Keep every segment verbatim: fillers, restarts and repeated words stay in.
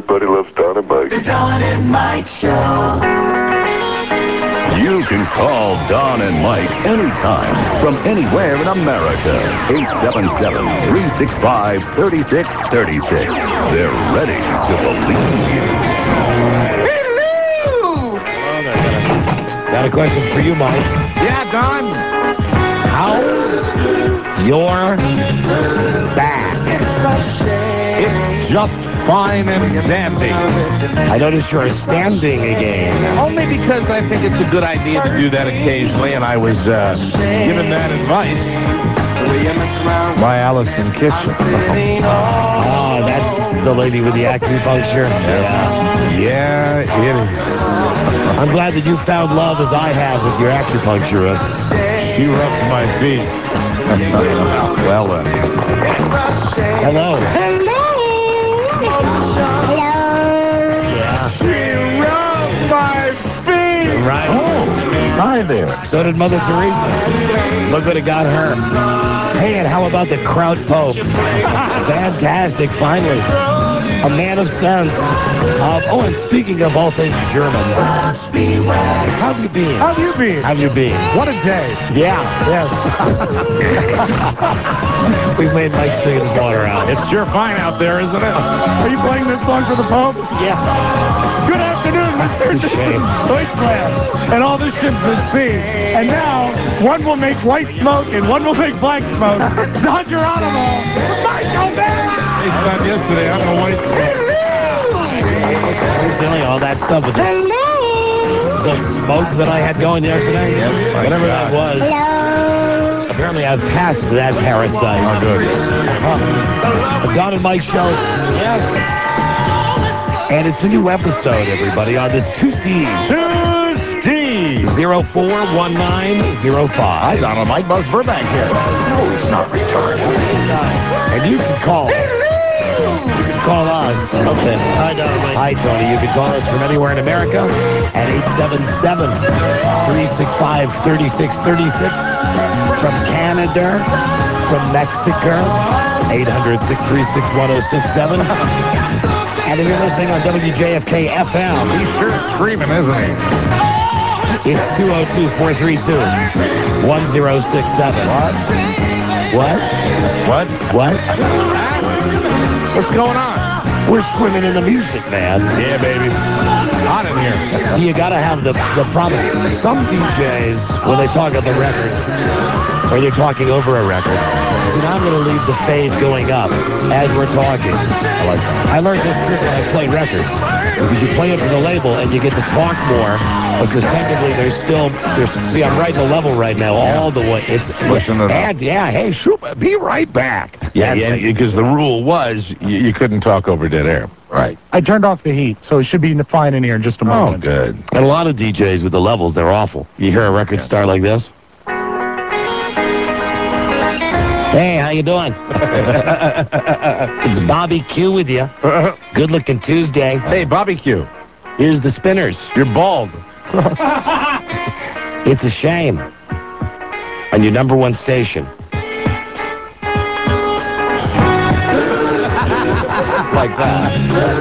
everybody loves Don and Mike. The Don and Mike Show. You can call Don and Mike anytime from anywhere in America. eight seven seven, three six five, three six three six. They're ready to believe you. Hello! Got a question for you, Mike. Yeah, Don. How's your back? It's just fine and dandy. I noticed you're standing again. Only because I think it's a good idea to do that occasionally, and I was uh, given that advice by Allison Kitchen. Oh, that's the lady with the acupuncture? Yeah. Yeah, it is. I'm glad that you found love as I have with your acupuncturist. She rubbed my feet. Well, then. Hello. Hello. Yeah. She rubbed my feet. Right. Oh, hi there. So did Mother Teresa. Look what it got her. Hey, and how about the Kraut Pope? Fantastic, finally. A man of sense. Uh, oh, and speaking of all things German, how have you been? How have you been? How have you been? What a day. Yeah, yes. We've made Mike spit his water out. It's sure fine out there, isn't it? Are you playing this song for the Pope? Yeah. Good afternoon, Mister Shame. Deutschland, and all this shit's at sea. And now, one will make white smoke and one will make black smoke. Don Geronimo, Michael Barra! It's not yesterday, I'm a white smoke. Silly, all that stuff with the, the smoke that I had going yesterday. Yes, my Whatever God. that was. Hello. Apparently I've passed that parasite. Oh, good. Uh, the Don and Mike Show. Yes. And it's a new episode, everybody, on this Tuesday. Tuesday! zero four one nine zero five. Hi, Donald. Mike Buzz Burbank here. No, he's not retarded. And you can call. You can call us. Okay. Hi, Don. Hi, Tony. You can call us from anywhere in America at eight seven seven, three six five, three six three six. From Canada, from Mexico, eight hundred, six three six, one oh six seven. And if you're listening on W J F K F M, He's sure screaming, isn't he? it's two oh two, four three two, one oh six seven. What? What? What? What's going on? We're swimming in the music, man. Yeah, baby. Hot in here. So you gotta have the the problem. Some D Js, when they talk on the record, or they're talking over a record, see, now I'm gonna leave the fade going up as we're talking. I like that. I learned this trick when I play records. Because you play it for the label and you get to talk more, because technically there's still, there's, see, I'm writing a level right now all the way. It's Pushing it up. and, yeah, hey, shoot, be right back. Yeah, That's yeah, it. because the rule was you, you couldn't talk over dead air. Right. I turned off the heat, so it should be fine in here in just a Oh, moment. good. And a lot of D Js with the levels, they're awful. You hear a record start like this? Hey, how you doing? It's Bobby Q with you. Good looking Tuesday. Hey, Bobby Q, Here's the Spinners. you're bald. It's a shame. On your number one station. Like that.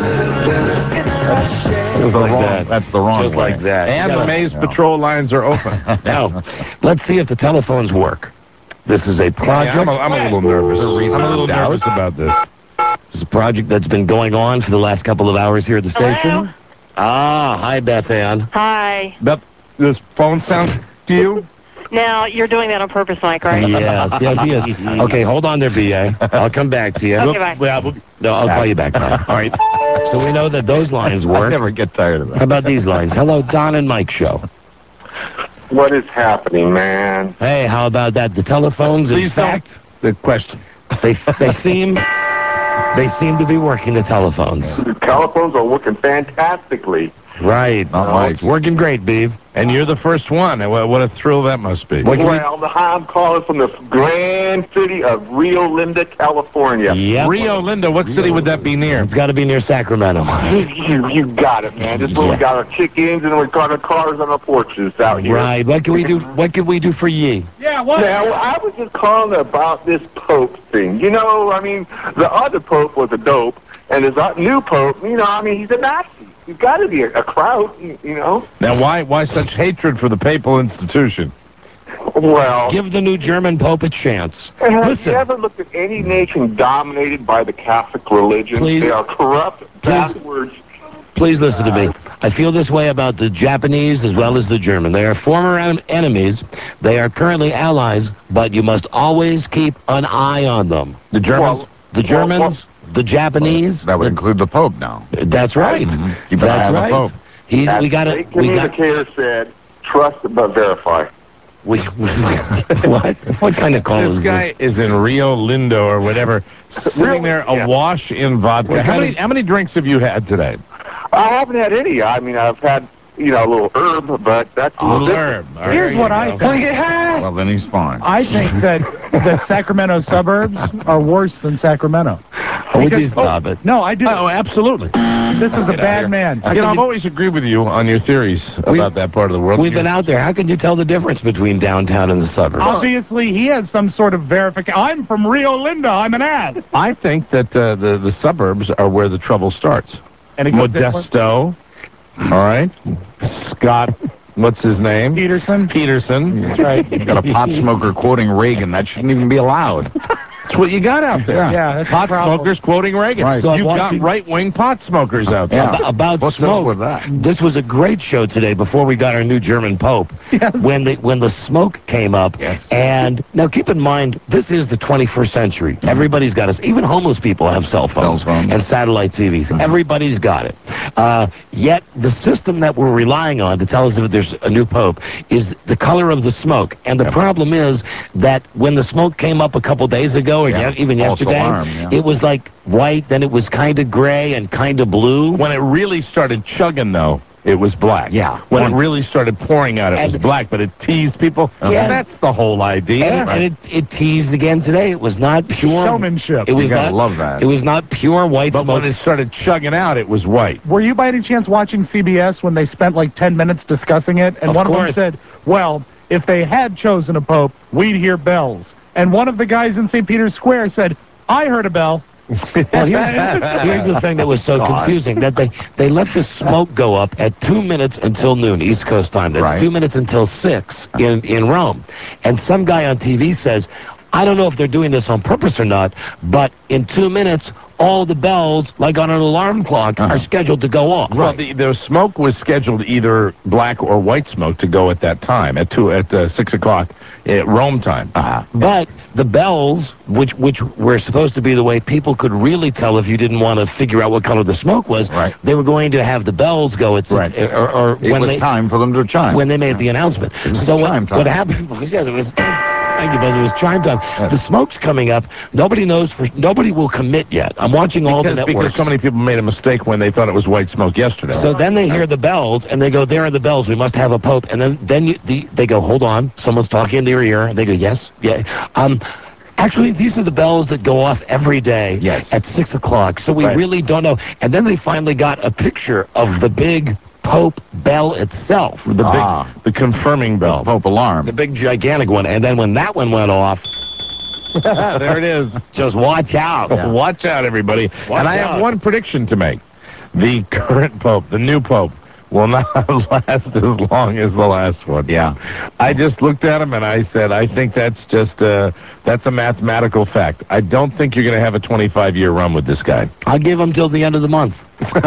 That's the like wrong, that. That's the wrong Just way. like that. And You the gotta- Maze no. Patrol lines are open. Now, let's see if the telephones work. This is a project. Yeah, I'm, a, I'm a little nervous. I'm a little nervous about this. This is a project that's been going on for the last couple of hours here at the station. Hello? Ah, hi, Beth Ann. Hi. Beth, this phone sounds to you? Now, you're doing that on purpose, Mike, right? Yes, yes, he is. Okay, hold on there, B A. I'll come back to you. Okay, bye. Well, we'll- no, I'll call you back now. All right. So we know that those lines I work. never get tired of How that. about these lines? Hello, Don and Mike show. What is happening, man? Hey, how about that? The telephones, in Please don't. fact, The question. they they seem they seem to be working, the telephones. The telephones are working fantastically. Right. Not Oh, Mike's. it's working great, Beeve. And you're the first one. And What, what a thrill that must be. What can we- Well, I'm calling from the grand city of Rio Linda, California. Yep. Rio Linda, what city would that be near? It's got to be near Sacramento. You, you, you got it, man. Just where Yeah. we got our chickens and we got our cars on our porches out here. Right. What can we do? What can we do for ye? Yeah, what? Now, I was just calling about this Pope thing. You know, I mean, the other Pope was a dope. And his uh, new pope, you know, I mean, he's a Nazi. He's got to be a, a kraut, you, you know. Now, why why such hatred for the papal institution? Well, Give the new German Pope a chance. have Listen. you ever looked at any nation dominated by the Catholic religion? Please. They are corrupt, backwards. Please listen to me. I feel this way about the Japanese as well as the German. They are former en- enemies. They are currently allies, but you must always keep an eye on them. The Germans? Well, The Germans, well, the Japanese. That would the- include the Pope now. That's right. Mhm. Keep an eye That's on the right. Pope. He's, As we got the it. We got. communicator said, trust but verify. We, we, what? What kind of call This is guy is in Rio Lindo or whatever, sitting Really? there Yeah. awash in vodka. What How kind many of- how many drinks have you had today? I haven't had any. I mean, I've had, you know, a little herb, but that's A little different. herb. All right, Here's there what you I go. think. Well, then he's fine. I think that the Sacramento suburbs are worse than Sacramento. this? Would you Because- stop it? No, I do. Oh, absolutely. This is a Get out bad here. man. You know, I've always agreed with you on your theories We- about that part of the world. We've been out there. How can you tell the difference between downtown and the suburbs? Obviously, he has some sort of verification. I'm from Rio Linda. I'm an ass. I think that uh, the the suburbs are where the trouble starts. And it goes this way. Modesto, all right. Scott, what's his name? Peterson. Peterson. That's right. You got a pot smoker quoting Reagan. That shouldn't even be allowed. That's what you got out there. Yeah, that's the pot problem. smokers quoting Reagan. Right. So I'm You've got watching- right-wing pot smokers out there. Ab- about What's smoke. up with that? This was a great show today before we got our new German Pope. Yes. When the when the smoke came up. Yes. And now keep in mind, this is the twenty-first century. Everybody's got us. Even homeless people have cell phones, Cell phones. and satellite T Vs. Everybody's got it. Uh, yet the system that we're relying on to tell us if there's a new Pope is the color of the smoke. And the Yep. problem is that when the smoke came up a couple days ago, or Yeah. ye- even False yesterday, alarm, yeah. it was like white, then it was kind of gray and kind of blue. When it really started chugging, though, it was black. Yeah. When When- it really started pouring out, it was And- black, but it teased people. Yeah. That's the whole idea. And, and it, it teased again today. It was not pure Showmanship. It was You gotta not, love that. It was not pure white But smoke. when it started chugging out, it was white. Were you by any chance watching C B S when they spent like ten minutes discussing it? And Of one of course. them said, well, if they had chosen a pope, we'd hear bells. And one of the guys in Saint Peter's Square said, I heard a bell. Well, here's, here's the thing that was so confusing, that they, they let the smoke go up at two minutes until noon, East Coast time. That's Right. two minutes until six in, in Rome. And some guy on T V says, I don't know if they're doing this on purpose or not, but in two minutes, all the bells, like on an alarm clock, Uh-huh. are scheduled to go off. Well, the, the smoke was scheduled either black or white smoke to go at that time, at two at uh, six o'clock at Rome time. Uh-huh. But the bells, which which were supposed to be the way people could really tell if you didn't want to figure out what color the smoke was, Right. they were going to have the bells go at six, Right. or, or It when was they time for them to chime. when they made the announcement. was So what, chime time. what happened was, yes, it was. Thank you, Buzz. It was chime time. Yes. The smoke's coming up. Nobody knows for. Nobody will commit yet. I'm watching all because, the because networks. so many people made a mistake when they thought it was white smoke yesterday. So then they hear the bells, and they go, there are the bells. We must have a pope. And then, then you, the, they go, hold on. Someone's talking in their ear. And they go, yes, yeah. Um, actually, these are the bells that go off every day Yes. at six o'clock. So we Right. really don't know. And then they finally got a picture of the big Pope bell itself. the big, Ah. the confirming bell, Pope alarm. The big, gigantic one. And then when that one went off, There it is. just watch out. Watch out, everybody. Watch and I out. have one prediction to make. The current Pope, the new Pope, will not last as long as the last one. Yeah. I just looked at him and I said, I think that's just, uh, that's a mathematical fact. I don't think you're going to have a twenty-five year run with this guy. I'll give them till the end of the month.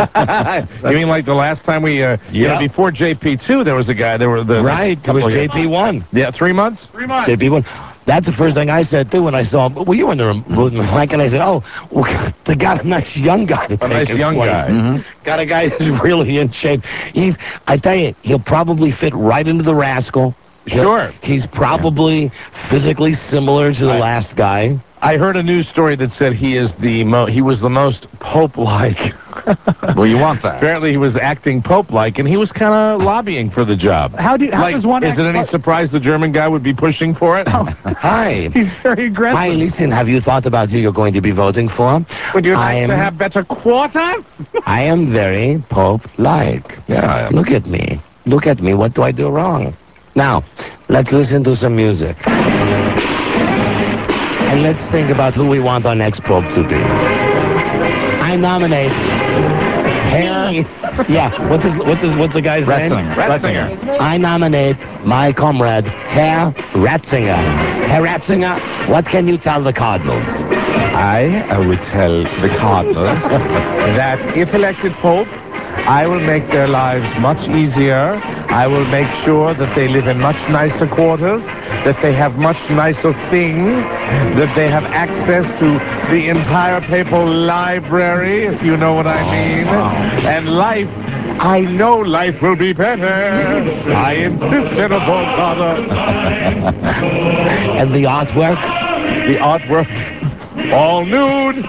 You mean like the last time we, uh, you know, Yeah. before J P two, there was a guy, there were the... Right. It couple was of- J P one. Yeah, three months? Three months. J P one. That's the first thing I said, too, when I saw him. Well, you were in the room, Mike, and I said, oh, well, they got a nice young guy to A take nice his young place. guy. Mhm. Got a guy who's really in shape. He's, I tell you, he'll probably fit right into the rascal. He'll- Sure. He's probably physically similar to the I- last guy. I heard a news story that said he is the mo- he was the most Pope-like. Well, you want that. Apparently, he was acting Pope-like, and he was kind of lobbying for the job. How do you, how Like, does one is act it any like- surprise the German guy would be pushing for it? Hi. He's very aggressive. Hi, listen, have you thought about who you're going to be voting for? Would you I like am, to have better quarters? I am very Pope-like. Yeah. Look at me. Look at me. What do I do wrong? Now, let's listen to some music. And let's think about who we want our next Pope to be. I nominate Herr. Yeah, what's his, what's his, what's the guy's name? Ratzinger. Ratzinger. I nominate my comrade, Herr Ratzinger. Herr Ratzinger, what can you tell the Cardinals? I uh, would tell the Cardinals that if elected Pope, I will make their lives much easier. I will make sure that they live in much nicer quarters, that they have much nicer things, that they have access to the entire papal library, if you know what I mean. And life, I know life will be better. I insist, General Father. And the artwork? The artwork, all nude.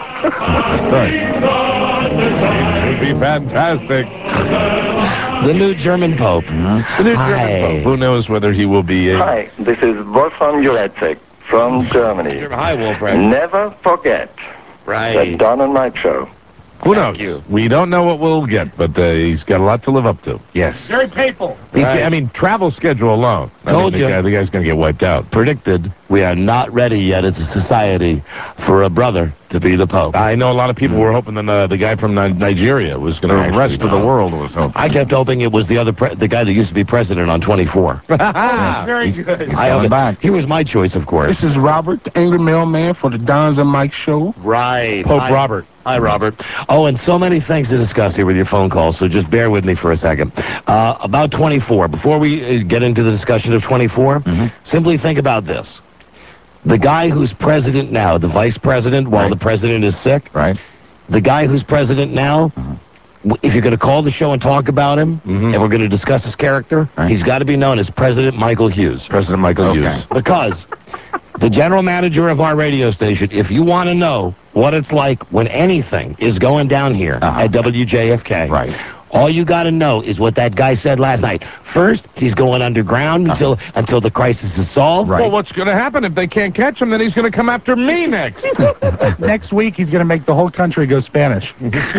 It should be fantastic. The new German Pope. The new Hi. German Pope. Who knows whether he will be a... Hi, this is Wolfram Juracek from Germany. Hi, Wolfram. Never forget the Right. Don and Mike show. Who Thank knows? you. We don't know what we'll get, but uh, he's got a lot to live up to. Yes. Very papal. He's, Right. I mean, travel schedule alone. I Told mean, you. The, guy, the guy's going to get wiped out. Predicted, we are not ready yet as a society for a brother to be the Pope. I know a lot of people were hoping that uh, the guy from Ni- Nigeria was going to The rest of the world was hoping. I kept hoping it was the other, pre- the guy that used to be president on twenty-four. Ah, Very good. He's I coming hope back. He was my choice, of course. This is Robert, the angry mailman for the Dons and Mike show. Right. Pope Hi. Robert. Hi, Robert. Oh, and so many things to discuss here with your phone calls, so just bear with me for a second. Uh, about twenty-four, before we uh, get into the discussion of twenty-four, simply think about this. The guy who's president now, the vice president, while Right. the president is sick, Right. the guy who's president now, w- if you're going to call the show and talk about him, Mhm. and we're going to discuss his character, Right. he's got to be known as President Michael Hughes. President Michael Okay. Hughes. Because the general manager of our radio station, if you want to know what it's like when anything is going down here Uh-huh. at W J F K, Right. all you got to know is what that guy said last night. First, he's going underground until until the crisis is solved. Right. Well, what's going to happen if they can't catch him? Then he's going to come after me next. Next week, he's going to make the whole country go Spanish.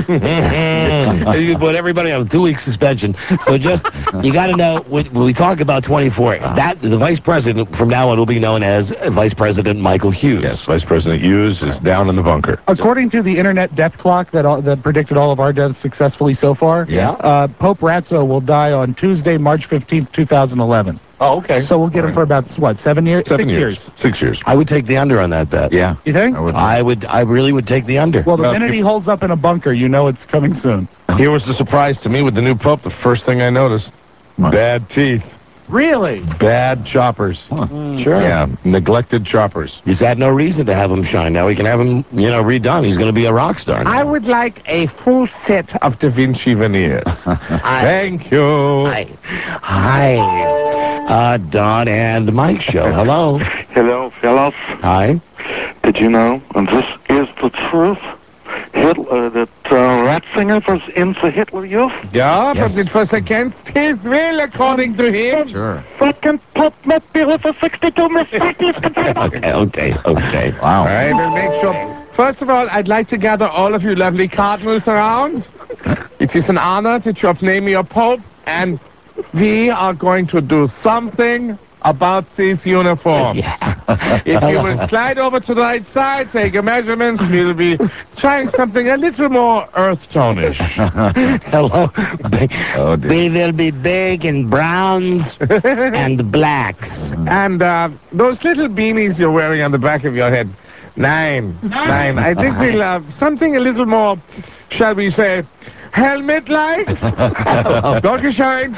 You put everybody on a two-week suspension. So just, you got to know, when, when we talk about twenty-four, that the vice president from now on will be known as Vice President Michael Hughes. Yes, Vice President Hughes is down in the bunker. According to the internet death clock that all, that predicted all of our deaths successfully so far, Yeah. uh, Pope Ratzo will die on Tuesday, March fifteenth, two thousand eleven. Oh, okay. So we'll get him for about, what, seven years? Seven Six years. Six years. I would take the under on that bet. Yeah. You think? I would. I would, I really would take the under. Well, the Well, minute if- he holds up in a bunker, you know it's coming soon. Here was the surprise to me with the new Pope. The first thing I noticed, What? bad teeth, Really? bad choppers. Sure. Yeah, neglected choppers. He's had no reason to have him shine. Now we can have him, you know, redone. He's going to be a rock star now. I would like a full set of Da Vinci veneers. Thank you. Hi. Hi. Uh, Don and Mike show. Hello. Hello, fellas. Hi. Did you know, and this is the truth, Hitler, that uh, Ratzinger was into Hitler Youth? Yeah, Yes. but it was against his will, according to him. Sure. Fucking Pope met me with a sixty-two Mercedes. Okay, okay, okay. Wow. All right, we'll make sure. First of all, I'd like to gather all of you lovely cardinals around. It is an honor that you have named me a pope, and we are going to do something about these uniforms. If you will slide over to the right side, take your measurements, we'll be trying something a little more earth-tonish. Hello. Oh, dear. We will be big in browns and blacks. And uh, those little beanies you're wearing on the back of your head, nine, nine. I think we'll have something a little more, shall we say, helmet-like. Don't shine.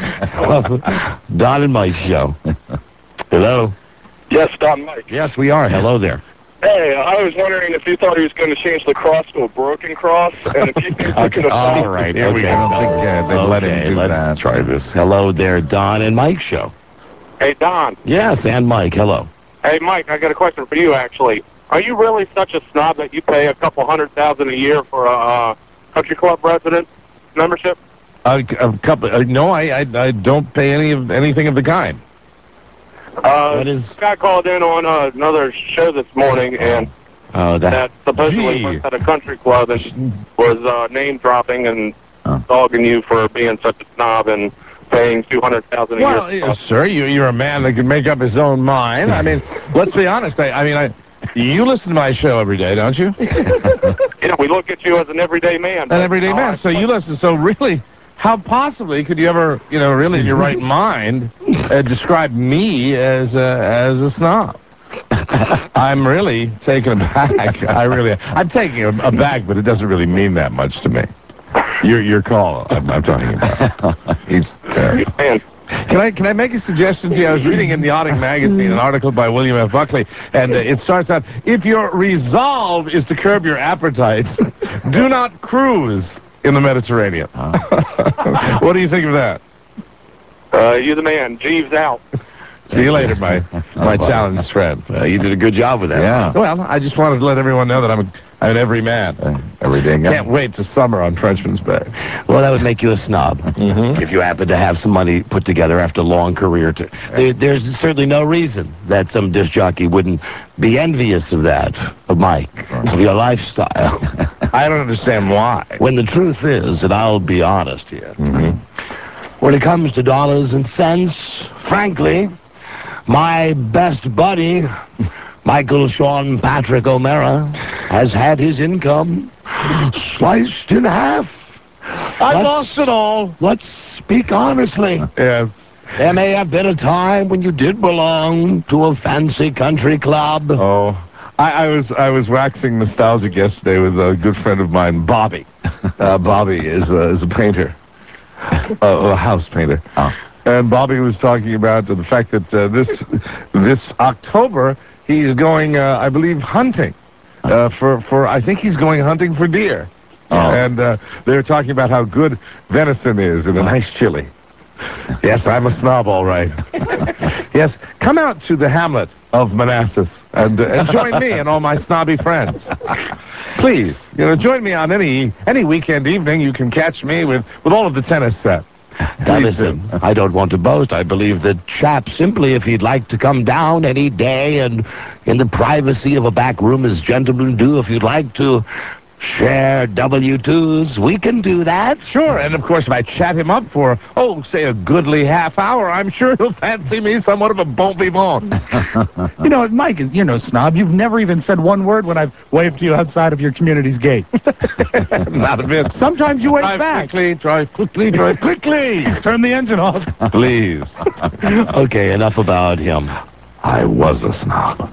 Don and Mike show. Hello. Yes, Don Mike. Yes, we are. Hello there. Hey, I was wondering if you thought he was going to change the cross to a broken cross, and if you think we could have All right. Here we okay. go. I don't think uh, they'd let him Okay, do let's that. try this. Hello there, Don and Mike show. Hey, Don. Yes, and Mike. Hello. Hey, Mike, I got a question for you, actually. Are you really such a snob that you pay a couple hundred thousand a year for a uh, country club resident membership? A, a couple. Uh, no, I, I, I don't pay any of anything of the kind. Uh, What is- guy called in on uh, another show this morning, and Oh, that. that supposedly Gee. works at a country club and was uh, name dropping and Huh. dogging you for being such a snob and paying two hundred thousand a Well, year. uh, sir, you, you're a man that can make up his own mind. I mean, let's be honest. I, I mean, I, You listen to my show every day, don't you? Yeah, we look at you as an everyday man. An everyday man. So you listen. So really, how possibly could you ever, you know, really in your right mind, uh, describe me as a, as a snob? I'm really taken aback. I really, I'm taking aback, but it doesn't really mean that much to me. Your your call. I'm, I'm talking about. He's. Uh, Can I can I make a suggestion to you? I was reading in the Audic magazine an article by William F. Buckley, and uh, it starts out, if your resolve is to curb your appetites, do not cruise in the Mediterranean. What do you think of that? Uh, you're the man. Jeeves out. See you later, my my challenged friend. Uh, you did a good job with that. Yeah. Well, I just wanted to let everyone know that I'm, a, I'm an every man. Uh, everyday guy. Can't wait to summer on Frenchman's Bay. Well, that would make you a snob Mm-hmm. if you happen to have some money put together after a long career. To, there, there's certainly no reason that some disc jockey wouldn't be envious of that, of Mike, of your lifestyle. I don't understand why. When the truth is, and I'll be honest here, Mm-hmm. when it comes to dollars and cents, frankly, my best buddy, Michael Sean Patrick O'Mara, has had his income sliced in half. I Let's- lost it all. Let's speak honestly. Yes. There may have been a time when you did belong to a fancy country club. Oh, I, I was I was waxing nostalgic yesterday with a good friend of mine, Bobby. Uh, Bobby is uh, is a painter, uh, a house painter. Oh. And Bobby was talking about the fact that uh, this this October he's going, uh, I believe, hunting uh, for for I think he's going hunting for deer. Oh. And uh, they were talking about how good venison is and a nice chili. Yes, I'm a snob, all right. Yes, come out to the hamlet of Manassas and, uh, and join me and all my snobby friends. Please, you know, join me on any any weekend evening. You can catch me with, with all of the tennis set. Now Please listen, do. I don't want to boast. I believe that chap simply, if he'd like to come down any day and in the privacy of a back room as gentlemen do, if you'd like to share W twos, we can do that. Sure, and of course, if I chat him up for, oh, say a goodly half hour, I'm sure he'll fancy me somewhat of a bon vivant. You know, Mike, you're no snob. You've never even said one word when I've waved to you outside of your community's gate. Not a bit. Sometimes you wave Drive back. quickly, drive quickly, drive quickly. Turn the engine off. Please. Okay, enough about him. I was a snob.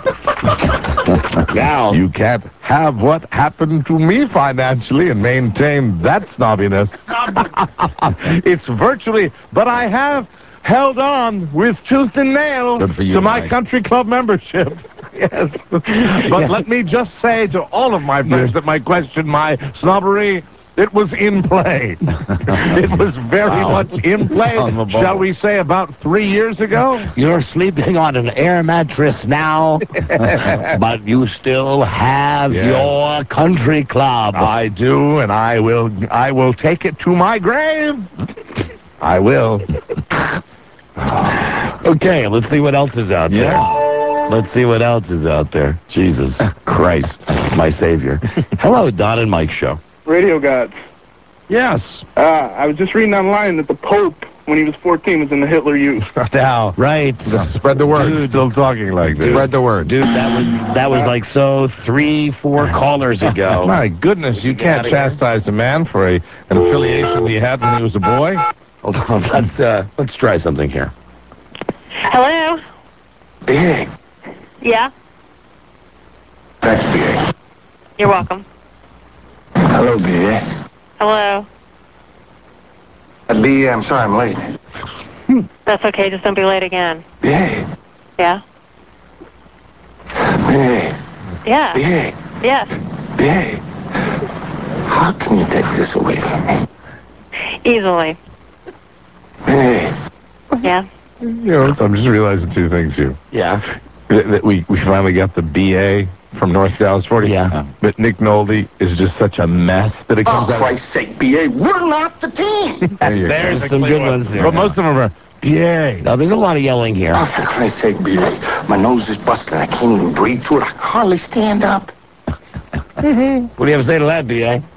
Now, You can't have what happened to me financially and maintain that snobbiness. It's virtually, but I have held on with tooth and nail Good for you, to my Mike. country club membership. Yes. But let me just say to all of my friends that might question my snobbery, it was in play. It was very Wow. much in play, On the ball. shall we say, about three years ago. you're sleeping on an air mattress now, but you still have Yes. your country club. I do, and I will I will take it to my grave. I will. Okay, let's see what else is out there. Yeah. Let's see what else is out there. Jesus Christ, my Savior. Hello, Don and Mike Show. Radio gods. Yes. Uh, I was just reading online that the Pope, when he was fourteen, was in the Hitler Youth. Now, Right. spread the word. Dude. Still talking like this. Spread the word. Dude, that was that was like so three, four callers ago. My goodness, you can't outta here. chastise a man for a an affiliation he had when he was a boy. Hold on, let's uh, let's try something here. Hello? Big. Yeah? That's big. You're welcome. Hello, B. Hello? Uh, B, I'm sorry I'm late. That's okay. Just don't be late again. B. Yeah? B. Yeah. B. Yes. B. How can you take this away from me? Easily. B. Yeah? You know, I'm just realizing two things here. Yeah. That, that we, we finally got the B A from North Dallas forty. Yeah. But Nick Nolte is just such a mess that it Oh, comes out. Christ's sake, B A, we're not the team! There you go. There's some good ones there. But most of them are B A. Now, there's a lot of yelling here. Oh, for Christ's sake, B A, my nose is busted. I can't even breathe through it. I can hardly stand up. What do you have to say to that, B A?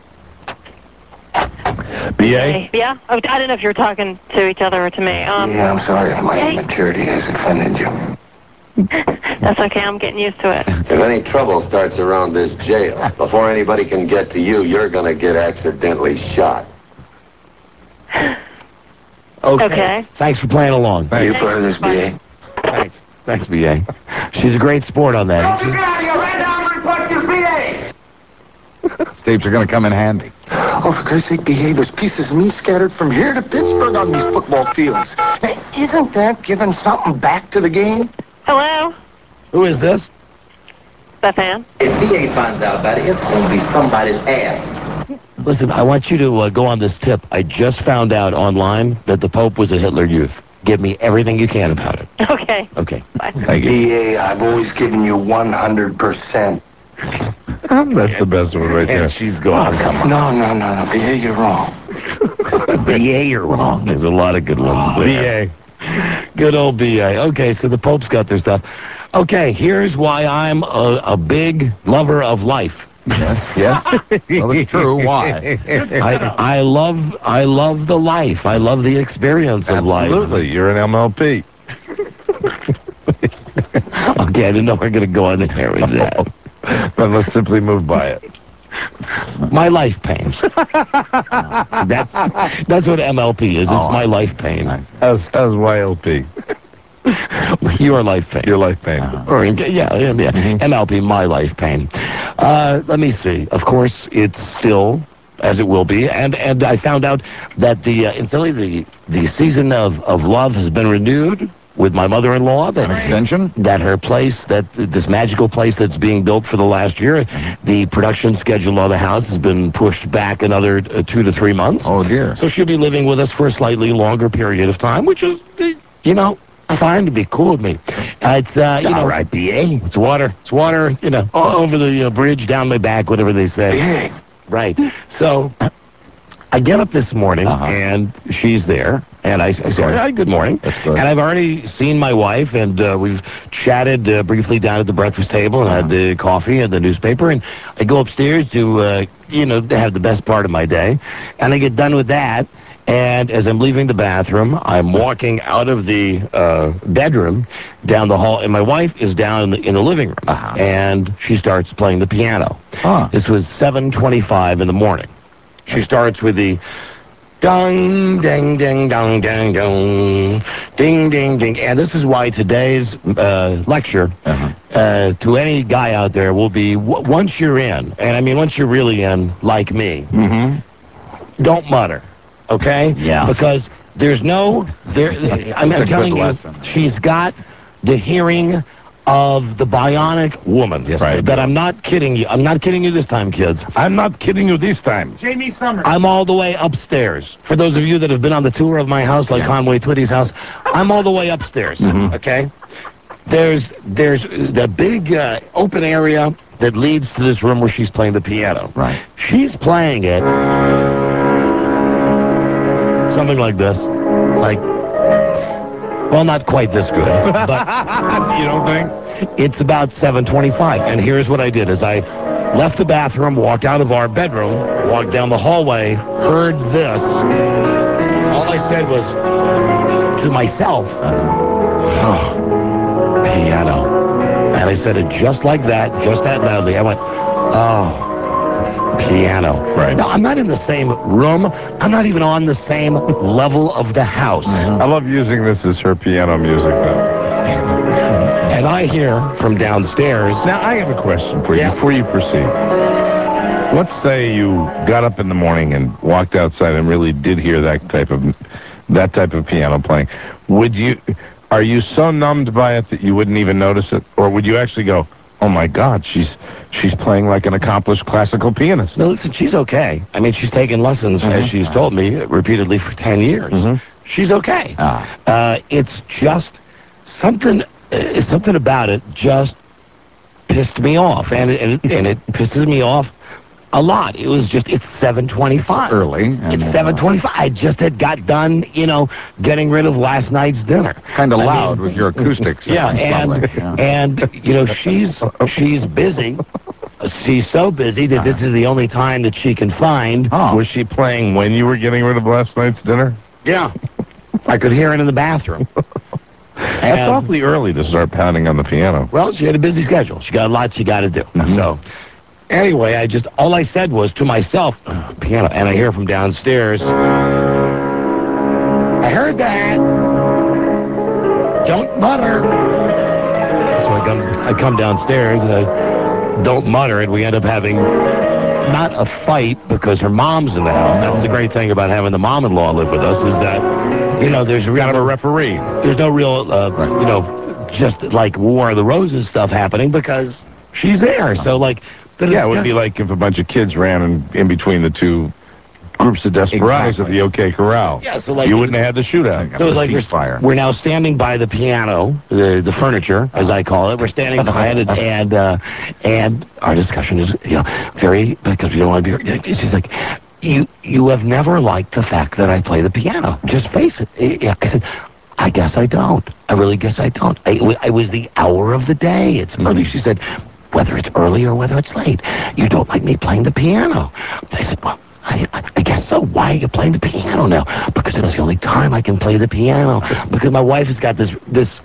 B A? Hey, yeah? Oh, I don't know if you were talking to each other or to me. Um, Yeah, I'm sorry if my immaturity has offended you. That's okay. I'm getting used to it. If any trouble starts around this jail, before anybody can get to you, you're going to get accidentally shot. Okay. Okay. Thanks for playing along. Are you part of this, B A? Thanks. Thanks, B A. She's a great sport on that. isn't she? Tapes are going to come in handy. Oh, for Christ's sake, B A, there's pieces of me scattered from here to Pittsburgh on these football fields. Hey, isn't that giving something back to the game? Hello? Who is this? Beth Ann? If B A finds out about it, it's going to be somebody's ass. Listen, I want you to uh, go on this tip. I just found out online that the Pope was a Hitler Youth. Give me everything you can about it. Okay. Okay. Bye. Thank you. B A, I've always given you one hundred percent. That's the best one right there. And she's gone. Oh, come on. No, no, no, no. B A, you're wrong. B A, you're wrong. There's a lot of good ones there. B A. Good old B A. Okay, so the Pope's got their stuff. Okay, here's why I'm a, a big lover of life. Yes, yes. Well, it's true. Why? I, I love I love the life. I love the experience of life. Absolutely. You're an M L P. Okay, I didn't know we were going to go on there with that. But let's simply move by it. My life pain. that's that's what M L P is. It's Oh, my life pain. As as Y L P. Your life pain. Your life pain. Uh, or yeah, yeah, yeah. Mm-hmm. M L P, my life pain. Uh, let me see. Of course, it's still as it will be, and and I found out that the uh, instantly the the season of of love has been renewed with my mother-in-law. That An extension? That her place, that this magical place that's being built for the last year, the production schedule of the house has been pushed back another uh, two to three months. Oh dear. So she'll be living with us for a slightly longer period of time, which is, you know, fine to be cool with me. Uh, it's, uh, you know, all right, B A. it's water. It's water, you know, all over the uh, bridge, down my back, whatever they say. B A. Right. So I get up this morning, Uh-huh. and she's there, and I, I say, "Hi, good morning." That's good. And I've already seen my wife, and uh, we've chatted uh, briefly down at the breakfast table, and Uh-huh. had the coffee and the newspaper, and I go upstairs to, uh, you know, to have the best part of my day, and I get done with that, and as I'm leaving the bathroom, I'm walking out of the uh, bedroom down the hall, and my wife is down in the, in the living room, Uh-huh. and she starts playing the piano. Huh. This was seven twenty-five in the morning. She starts with the dong, ding, ding, dong, ding, dong, ding, ding, ding. And this is why today's uh, lecture Uh-huh. uh, to any guy out there will be, w- once you're in, and I mean once you're really in, like me, Mm-hmm. don't mutter, okay? Yeah. Because there's no, there. I'm, It's a I'm telling good you, lesson. she's got the hearing of the bionic woman. Yes, I that do. I'm not kidding you. I'm not kidding you this time, kids. I'm not kidding you this time. Jamie Summers. I'm all the way upstairs. For those of you that have been on the tour of my house, like Yeah. Conway Twitty's house, I'm all the way upstairs, Mhm. okay? There's there's the big uh, open area that leads to this room where she's playing the piano. Right. She's playing it something like this. Like, well, not quite this good, but You don't think? it's about seven twenty-five, and here's what I did: is I left the bathroom, walked out of our bedroom, walked down the hallway, heard this. All I said was to myself, "Oh, piano," and I said it just like that, just that loudly. I went, "Oh, piano." Right. Now I'm not in the same room. I'm not even on the same level of the house. I love using this as her piano music, though. And I hear from downstairs. Now, I have a question for you Yeah. before you proceed. Let's say you got up in the morning and walked outside and really did hear that type of that type of piano playing. Would you? Are you so numbed by it that you wouldn't even notice it, or would you actually go, "Oh my God, she's she's playing like an accomplished classical pianist"? No, listen, she's okay. I mean, she's taken lessons, as she's told me, repeatedly for ten years. Mhm. She's okay. Ah. Uh, it's just something, uh, something about it just pissed me off, and it, and, it, and it pisses me off a lot. It was just, it's seven twenty-five. Early. And, It's seven twenty-five. I just had got done, you know, getting rid of last night's dinner. Kind of I loud mean, with your acoustics. Yeah, and Probably, yeah. and you know she's she's busy. She's so busy that this is the only time that she can find. Oh. Was she playing when you were getting rid of last night's dinner? Yeah, I could hear it in the bathroom. That's awfully early to start pounding on the piano. Well, she had a busy schedule. She got a lot she got to do. Mm-hmm. So, anyway, I just, all I said was to myself, oh, piano, and I hear from downstairs, I heard that. Don't mutter. So I come, I come downstairs, and I don't mutter, and we end up having not a fight because her mom's in the house. That's the great thing about having the mom-in-law live with us is that, you know, there's real, kind of a referee. There's no real, uh, right. you know, just like War of the Roses stuff happening because she's there. So, like, yeah, it would be like if a bunch of kids ran in, in between the two groups of desperados exactly. at the OK Corral. Yeah, so like you wouldn't have had the shootout. So it's like we're, fire. we're now standing by the piano, the the furniture, as I call it. We're standing by it, and and, uh, and our discussion is, you know, very because we don't want to be. She's like, you you have never liked the fact that I play the piano. Just face it. I said, I guess I don't. I really guess I don't. I, it was the hour of the day. It's early. Mm-hmm. She said, whether it's early or whether it's late, you don't like me playing the piano. I said, well. I, I guess so. Why are you playing the piano now? Because it's the only time I can play the piano. Because my wife has got this, this,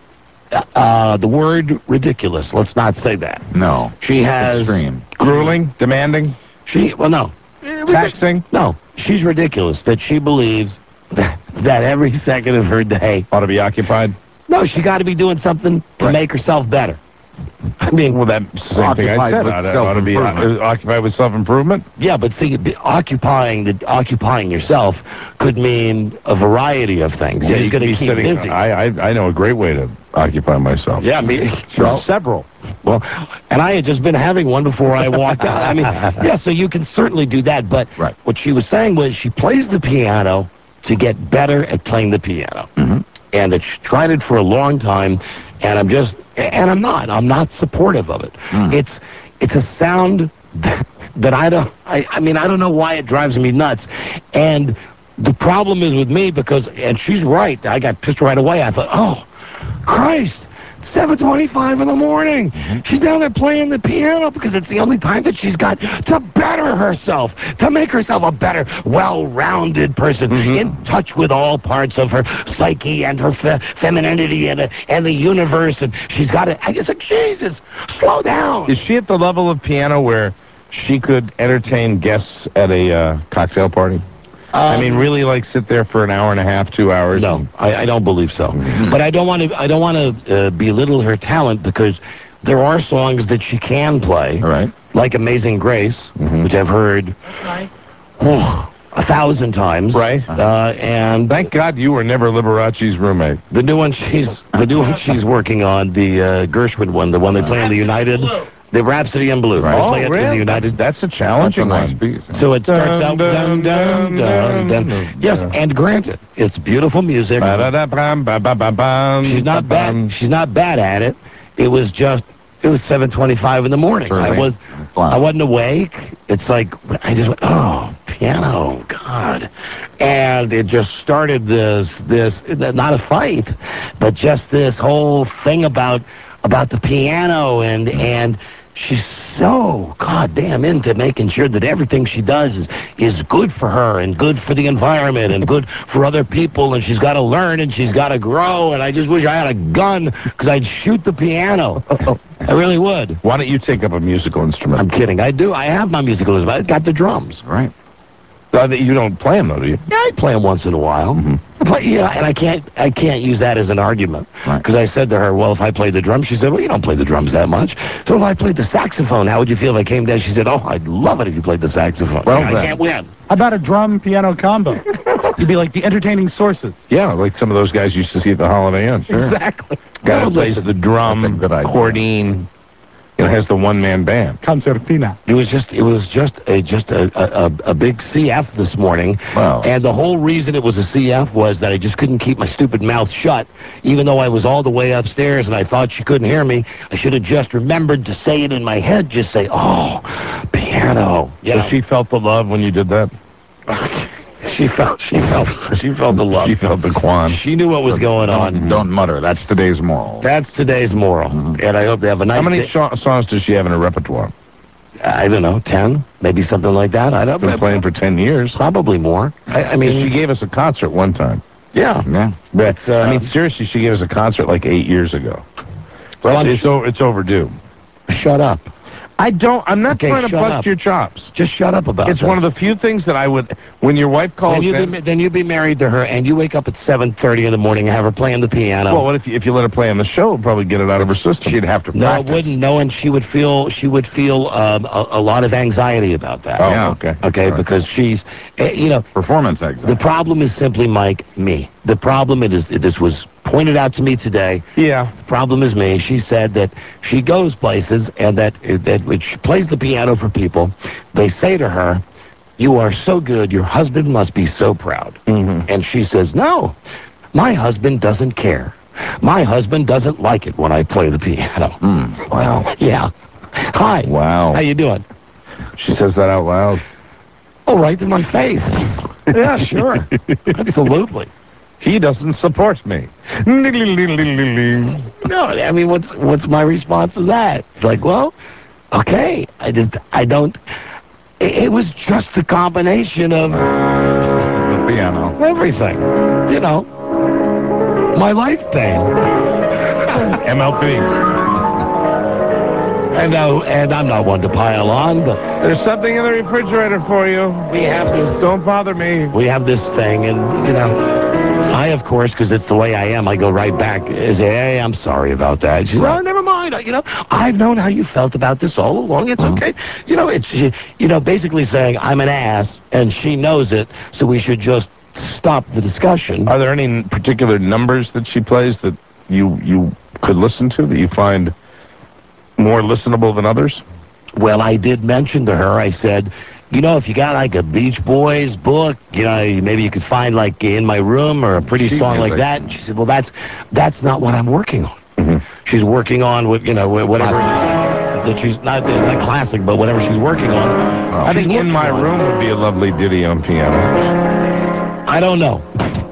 uh, the word ridiculous. Let's not say that. No. She has... Extreme. Grueling? Demanding? She, well, no. Taxing? No. She's ridiculous that she believes that, that every second of her day... ought to be occupied? No, she got to be doing something to right. make herself better. I mean, well, that's the same thing I said. I ought to be uh, occupied with self-improvement. Yeah, but see, be, occupying the occupying yourself could mean a variety of things. Yeah, You're you going to be keep sitting, busy. I, I I know a great way to occupy myself. Yeah, me so, several. Well, and I had just been having one before I walked out. I mean, yeah, so you can certainly do that. But right. what she was saying was she plays the piano to get better at playing the piano, mm-hmm. and that she tried it for a long time. And I'm just, and I'm not, I'm not supportive of it. Mm. It's, it's a sound that, that I don't, I, I mean, I don't know why it drives me nuts. And the problem is with me because, and she's right, I got pissed right away. I thought, oh, Christ, seven twenty-five in the morning. Mm-hmm. She's down there playing the piano because it's the only time that she's got to better herself, to make herself a better, well-rounded person, mm-hmm. in touch with all parts of her psyche and her fe- femininity and, uh, and the universe. And she's got to, I just like, Jesus, slow down. Is she at the level of piano where she could entertain guests at a uh, cocktail party? Um, I mean, really, like sit there for an hour and a half, two hours. No, I, I don't believe so. Mm-hmm. But I don't want to. I don't want to uh, belittle her talent because there are songs that she can play. All right. Like "Amazing Grace," mm-hmm. which I've heard oh, a thousand times. Right. Uh, and thank God you were never Liberace's roommate. The new one she's the new one she's working on, the uh, Gershwin one, the one they play in the United. The Rhapsody in Blue. Right. They oh, play it really? in the United. That's, that's a challenging that's a one. Nice piece. So it starts out dun dun dun dun. dun. Yes, and granted, it's beautiful music. She's not bad. She's not bad at it. It was just. It was seven twenty-five in the morning. Certainly. I was. I wasn't awake. It's like I just went, oh, piano, God, and it just started this this not a fight, but just this whole thing about about the piano and and. She's so goddamn into making sure that everything she does is, is good for her and good for the environment and good for other people, and she's got to learn and she's got to grow, and I just wish I had a gun because I'd shoot the piano. I really would. Why don't you take up a musical instrument? I'm kidding. I do. I have my musical instrument. I got the drums. Right. Uh, you don't play them, though, do you? Yeah, I play them once in a while. Mm-hmm. I play, yeah, and I can't, I can't use that as an argument. Because right. I said to her, well, if I played the drums, she said, well, you don't play the drums that much. So if I played the saxophone, how would you feel if I came down? She said, oh, I'd love it if you played the saxophone. Well, yeah, I can't win. How about a drum-piano combo? You'd be like the entertaining sources. Yeah, like some of those guys used to see at the Holiday Inn. Sure. Exactly. Guy that plays the drum, cordine. It has the one-man band. Concertina. It was just, it was just a just a, a, a big C F this morning. Wow. And the whole reason it was a C F was that I just couldn't keep my stupid mouth shut, even though I was all the way upstairs and I thought she couldn't hear me. I should have just remembered to say it in my head. Just say, oh, piano. You so know? She felt the love when you did that? She felt, she felt, she felt the love. She felt the quan. She knew what was going on. Don't, don't mutter. That's today's moral. That's today's moral. Mm-hmm. And I hope they have a nice How many day. sh- songs does she have in her repertoire? I don't know, ten? Maybe something like that. I don't know. Been playing for ten years. Probably more. I, I mean... She gave us a concert one time. Yeah. Yeah. But, uh, I mean, seriously, she gave us a concert like eight years ago. Well, I'm it's, o- it's overdue. Shut up. I don't, I'm not Okay, trying to shut bust up. your chops. Just shut up about it. It's one of the few things that I would, when your wife calls Then you in, be, then you be married to her, and you wake up at seven thirty in the morning and have her playing the piano. well, what if you, if you let her play on the show, it'd probably get it out of her system. She'd have to no, practice. it wouldn't. No, and she would feel she would feel um, a, a lot of anxiety about that. Oh, Yeah. okay. Okay, All right. because she's, uh, you know, Performance anxiety. the problem is simply, Mike, me. The problem it is this was pointed out to me today. Yeah. The problem is me. She said that she goes places and that that when she plays the piano for people, they say to her, "You are so good. Your husband must be so proud." Mm-hmm. And she says, "No, my husband doesn't care. My husband doesn't like it when I play the piano." Mm. Wow. Yeah. Hi. Wow. How you doing? She says that out loud. Oh, right to my face. Yeah, sure. Absolutely. He doesn't support me. No, I mean, what's what's my response to that? It's like, well, okay, I just, I don't, it, it was just a combination of The piano. everything, you know, my life pain. M L P. And, uh, and I'm not one to pile on, but There's something in the refrigerator for you. we have this, Don't bother me. we have this thing, and, you know, I, of course, because it's the way I am, I go right back and say, hey, I'm sorry about that. She says, oh, never mind. You know, I've known how you felt about this all along. It's okay. You know, it's, you know, basically saying I'm an ass, and she knows it, so we should just stop the discussion. Are there any particular numbers that she plays that you you could listen to that you find more listenable than others? Well, I did mention to her, I said, you know, if you got like a Beach Boys book, you know, maybe you could find like In My Room or a pretty Sheet song like music. that. And she said, well, that's that's not what I'm working on. Mm-hmm. She's working on, with you know, whatever that she's, not not classic, but whatever she's working on. I think she's In My working on. Room would be a lovely ditty on piano. I don't know.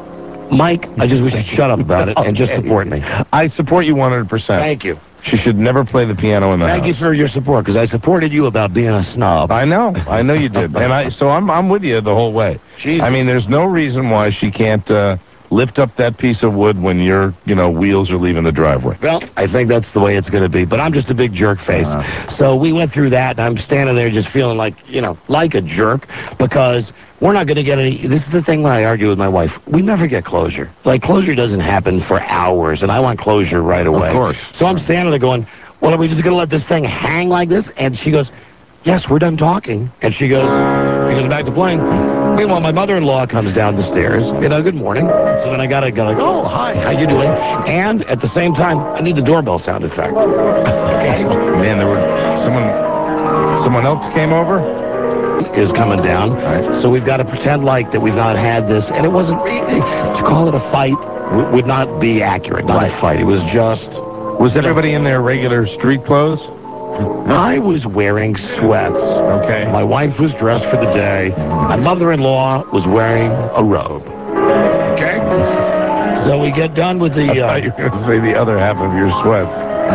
Mike, I just wish you'd shut up about it and just support me. I support you one hundred percent. Thank you. She should never play the piano in the Thank house. you for your support, because I supported you about being a snob. I know. I know you did. And I so I'm I'm with you the whole way. Jesus. I mean, there's no reason why she can't uh, lift up that piece of wood when your, you know, wheels are leaving the driveway. Well, I think that's the way it's going to be, but I'm just a big jerk face. Uh-huh. So we went through that, and I'm standing there just feeling like, you know, like a jerk, because we're not going to get any, this is the thing when I argue with my wife, we never get closure. Like, closure doesn't happen for hours, and I want closure right away. Of course. So I'm standing there going, well, are we just going to let this thing hang like this? And she goes, yes, we're done talking. And she goes, she goes back to playing. Meanwhile, my mother-in-law comes down the stairs. You know, good morning. So then I got to go like, oh, hi, how you doing? And at the same time, I need the doorbell sound effect. Okay? Man, there were someone someone else came over. Is coming down. Right. So we've got to pretend like that we've not had this. And it wasn't really, to call it a fight w- would not be accurate. Not Right. a fight. It was just, Was everybody in their regular street clothes? I was wearing sweats. Okay. My wife was dressed for the day. My mother-in-law was wearing a robe. Okay? So we get done with the... I Uh, thought you were going to say the other half of your sweats.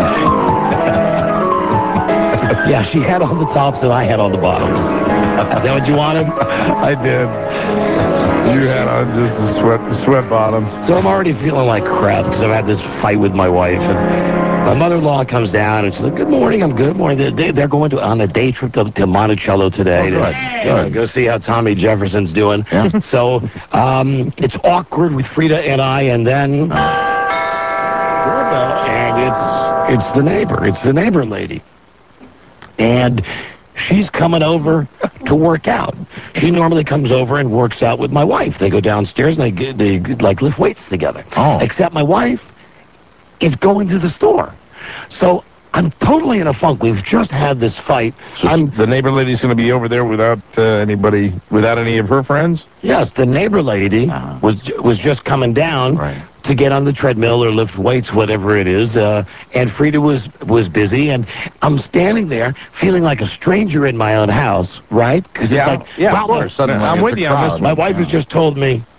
yeah, she had on the tops and I had on the bottoms. Is that what you wanted? I did. You had on just the sweat sweat bottoms. So I'm already feeling like crap because I've had this fight with my wife. And my mother-in-law comes down and she's like, good morning, I'm good morning. They, they're going to on a day trip to, to Monticello today. Oh, to, good. you know, go see how Tommy Jefferson's doing. Yeah. So um, it's awkward with Frida and I, and then doorbell, and it's it's the neighbor. It's the neighbor lady. And she's coming over to work out. She normally comes over and works out with my wife. They go downstairs and they get- they like lift weights together. Oh. Except my wife is going to the store. So I'm totally in a funk. We've just had this fight. So I'm the neighbor lady's going to be over there without uh, anybody, without any of her friends? yes, the neighbor lady Uh-huh. was was just coming down Right. to get on the treadmill or lift weights, whatever it is. Uh, and Frida was was busy, and I'm standing there feeling like a stranger in my own house, right? 'Cause Yeah, it's like, yeah, wow, of course. Suddenly I'm it's with a you on this crowd. one. my wife has just told me,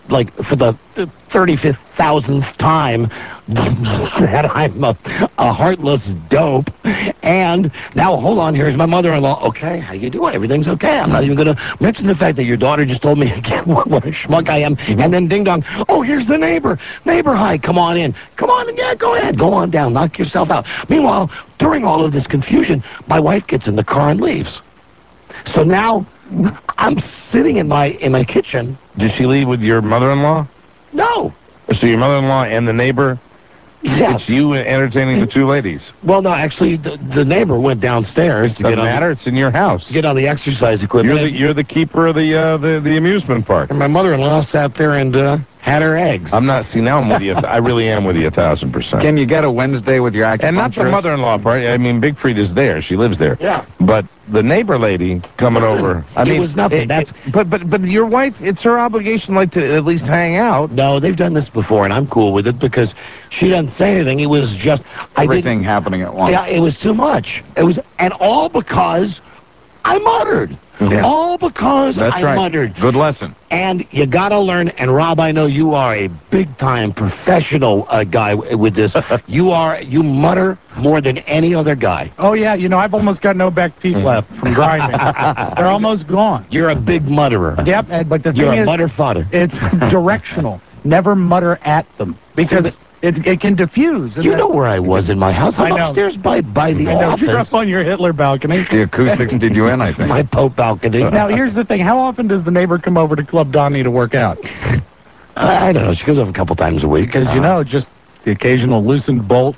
like, for the thirty-fifth thousandth time that I'm a, a heartless dope. And now, hold on, here's my mother-in-law. Okay, how you doing? Everything's okay. I'm not even going to mention the fact that your daughter just told me again what, what a schmuck I am. And then ding-dong, oh, here's the neighbor. Neighbor, hi, come on in. Come on in, yeah, go ahead. Go on down, knock yourself out. Meanwhile, during all of this confusion, my wife gets in the car and leaves. So now, I'm sitting in my in my kitchen. Did she leave with your mother-in-law? No. So your mother-in-law and the neighbor? Yes. It's you entertaining the two ladies. Well, no, actually, the, the neighbor went downstairs to Doesn't get on matter. the, It's in your house. to get on the exercise equipment. You're the you're the keeper of the uh, the the amusement park. And my mother-in-law sat there and uh, had her eggs. I'm not. See, now I'm with you. I really am with you a thousand percent. Can you get a Wednesday with your acupuncturist? And not the mother-in-law part. I mean, Big Frida's there. She lives there. Yeah. But the neighbor lady coming over. I It mean, was nothing. it- That's it- but but but your wife. It's her obligation, like, to at least hang out. No, they've done this before, and I'm cool with it because she doesn't say anything. It was just I Everything happening at once. Yeah, it was too much. It was, and all because I muttered. Yeah. All because That's I right. muttered. Good lesson. And you gotta learn. And Rob, I know you are a big-time professional uh, guy w- with this. you are you mutter more than any other guy. Oh, yeah, you know, I've almost got no back teeth left from grinding. They're almost gone. You're a big mutterer. Yep, and, but the You're thing a is, mutter fodder. it's directional. Never mutter at them because it, it can diffuse. and You that- know where I was in my house. I'm I know. upstairs by by the I know, office. you're up on your Hitler balcony. The acoustics did you in, I think. My Pope balcony. Now, here's the thing. How often does the neighbor come over to Club Donnie to work out? I, I don't know. She comes over a couple times a week. Because, you know, just the occasional loosened bolt.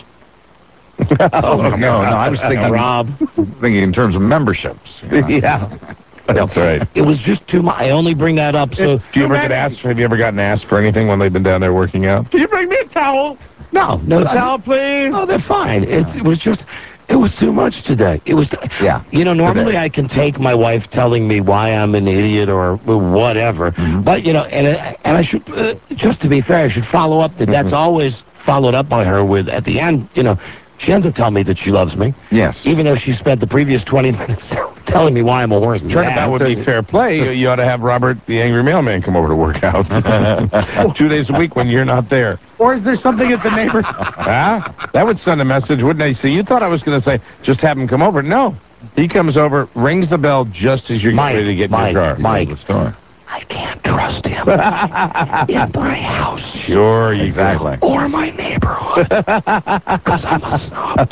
Oh, no, no, I was thinking, Rob. thinking in terms of memberships. you know. Yeah. That's right. It was just too much. I only bring that up so... It's Do you too ever get many. asked? Have you ever gotten asked for anything when they've been down there working out? Can you bring me a towel? No, no. A I- towel, please? No, they're fine. It, it was just... It was too much today. It was... Yeah. You know, normally Today. I can take my wife telling me why I'm an idiot or whatever. Mm-hmm. But, you know, and, I- and I should... Uh, just to be fair, I should follow up that Mm-hmm. that's always followed up by her with, at the end, you know, she ends up telling me that she loves me. Yes. Even though she spent the previous twenty minutes telling me why I'm a horse. Sure, that would be fair play. You, you ought to have Robert, the angry mailman, come over to work out two days a week when you're not there. Or is there something at the neighbor's... Huh? That would send a message, wouldn't it? See, you thought I was going to say, just have him come over. No. He comes over, rings the bell just as you're Mike, getting ready to get Mike, in your car. Mike. The story. I can't trust him in my house. Sure, you Exactly. Or my neighborhood. Because I'm a snob,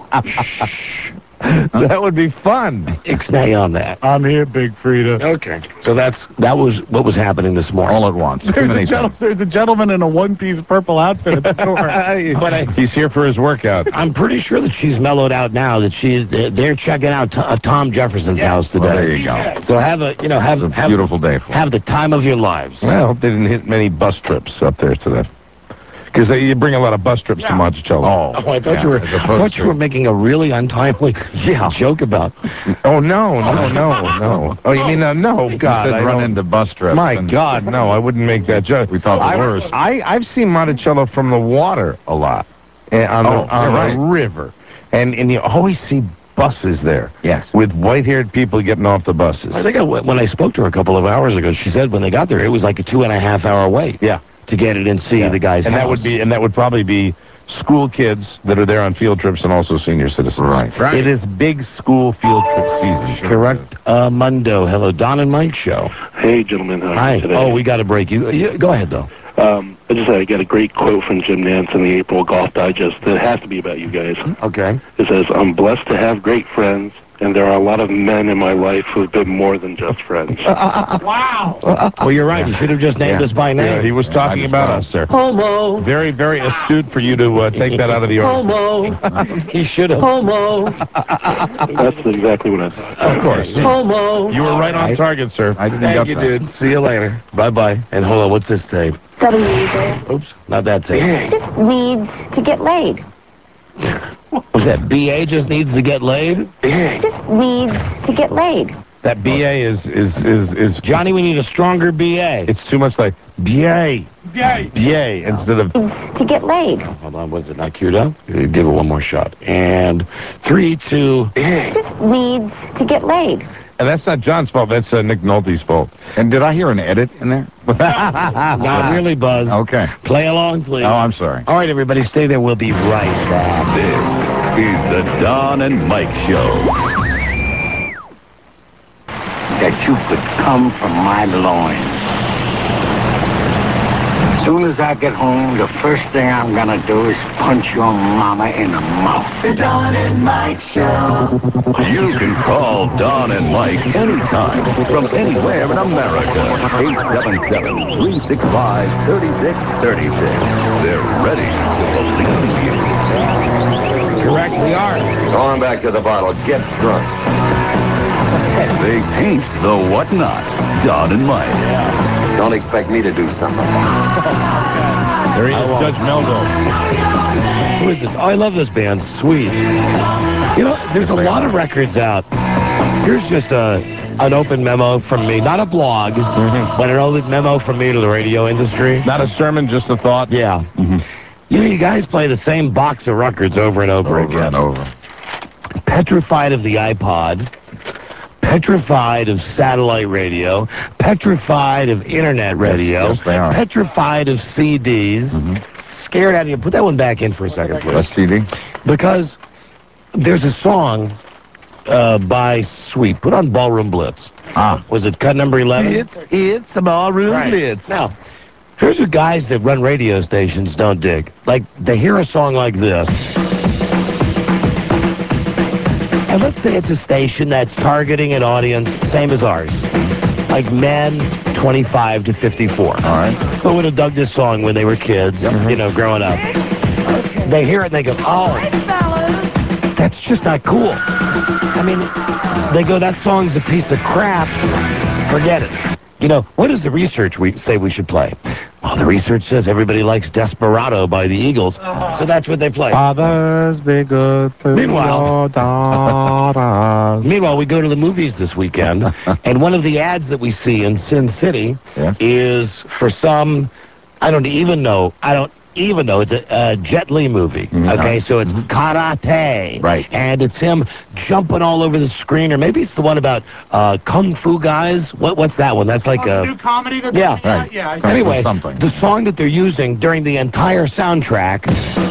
too. That would be fun. Ixnay on that. I'm here, Big Frida. Okay. So that's that was what was happening this morning. All at once. Too There's many a, gentle- things. there's a gentleman in a one-piece purple outfit at the door. But I, He's here for his workout. I'm pretty sure that she's mellowed out now. That she's they're, they're checking out T- uh, Tom Jefferson's house today. Well, there you go. So have a you know have It's a have beautiful day for it. have the time of your lives. Well, they didn't hit many bus trips up there today. Because you bring a lot of bus trips to Monticello. Oh, Oh, I thought yeah, you were as I opposed thought you to- were making a really untimely Yeah. joke about. Oh, no, no, no, no. Oh, you mean, uh, no, You God. said I run don't- into bus trips. My and- God, no, I wouldn't make that joke. We thought the I, worst. I, I've seen Monticello from the water a lot, and on, Oh, the, on you're the right. river. And, and you always see buses there. Yes. With white-haired people getting off the buses. I think I, when I spoke to her a couple of hours ago, she said when they got there, it was like a two and a half hour wait. Yeah. To get it and see Yeah. the guy's and house. that would be, and that would probably be school kids that are there on field trips and also senior citizens. Right. Right. It is big school field trip season. Correct. Uh, Mundo. Hello, Don and Mike show. Hey, gentlemen. How are Hi. you today? Oh, we got to break you. you. Go ahead, though. Um, I just I got a great quote from Jim Nance in the April Golf Digest that has to be about you guys. Okay. It says, "I'm blessed to have great friends, and there are a lot of men in my life who've been more than just friends." Wow. Well, you're right. You should have just named Yeah. us by name. Yeah, he was talking I just about know. us, sir. Homo. Very, very astute for you to uh, take that out of the order. Homo. He should have. Homo. That's exactly what I thought. Of course. Homo. You were right on target, sir. I didn't Thank get you, that. dude. See you later. Bye-bye. And hold on. What's this tape? W J. Oops. Not that tape. Just needs to get laid. What's that? B A just needs to get laid? Just needs to get laid. That B A is is is is Johnny, we need a stronger B A. It's too much like B A, Yay. B A instead of. Needs to get laid. Hold on. Was it not queued up? Uh, Give it one more shot. And three, two. Just needs to get laid. And that's not John's fault. That's uh, Nick Nolte's fault. And did I hear an edit in there? Not really, Buzz. Okay. Play along, please. Oh, I'm sorry. All right, everybody, stay there. We'll be right back. This is the Don and Mike Show. That you could come from my loins. As soon as I get home, the first thing I'm gonna do is punch your mama in the mouth. The Don and Mike Show. You can call Don and Mike anytime from anywhere in America. eight seven seven, three six five, three six three six. They're ready to believe you. Correct, we are. Go on back to the bottle. Get drunk. They paint the whatnot. Don and Mike. Yeah. Don't expect me to do something. There he is, Judge Melville. Who is this? Oh, I love this band. Sweet. You know, there's a lot of records out. Here's just a an open memo from me. Not a blog, mm-hmm. but an open memo from me to the radio industry. Not a sermon, just a thought? Yeah. Mm-hmm. You know, you guys play the same box of records over and over, over again. and over. Petrified of the iPod. Petrified of satellite radio, petrified of internet radio, yes, yes, they are. Petrified of C Ds, mm-hmm. Scared out of you. Put that one back in for a second, please. A C D? Because there's a song uh, by Sweet. Put on Ballroom Blitz. Ah. Was it cut number eleven? It's, it's a Ballroom right. Blitz. Now, here's what guys that run radio stations don't dig. Like, they hear a song like this. And let's say it's a station that's targeting an audience same as ours, like men twenty-five to fifty-four. All right. Who would have dug this song when they were kids, yep. you know, growing up. They hear it and they go, oh, that's just not cool. I mean, they go, that song's a piece of crap. Forget it. You know, what does the research we say we should play? Well, the research says everybody likes Desperado by the Eagles, so that's what they play. Fathers be good to Meanwhile, your daughters. Meanwhile, we go to the movies this weekend, and one of the ads that we see in Sin City yes. is for some, I don't even know, I don't even know, it's a, a Jet Li movie, mm-hmm. okay? So it's mm-hmm. karate. Right. And it's him jumping all over the screen, or maybe it's the one about uh, Kung Fu Guys. What, what's that one? That's like oh, a... new comedy that's yeah. Right. Yeah. I anyway, something. the song that they're using during the entire soundtrack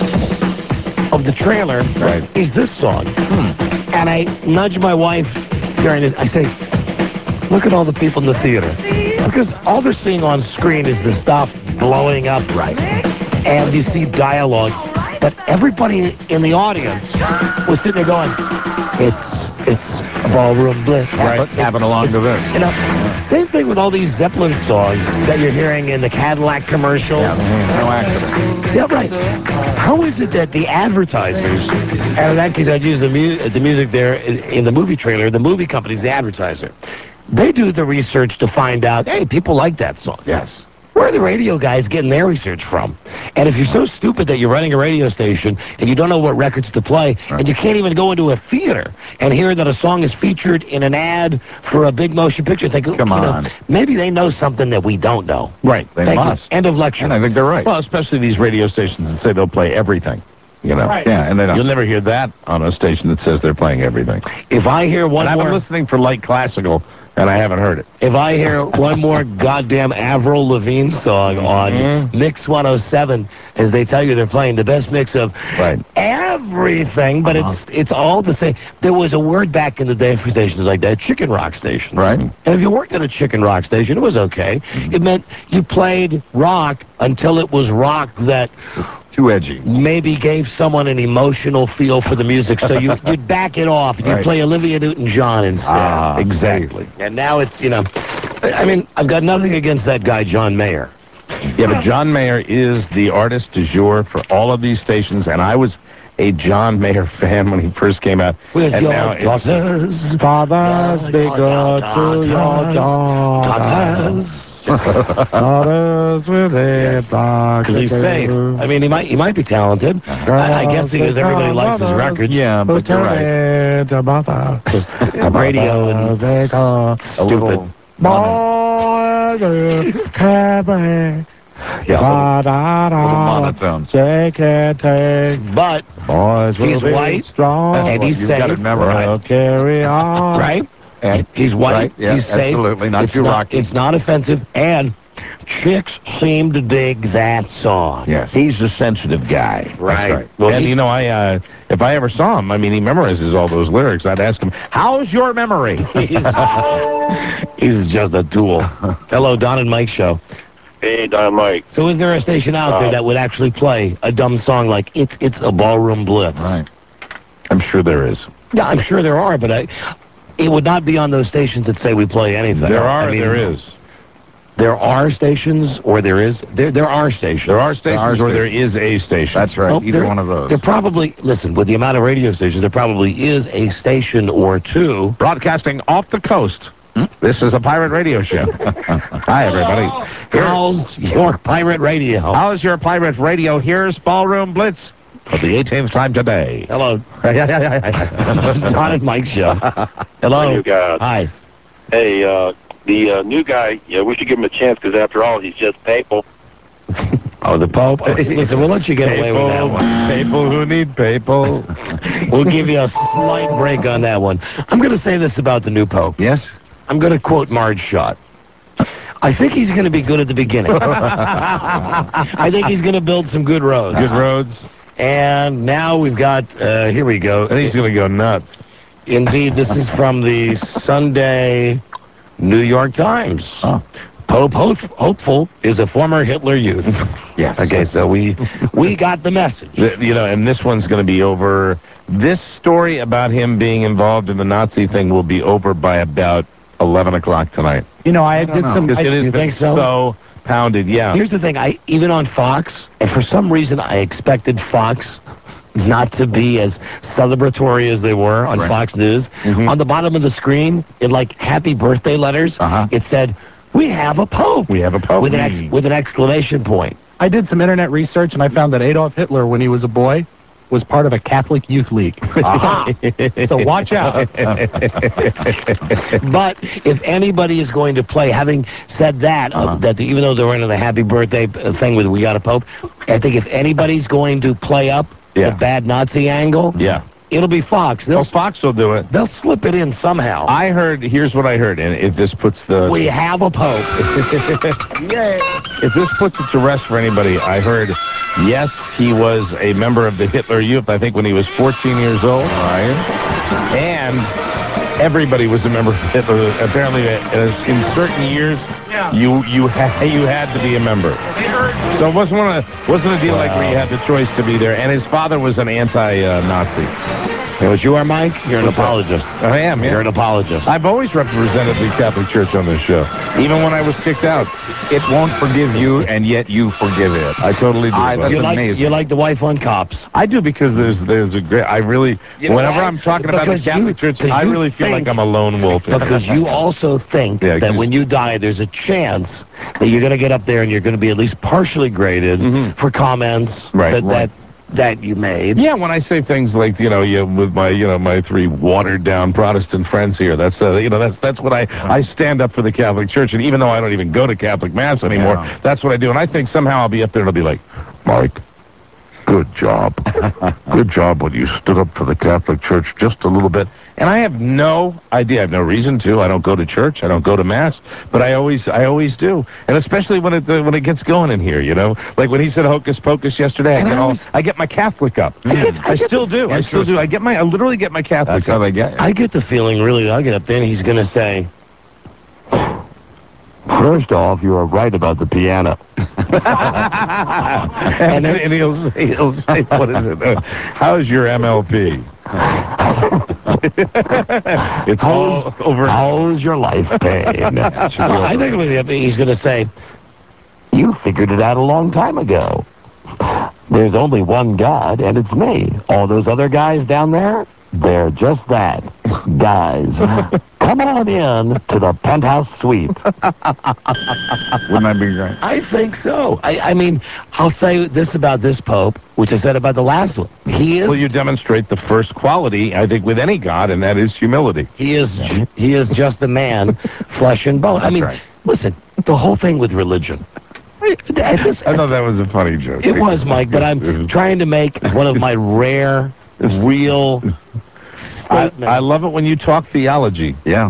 of the trailer right. is this song. Hmm. And I nudge my wife during this. I say, look at all the people in the theater. Because all they're seeing on screen is the stuff blowing up, right? And you see dialogue. But everybody in the audience was sitting there going, it's it's a Ballroom Blitz. Right, having along to this. You know, same thing with all these Zeppelin songs that you're hearing in the Cadillac commercials. Yeah, no accident. Yeah, right. How is it that the advertisers, and in that case I'd use the, mu- the music there in, in the movie trailer, the movie company's the advertiser. They do the research to find out, hey, people like that song. Yes. Where are the radio guys getting their research from? And if you're so stupid that you're running a radio station and you don't know what records to play, right. and you can't even go into a theater and hear that a song is featured in an ad for a big motion picture, think, come you on, know, maybe they know something that we don't know. Right, they Thank must. You. End of lecture. And I think they're right. Well, especially these radio stations that say they'll play everything. You know, right. yeah, and they don't. You'll never hear that on a station that says they're playing everything. If I hear one and more... I've been listening for light classical, and I haven't heard it. If I hear one more goddamn Avril Lavigne song on mm-hmm. Mix one oh seven, as they tell you they're playing the best mix of right. everything, but uh-huh. it's it's all the same. There was a word back in the day for stations like that, chicken rock station. Right. And if you worked at a chicken rock station, it was okay. Mm-hmm. It meant you played rock until it was rock that... too edgy. Maybe gave someone an emotional feel for the music, so you, you'd back it off, and you'd right. play Olivia Newton-John instead. Ah, exactly. See. And now it's, you know, I mean, I've got nothing against that guy, John Mayer. Yeah, but John Mayer is the artist du jour for all of these stations, and I was a John Mayer fan when he first came out. With and your now daughters, fathers, be good to your daughters. Daughters with a black. Because he's safe. I mean, he might he might be talented. I, I guess because everybody likes his records. Yeah, but you're right. Just radio and stupid. Yeah, little, little monotones. Take it, take. But boys he's will white, strong, and he's You've safe. got it memorized. Carry on. Right? And he's white. Right, yeah, he's safe. absolutely. Not it's too not, rocky. It's not offensive, and chicks seem to dig that song. Yes. He's a sensitive guy. Right. That's right. Well, and he- you know, I uh, if I ever saw him, I mean, he memorizes all those lyrics. I'd ask him, "How's your memory?" He's, he's just a tool. Hello, Don and Mike show. Hey, Don Mike. So is there a station out there Uh, that would actually play a dumb song like It's It's a Ballroom Blitz? Right. I'm sure there is. Yeah, I'm sure there are, but I, it would not be on those stations that say we play anything. There are. I mean, there is. There are stations, or there is. There there are stations. There are stations, are or there stations. is a station. That's right. Well, Either there- one of those. There probably, listen, with the amount of radio stations, there probably is a station or two. Broadcasting off the coast. Hmm? This is a pirate radio show. Hi, everybody. Here- How's your pirate radio? How's your pirate radio? Here's Ballroom Blitz for the eighteenth time today. Hello. Don and Mike show. Hello. Hey, you guys. Hi. Hey, uh, the uh, new guy, yeah, we should give him a chance because after all, he's just papal. Oh, the Pope? Oh, listen, we'll let you get away with that one. People who need people. We'll give you a slight break on that one. I'm going to say this about the new Pope. Yes? I'm going to quote Marge Schott. I think he's going to be good at the beginning. I think he's going to build some good roads. Good roads. And now we've got, uh, here we go. And he's going to go nuts. Indeed, this is from the Sunday New York Times. Oh. Pope Hope, Hopeful is a former Hitler youth. Yes. Okay, so we we got the message. The- you know, and this one's going to be over. This story about him being involved in the Nazi thing will be over by about eleven o'clock tonight. You know, I, don't did know. some. Because I, it has you been think so? so pounded, yeah. Here's the thing, I even on Fox, and for some reason I expected Fox not to be as celebratory as they were on Right. Fox News. Mhm. On the bottom of the screen, in like happy birthday letters, Uh-huh. it said, "We have a pope." We have a pope. with an ex- with an exclamation point. I did some internet research, and I found that Adolf Hitler, when he was a boy, was part of a Catholic youth league. So watch out. But if anybody is going to play, having said that, uh, that even though they're into the happy birthday uh, thing with "We Got a Pope," I think if anybody's going to play up Yeah. the bad Nazi angle, Yeah. it'll be Fox. They'll Oh, Fox will do it. they'll slip it in somehow. I heard, here's what I heard, and if this puts the... we have a pope. If this puts it to rest for anybody, I heard, yes, he was a member of the Hitler Youth, I think when he was fourteen years old. Right. And everybody was a member of Hitler. Apparently, uh, in certain years, you you ha- you had to be a member. So it wasn't one of, wasn't a deal like where you had the choice to be there. And his father was an anti-Nazi. You know what you are, Mike? You're an What's that? apologist. I am, yeah. You're an apologist. I've always represented the Catholic Church on this show, even when I was kicked out. It won't forgive you, and yet you forgive it. I totally do. I- Bud. that's you like amazing. you like the wife on Cops. I do because there's there's a great. I really You know whenever why? I'm talking about the Because Catholic you- Church, because I you really feel think- like I'm a lone wolf. Because you also think Yeah, that 'cause- when you die, there's a chance that you're going to get up there and you're going to be at least partially graded Mhm. for comments Right, that, right. that that you made. Yeah, when I say things like you know, yeah, with my you know my three watered down Protestant friends here, that's uh, you know that's that's what I I stand up for the Catholic Church, and even though I don't even go to Catholic Mass anymore, Yeah. that's what I do. And I think somehow I'll be up there and I'll be like, Mike, good job, good job when you stood up for the Catholic Church just a little bit. And I have no idea. I have no reason to. I don't go to church. I don't go to Mass. But I always, I always do. And especially when it uh, when it gets going in here, you know, like when he said hocus pocus yesterday, I And get I all, always- I get my Catholic up. I get- I I get still do. I still do. I get my, I literally get my Catholic That's how up. they get you. I get the feeling, really, I'll get up there and he's going to say, first off, you are right about the piano. and, then, and he'll say, he'll say, what is it? Uh, how's your M L P? It's all over. How's your life pain? I think when he- he's going to say, you figured it out a long time ago. There's only one God, and it's me. All those other guys down there, they're just that. Guys. Come on in to the penthouse suite. Wouldn't that be great? I think so. I, I mean, I'll say this about this Pope, which I said about the last one. He is Well, you demonstrate the first quality, I think, with any God, and that is humility. he is he is just a man, flesh and bone. I That's mean, right. listen, the whole thing with religion. At this- I thought that was a funny joke. It was, Mike, but I'm trying to make one of my rare, real I, statements. I love it when you talk theology. Yeah.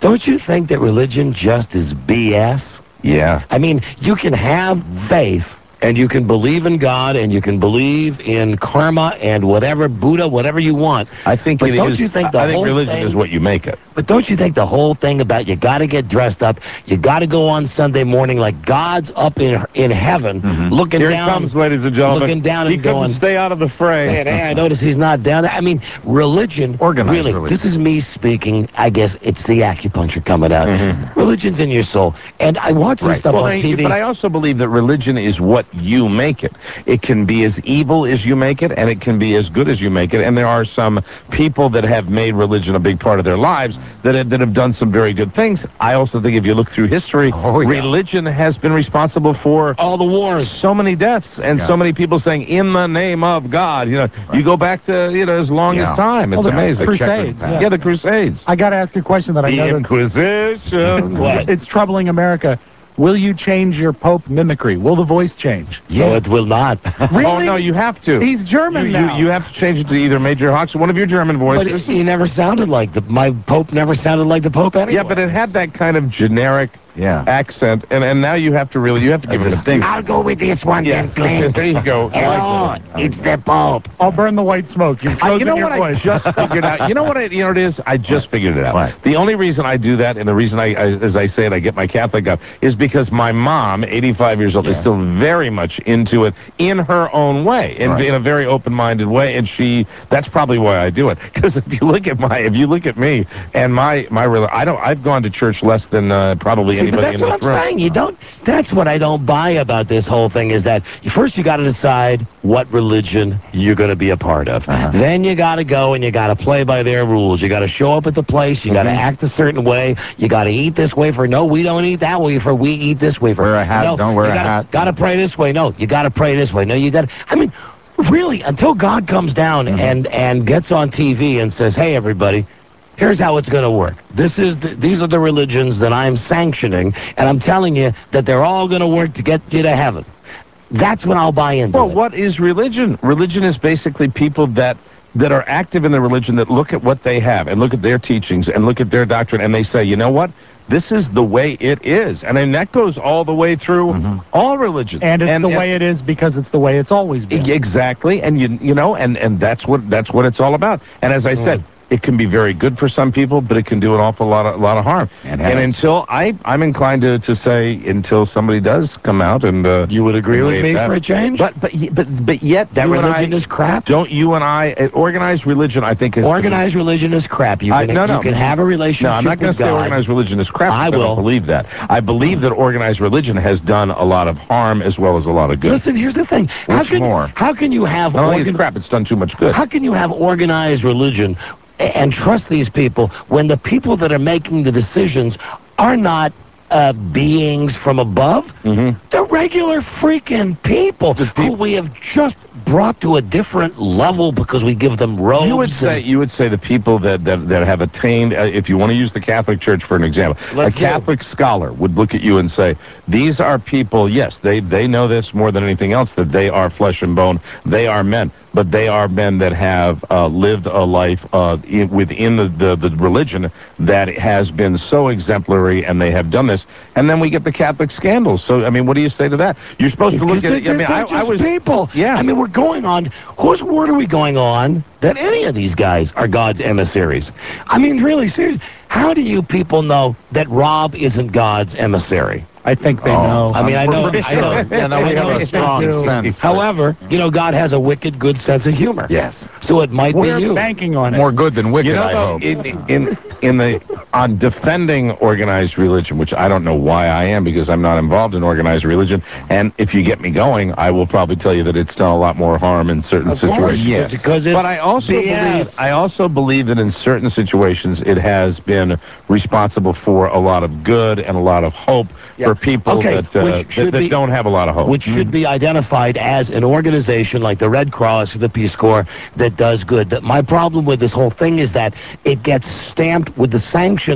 Don't you think that religion just is B S? Yeah. I mean, you can have faith, and you can believe in God, and you can believe in karma and whatever, Buddha, whatever you want. I think But it don't is- you think the I think whole religion thing- is what you make it. But don't you think the whole thing about you got to get dressed up, you got to go on Sunday morning like God's up in in heaven, looking Here down. he comes, ladies and gentlemen. Looking down he and couldn't going, stay out of the fray. saying, hey, I notice he's not down there. I mean, religion, Organized really, religion. this is me speaking. I guess it's the acupuncture coming out. Religion's in your soul. And I watch this stuff Well, on I- T V. But I also believe that religion is what you make it. It can be as evil as you make it, and it can be as good as you make it. And there are some people that have made religion a big part of their lives that have, that have done some very good things. I also think if you look through history, religion has been responsible for all the wars, so many deaths, and Yeah. so many people saying, in the name of God. You know, you go back to, you know, as long Yeah. as time. It's Well, the amazing. Crusades, yeah. Yeah, the Crusades. I got to ask you a question that I The know that's- Inquisition. What? It's troubling America. Will you change your Pope mimicry? Will the voice change? No, it will not. Really? Oh, no, you have to. He's German you, now. You, you have to change it to either Major Hawks or one of your German But voices. he never sounded like the, my Pope never sounded like the Pope anyway. Yeah, but it had that kind of generic yeah. accent, and, and now you have to really, you have to give it a distinct. I'll go with this one Yeah, then, Clint. there you go. I Hello, like that. it's the Pope. I'll burn the white smoke. You've I, chosen you know your what voice. I just figured out? You know what I, you know what it is? I just figured it out. What? The only reason I do that, and the reason I, I as I say it, I get my Catholic up, is because my mom, eighty-five years old, is still very much into it in her own way, in, Right. in a very open-minded way, and she, that's probably why I do it. Because if you look at my, if you look at me and my, my, rela- I don't, I've gone to church less than uh, probably See, but anybody that's in what this I'm room. saying. You don't. That's what I don't buy about this whole thing. Is that first you got to decide what religion you're going to be a part of. Then you got to go and you got to play by their rules. You got to show up at the place. You got to act a certain way. You got to eat this way for no. We don't eat that way for. We eat this way for. Wear a hat, No, don't wear you a gotta, hat. Got to pray this way. No, you got to pray this way. No, you got. I mean, really, until God comes down and and gets on T V and says, "Hey, everybody." Here's how it's going to work. This is the, these are the religions that I'm sanctioning, and I'm telling you that they're all going to work to get you to heaven. That's when I'll buy into Well, it. what is religion? Religion is basically people that that are active in the religion that look at what they have and look at their teachings and look at their doctrine, and they say, you know what? This is the way it is. And then that goes all the way through all religions. And it's the way it is because it's the way it's always been. Exactly. And you you know, and, and that's what that's what it's all about. And as I said, it can be very good for some people, but it can do an awful lot of, lot of harm. And And has. until I, I'm inclined to, to say, until somebody does come out and uh, You would agree and with waive me that. for a change? But but y- but but yet That you and religion I- is crap? Don't you and I uh, organized religion? I think is Organized religion is crap. You I- can, no, no. you can have a relationship No, I'm not going with to say God. organized religion is crap. I because will. don't believe that. I believe that organized religion has done a lot of harm as well as a lot of good. Listen, here's the thing. How What's can, more? How can you have Not only is organ- crap, it's done too much good. How can you have organized religion a- and trust these people when the people that are making the decisions are not uh, beings from above? Mm-hmm. They're regular freaking people who we have just brought to a different level because we give them robes. You would say and- you would say the people that that, that have attained, uh, if you want to use the Catholic Church for an example, Let's a do it. Catholic scholar would look at you and say, these are people. Yes, they they know this more than anything else, that they are flesh and bone. They are men, but they are men that have uh, lived a life uh, in, within the, the the religion that has been so exemplary, and they have done this. And then we get the Catholic scandals. So I mean, what do you say to that? You're supposed to look at it. I mean, I, They're I just was people. Yeah. I mean, we're going on. Whose word are we going on that any of these guys are God's emissaries? I mean, really, seriously, how do you people know that Rob isn't God's emissary? I think they Oh, know. I mean, I I'm know. pretty I know. sure. Yeah, no, we I know have a it's strong not you. sense. However, you know, God has a wicked good sense of humor. Yes. So it might We're be you. banking on it. More good than wicked, You know, I though, hope. in, in in the on defending organized religion, which I don't know why I am, because I'm not involved in organized religion. And if you get me going, I will probably tell you that it's done a lot more harm in certain Of course, situations. Yes. because it's But I also B S. believe I also believe that in certain situations it has been responsible for a lot of good and a lot of hope Yeah. for people Okay, that, uh, which that should that be- don't have a lot of hope. which should be identified as an organization like the Red Cross or the Peace Corps that does good. That my problem with this whole thing is that it gets stamped with the sanction like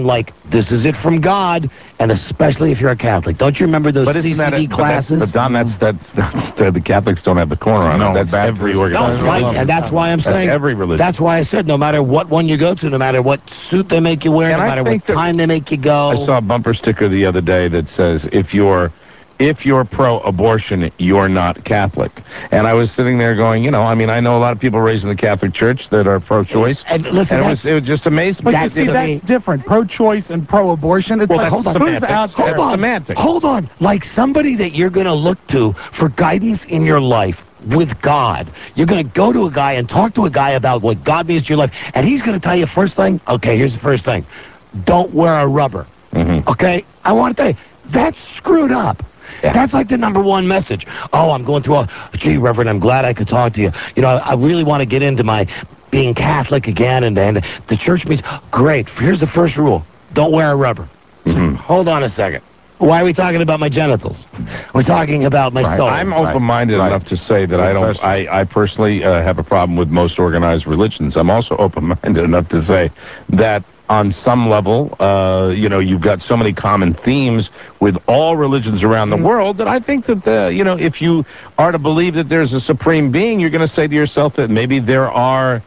this is it from God, and especially if you're a Catholic. Don't you remember those But C isn't C that D it? But, classes? that's, but Don, that's, that's, that's the Catholics don't have the corner on No, it. That's Baptist- every No, organization. right, and that's why I'm That's saying every religion. That's why I said no matter what one you go to, no matter what suit they make you wear, And no I matter what think that- time they make you go. I saw a bumper sticker the other day that says, if you're if you're pro-abortion, you're not Catholic. And I was sitting there going, you know, I mean, I know a lot of people raised in the Catholic Church that are pro-choice. And listen, and it that's- was, it was just amazing. But you That's see, to that's me- different. Pro-choice and pro-abortion. It's Well, like, that's who's semantics. out Hold there? Hold on, semantics. hold on. Like somebody that you're going to look to for guidance in your life with God. You're going to go to a guy and talk to a guy about what God means to your life, and he's going to tell you first thing, okay, here's the first thing. Don't wear a rubber. Mm-hmm. Okay? I want to tell you, that's screwed up. Yeah. That's like the number one message. Oh, I'm going through a, gee, Reverend, I'm glad I could talk to you. You know, I really want to get into my being Catholic again, and, and the church means, great, here's the first rule. Don't wear a rubber. Mm-hmm. Hold on a second. Why are we talking about my genitals? We're talking about my Right. soul. I'm open-minded Right. enough to say that I don't. I, I personally uh, have a problem with most organized religions. I'm also open-minded enough to say that on some level, uh, you know, you've got so many common themes with all religions around the world that I think that the, you know, if you are to believe that there's a supreme being, you're going to say to yourself that maybe there are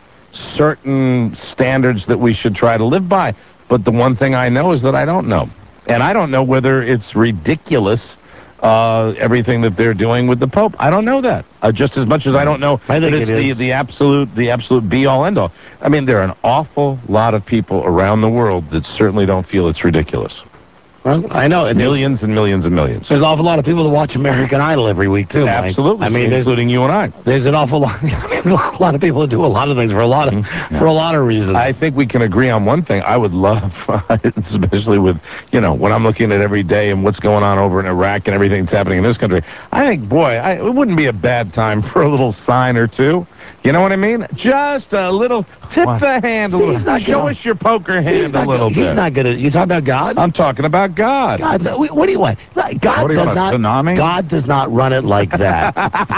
certain standards that we should try to live by. But the one thing I know is that I don't know. And I don't know whether it's ridiculous, uh, everything that they're doing with the Pope. I don't know that. Uh, just as much as I don't know I think that it's it the, is. the absolute the absolute be-all, end-all. I mean, there are an awful lot of people around the world that certainly don't feel it's ridiculous. Well, I know. And there's, Millions and millions and millions. there's an awful lot of people that watch American Idol every week, too, Mike. Absolutely. I mean, there's, including you and I. there's an awful lot, I mean, there's a lot of people that do a lot of things for a lot of, for a lot of reasons. I think we can agree on one thing. I would love, especially with, you know, when I'm looking at every day and what's going on over in Iraq and everything that's happening in this country, I think, boy, I, it wouldn't be a bad time for a little sign or two. You know what I mean? Just a little, tip What? the hand a See, little. he's not Show gonna- us your poker he's hand a not little good. bit. He's not good at, you talking about God? I'm talking about God. God's, what do you want? God What do you does want, a not, tsunami? God does not run it like that.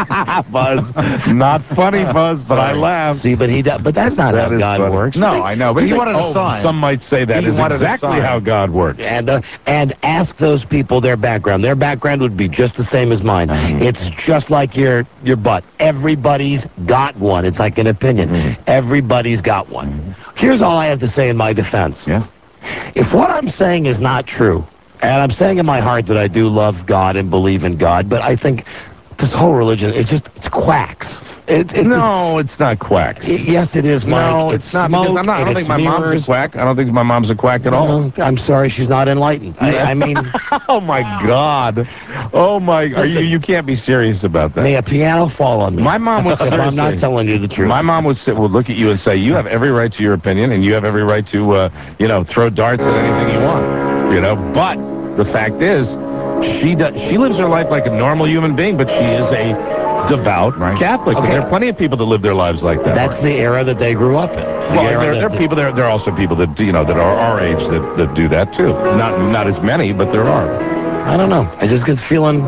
Buzz. Not funny, Buzz, but I laugh. See, but he does, but that's not That how is God funny. works. No, You I know, but you he think- wanted a Oh, sign. some might say that He is wanted a exactly sign. how God works. And uh, and ask those people their background. Their background would be just the same as mine. Mm-hmm. It's just like your your butt. Everybody's got one. It's like an opinion. Mm-hmm. Everybody's got one. Here's all I have to say in my defense. Yeah. If what I'm saying is not true, and I'm saying in my heart that I do love God and believe in God, but I think this whole religion, it's just, it's quacks. It, it, No, it's not quacks. it- yes, it is, Mike. No, it's, not. smoke Because I'm not. I and don't think it's my mom's mirrors. a quack. I don't think my mom's a quack at all. No, I'm sorry, she's not enlightened. I, I mean, Oh my God! Oh my! Are you? You can't be serious about that. may a piano fall on me. My mom would if I'm not seriously- telling you the truth. My mom would sit, would look at you and say, "You have every right to your opinion, and you have every right to, uh, you know, throw darts at anything you want." You know, but the fact is, she does. She lives her life like a normal human being, but she is a devout Catholic. And Okay. there are plenty of people that live their lives like that. That's the era that they grew up in. The Well, era there, that- there are people. There, there are also people that you know that are our age that, that do that too. Not not as many, but there are. I don't know. I just get the feeling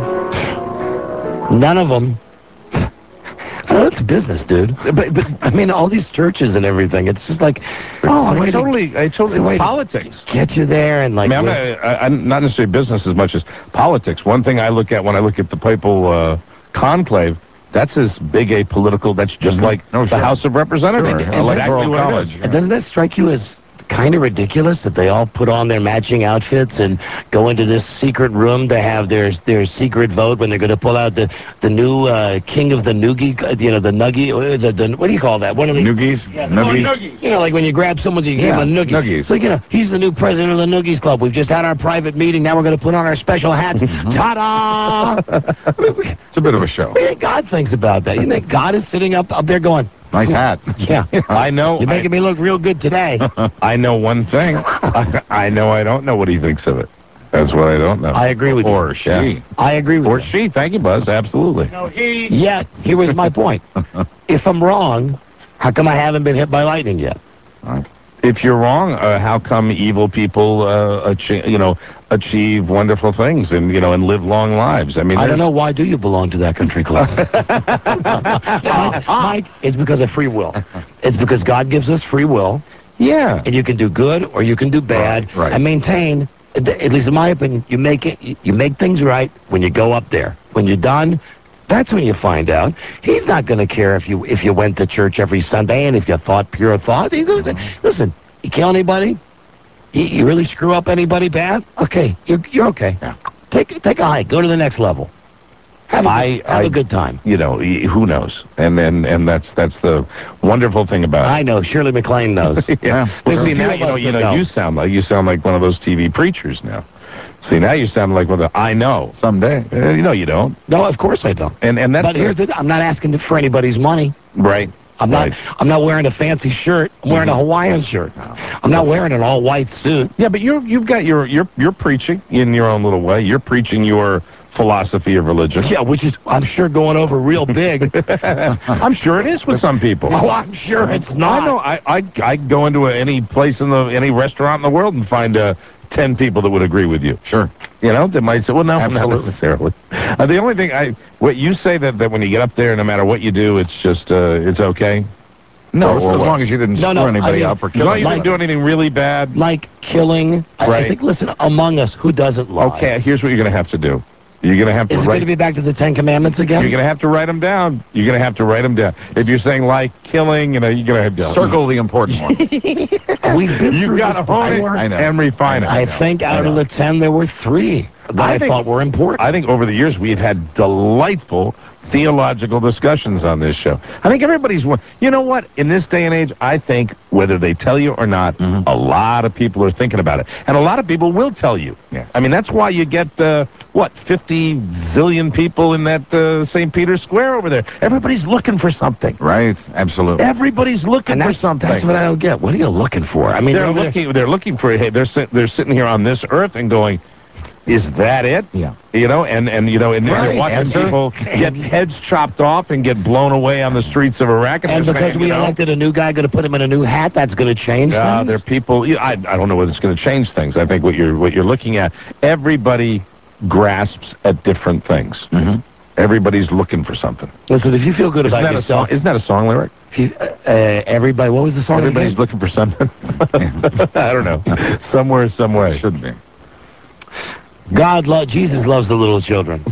none of them. I know it's business, dude. But, but I mean, all these churches and everything. It's just like, oh, I I totally, I totally. it's a way It's to politics. get you there and like. I mean, I'm not, I, I'm not necessarily business as much as politics. One thing I look at when I look at the papal uh, conclave, that's as big a political. That's just like Oh, the sure. House of Representatives. Sure. Exactly Electoral what it college. is. And doesn't that strike you as kind of ridiculous that they all put on their matching outfits and go into this secret room to have their their secret vote when they're going to pull out the the new uh, king of the noogie, uh, you know, the nuggie, uh, the, the what do you call that? One of these Noogies? Yeah, the Noogies? noogies. You know, like when you grab someone, you give Yeah, him a noogie. noogies. So you know, he's the new president of the Noogies Club. We've just had our private meeting. Now we're going to put on our special hats. Ta-da! I mean, we- It's a bit of a show. what do you think God thinks about that? You think God is sitting up up there going, Nice hat. yeah, I know. you're making me look real good today. I, I know one thing. I, I know I don't know what he thinks of it. That's what I don't know. I agree with you. Or she. Yeah. I agree with Or you. she. Thank you, Buzz. Absolutely. No, he. Yet, here was my point. If I'm wrong, how come I haven't been hit by lightning yet? If you're wrong, uh, how come evil people, uh, achieve, you know, achieve wonderful things and you know and live long lives? I mean, I don't there's- know. Why do you belong to that country club? Mike, Mike, it's because of free will. It's because God gives us free will, Yeah. And you can do good or you can do bad. Right, right. And maintain, at least in my opinion, you make it. You make things right when you go up there. When you're done, that's when you find out. He's not going to care if you if you went to church every Sunday and if you thought pure thought. He goes, listen, you kill anybody? You, you really screw up anybody bad? Okay, you're, you're okay. Yeah. Take take a hike. Go to the next level. Have, a, I, have I, a good time. You know, y- who knows? And and, and that's that's the wonderful thing about it. I know. Shirley MacLaine knows. Yeah. Well, There's a see, few now of you know, us you that know, know. you sound like you sound like one of those T V preachers now. See, now you sound like one of the I know. Someday. Uh, you know you don't. No, of course I don't. And and that's But here's the. I'm not asking for anybody's money. right. I'm not. Right. I'm not wearing a fancy shirt. I'm wearing a Hawaiian shirt. I'm not wearing an all white suit. Yeah, but you you've got your you're you're preaching in your own little way. You're preaching your philosophy of religion. Yeah, which is I'm sure going over real big. I'm sure it is with some people. Oh, I'm sure it's not. I know. I I I go into a, any place in the any restaurant in the world and find uh, ten people that would agree with you. Sure. You know, they might say, well, no, Absolutely. not necessarily. Uh, the only thing I what you say that that when you get up there, no matter what you do, it's just uh, it's okay. No, Or- as or what? long as you didn't No, screw no, anybody I mean, up or As kill long as you anybody. didn't do anything really bad. Like killing. I, I Right. think. Listen, among us, who doesn't lie? Okay, here's what you're going to have to do. You're going to have to Is it write. going to be back to the Ten Commandments again? You're going to have to write them down. You're going to have to write them down. If you're saying like killing, you know, you're going to have to Circle the important one. We've been You through got to this hone it before. I know. and refine it. I think out of the ten, there were three that I, I think- thought were important. I think over the years we've had delightful theological discussions on this show. I think everybody's, wa- you know what? In this day and age, I think whether they tell you or not, Mm-hmm. a lot of people are thinking about it, and a lot of people will tell you. Yeah. I mean, that's why you get uh, what fifty zillion people in that uh, Saint Peter's Square over there. Everybody's looking for something. Right? Absolutely. Everybody's looking and for that's, something. that's what I don't get. What are you looking for? I mean, they're over there- looking. They're looking for. Hey, they're sit, they're sitting here on this earth and going, "Is that it?" Yeah. You know, and and you know, and Right, they're watching answer. people get heads chopped off and get blown away on the streets of Iraq. And they're because saying, we you know, elected a new guy, going to put him in a new hat, that's going to change uh, things? there are people. You know, I I don't know whether it's going to change things. I think what you're what you're looking at, everybody grasps at different things. Mm-hmm. Everybody's looking for something. Listen, if you feel good Isn't about that a yourself, song? Isn't that a song lyric? if you, uh, uh, everybody, what was the song? Everybody's again? looking for something. I don't know. Somewhere, some way. Should be. God, lo- Jesus loves the little children.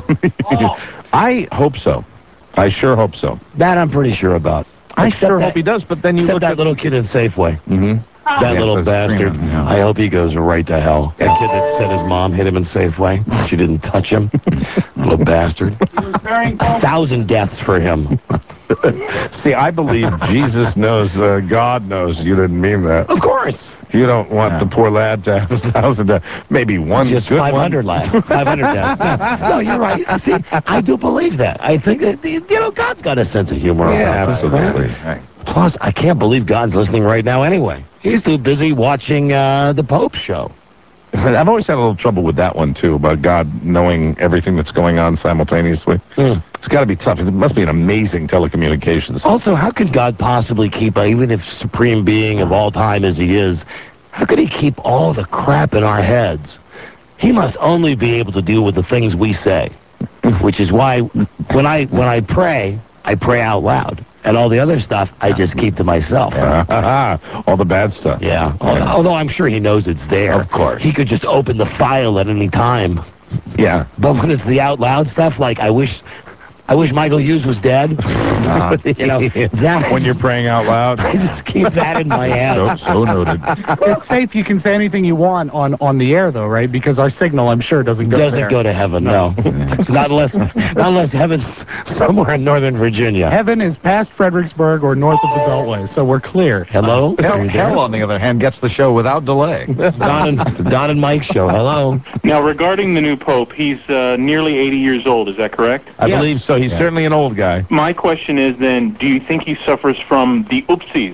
I hope so. I sure hope so. That I'm pretty sure about. I Except sure that- hope he does. But then you Except look that at little kid in Safeway. Mm-hmm. That Yeah, little the bastard. screaming, yeah. I hope he goes right to hell. That kid that said his mom hit him in Safeway. She didn't touch him. Little bastard. A thousand deaths for him. See, I believe Jesus knows, uh, God knows you didn't mean that. Of course. You don't want Yeah. the poor lad to have a thousand deaths. Maybe one Just good five hundred one. lads. five hundred deaths. No, no, you're right. See, I do believe that. I think that, you know, God's got a sense of humor. on Yeah, that, right? absolutely. Right. Plus, I can't believe God's listening right now anyway. He's too busy watching uh, the Pope show. I've always had a little trouble with that one, too, about God knowing everything that's going on simultaneously. Mm. It's got to be tough. It must be an amazing telecommunications. Also, how could God possibly keep, uh, even if supreme being of all time as he is, how could he keep all the crap in our heads? He must only be able to deal with the things we say, which is why when I when I pray, I pray out loud. And all the other stuff, I just keep to myself. All the bad stuff. Yeah. Although I'm sure he knows it's there. Of course. He could just open the file at any time. Yeah. But when it's the out loud stuff, like I wish, I wish Michael Hughes was dead. Uh, you know, that when you're praying out loud. I just keep that in my head. So, so noted. It's safe. You can say anything you want on, on the air, though, right? Because our signal, I'm sure, doesn't go Doesn't there. go to heaven, no. not unless, not unless heaven's somewhere in Northern Virginia. Heaven is past Fredericksburg or north of the Beltway, so we're clear. Hello. Hell, Are you there? hell, on the other hand, gets the show without delay. Don and Don and Mike show. Hello. Now, regarding the new pope, he's uh, nearly eighty years old. Is that correct? I Yes. believe so. He's Yeah. certainly an old guy. My question is then, do you think he suffers from the oopsies?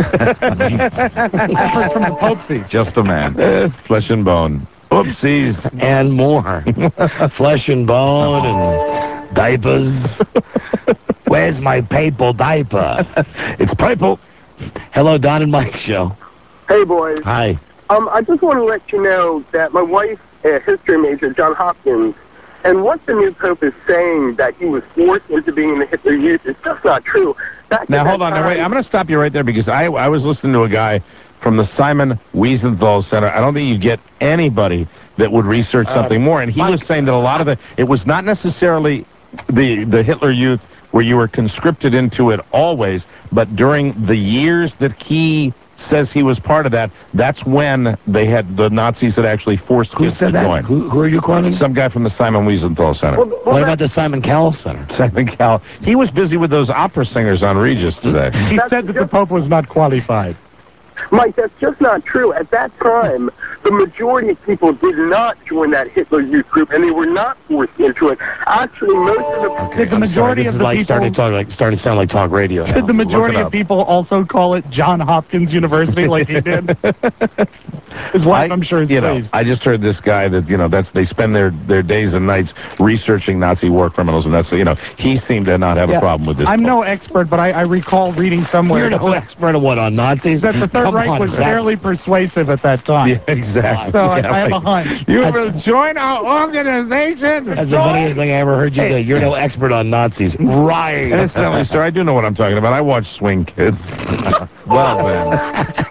Separate from the Popesies. Just a man. Eh, flesh and bone. Oopsies. And more. Flesh and bone and diapers. Where's my papal diaper? It's purple. Hello, Don and Mike show. Hey, boys. Hi. Um, I just want to let you know that my wife's a history major, John Hopkins, and what the new pope is saying that he was forced into being in the Hitler Youth is just not true. Back Now, at hold that on. Now, wait. time- I'm going to stop you right there because I, I was listening to a guy from the Simon Wiesenthal Center. I don't think you get anybody that would research something Um, more. And he Mike- was saying that a lot of the, it was not necessarily the, the Hitler Youth where you were conscripted into it always, but during the years that he says he was part of that, that's when they had, the Nazis had actually forced Who kids said to that? join. Who, who are you quoting? Some guy from the Simon Wiesenthal Center. What about the Simon Cowell Center? Simon Cowell. He was busy with those opera singers on Regis today. He said that the Pope was not qualified. Mike, that's just not true. At that time, the majority of people did not join that Hitler Youth group, and they were not forced into it. Actually, most of the... Okay, Did the I'm majority sorry, this of is the like people- starting to talk like starting to sound like talk radio. now. Did the majority Look it of up. people also call it John Hopkins University like he did? His wife, I- I'm sure, is you know, pleased. I just heard this guy that, you know, that's they spend their, their days and nights researching Nazi war criminals, and that's, you know, he seemed to not have Yeah. a problem with this. I'm no expert, but I, I recall reading somewhere You're that no the- expert on what, on Nazis? that the Third Come Reich on, was that's- fairly persuasive at that time. Yeah, exactly. So I, Yeah, I have a right. hunch. You will join our organization. That's the funniest thing I ever heard you say. You're no expert on Nazis. Right. Incidentally, sir, I do know what I'm talking about. I watch Swing Kids. Well, then.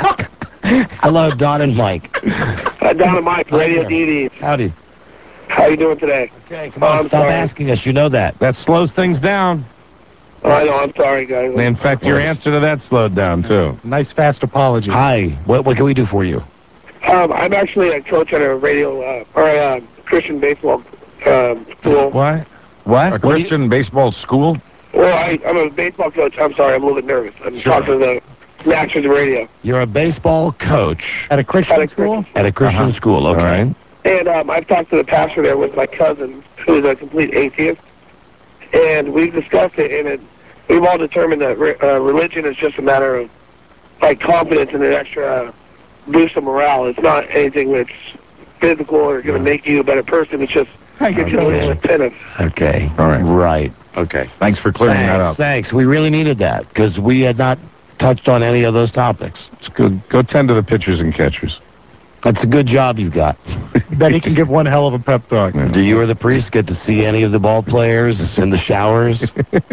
Hello, Don and Mike. Uh, Don and Mike, Radio D Ds. Howdy. How you doing today? Okay, come on, I'm stop sorry. asking us. You know that. That slows things down. Oh, I know, I'm sorry, guys. In fact, your answer to that slowed down, too. Nice, fast apology. Hi. What what can we do for you? Um, I'm actually a coach at a radio, uh, or a uh, Christian baseball um, school. What? What? A Christian baseball school? Well, I, I'm a baseball coach. I'm sorry, I'm a little bit nervous. I'm Sure. talking to the Masters of Radio. You're a baseball coach At a Christian At a school? at a Christian Uh-huh. school. Okay. All right. And um, I've talked to the pastor there with my cousin, who's a complete atheist. And we've discussed it, and it, we've all determined that re- uh, religion is just a matter of, like, confidence and an extra uh, boost of morale. It's not anything that's physical or going to make you a better person. It's just Thank get you. you a little incentive. Okay. All right. Right. Okay. Thanks for clearing thanks, that up. Thanks. We really needed that because we had not touched on any of those topics. It's good. Go tend to the pitchers and catchers. That's a good job you've got. Bet he can give one hell of a pep talk. Do you or the priest get to see any of the ball players in the showers?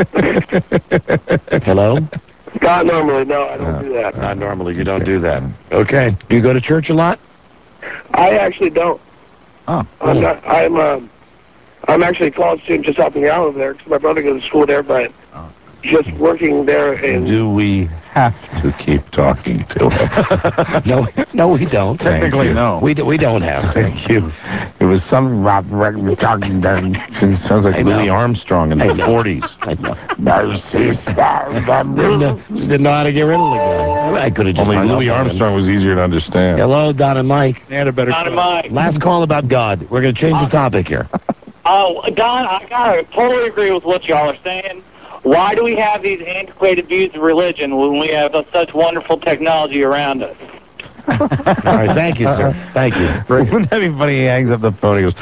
Hello? Not normally, no, I don't do that. Not normally. You don't do that. Okay. Do you go to church a lot? I actually don't. Oh. I'm not. I'm um, I'm actually a college student just helping out over there because my brother goes to school there, but just working there and Do we have to keep talking to him? No, no, we don't. Technically, you. no. We, do, we don't have to. Thank you. It was some Rob talking down. It sounds like I know. Louis Armstrong in I the know. forties. I know. Didn't know, didn't know how to get rid of the guy. I could have just Only hung up Louis on him. Armstrong was easier to understand. Hello, Don and Mike. And a better Don and Mike. Last call about God. We're going to change the topic here. Oh, Don, I gotta totally agree with what y'all are saying. Why do we have these antiquated views of religion when we have uh, such wonderful technology around us? All right, thank you, sir. Thank you. Wouldn't that be funny? He hangs up the phone. He goes,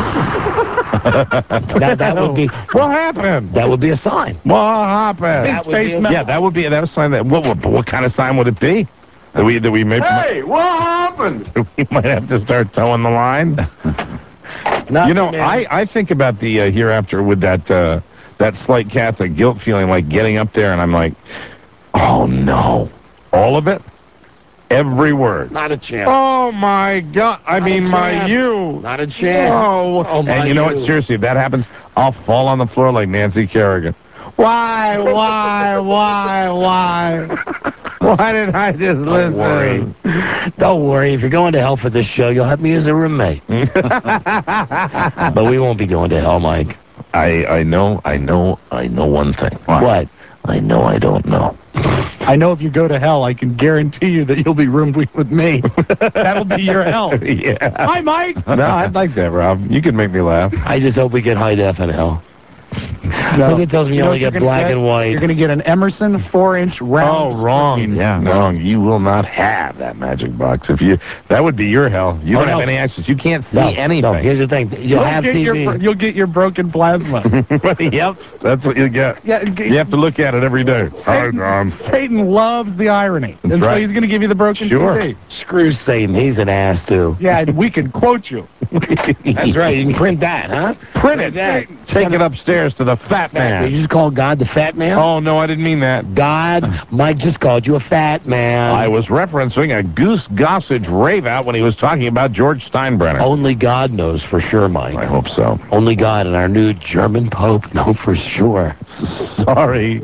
That, that would be "What happened? that would be a sign. What happened?" That would be a, Yeah, that would be that would sign that. What, what what kind of sign would it be? That we that we may Hey, what happened? we might have to start towing the line. Nothing, You know, man. I, I think about the uh, hereafter with that uh, that slight Catholic guilt feeling, like getting up there and I'm like, oh no, all of it, every word. Not a chance. Oh my God! I Not a mean, my chance. you. Not a chance. Oh, Oh, my and you know what? you. Seriously, if that happens, I'll fall on the floor like Nancy Kerrigan. Why, why, why, why? Why did I just listen? worry. Don't worry. If you're going to hell for this show, you'll have me as a roommate. But we won't be going to hell, Mike. I I know, I know, I know one thing. What? I know I don't know. I know if you go to hell, I can guarantee you that you'll be roomed with me. That'll be your hell. Yeah. Hi, Mike. No, I'd like that, Rob. You can make me laugh. I just hope we get high def in hell. No. Something tells me you, know only what you're get gonna black get? and white. You're going to get an Emerson four-inch round. Oh, wrong. screen. Yeah. Wrong. You will not have that magic box. If you, that would be your hell. You Oh, don't have no. any access. You can't see No, anything. no, here's the thing. You'll, You'll have get T your V. bro- you'll get your broken plasma. Yep. That's what you get. Yeah, You have to look at it every day. Sorry, Mom. Satan loves the irony, That's and so right. he's going to give you the broken Sure. T V. Screw Satan. He's an ass, too. Yeah, and we can quote you. That's right. You can print that, huh? Print it. that. Take it upstairs. upstairs to the fat man. Did you just call God the fat man? Oh, no, I didn't mean that. God, Mike just called you a fat man. I was referencing a Goose Gossage rave-out when he was talking about George Steinbrenner. Only God knows for sure, Mike. I hope so. Only God and our new German Pope know for sure. Sorry.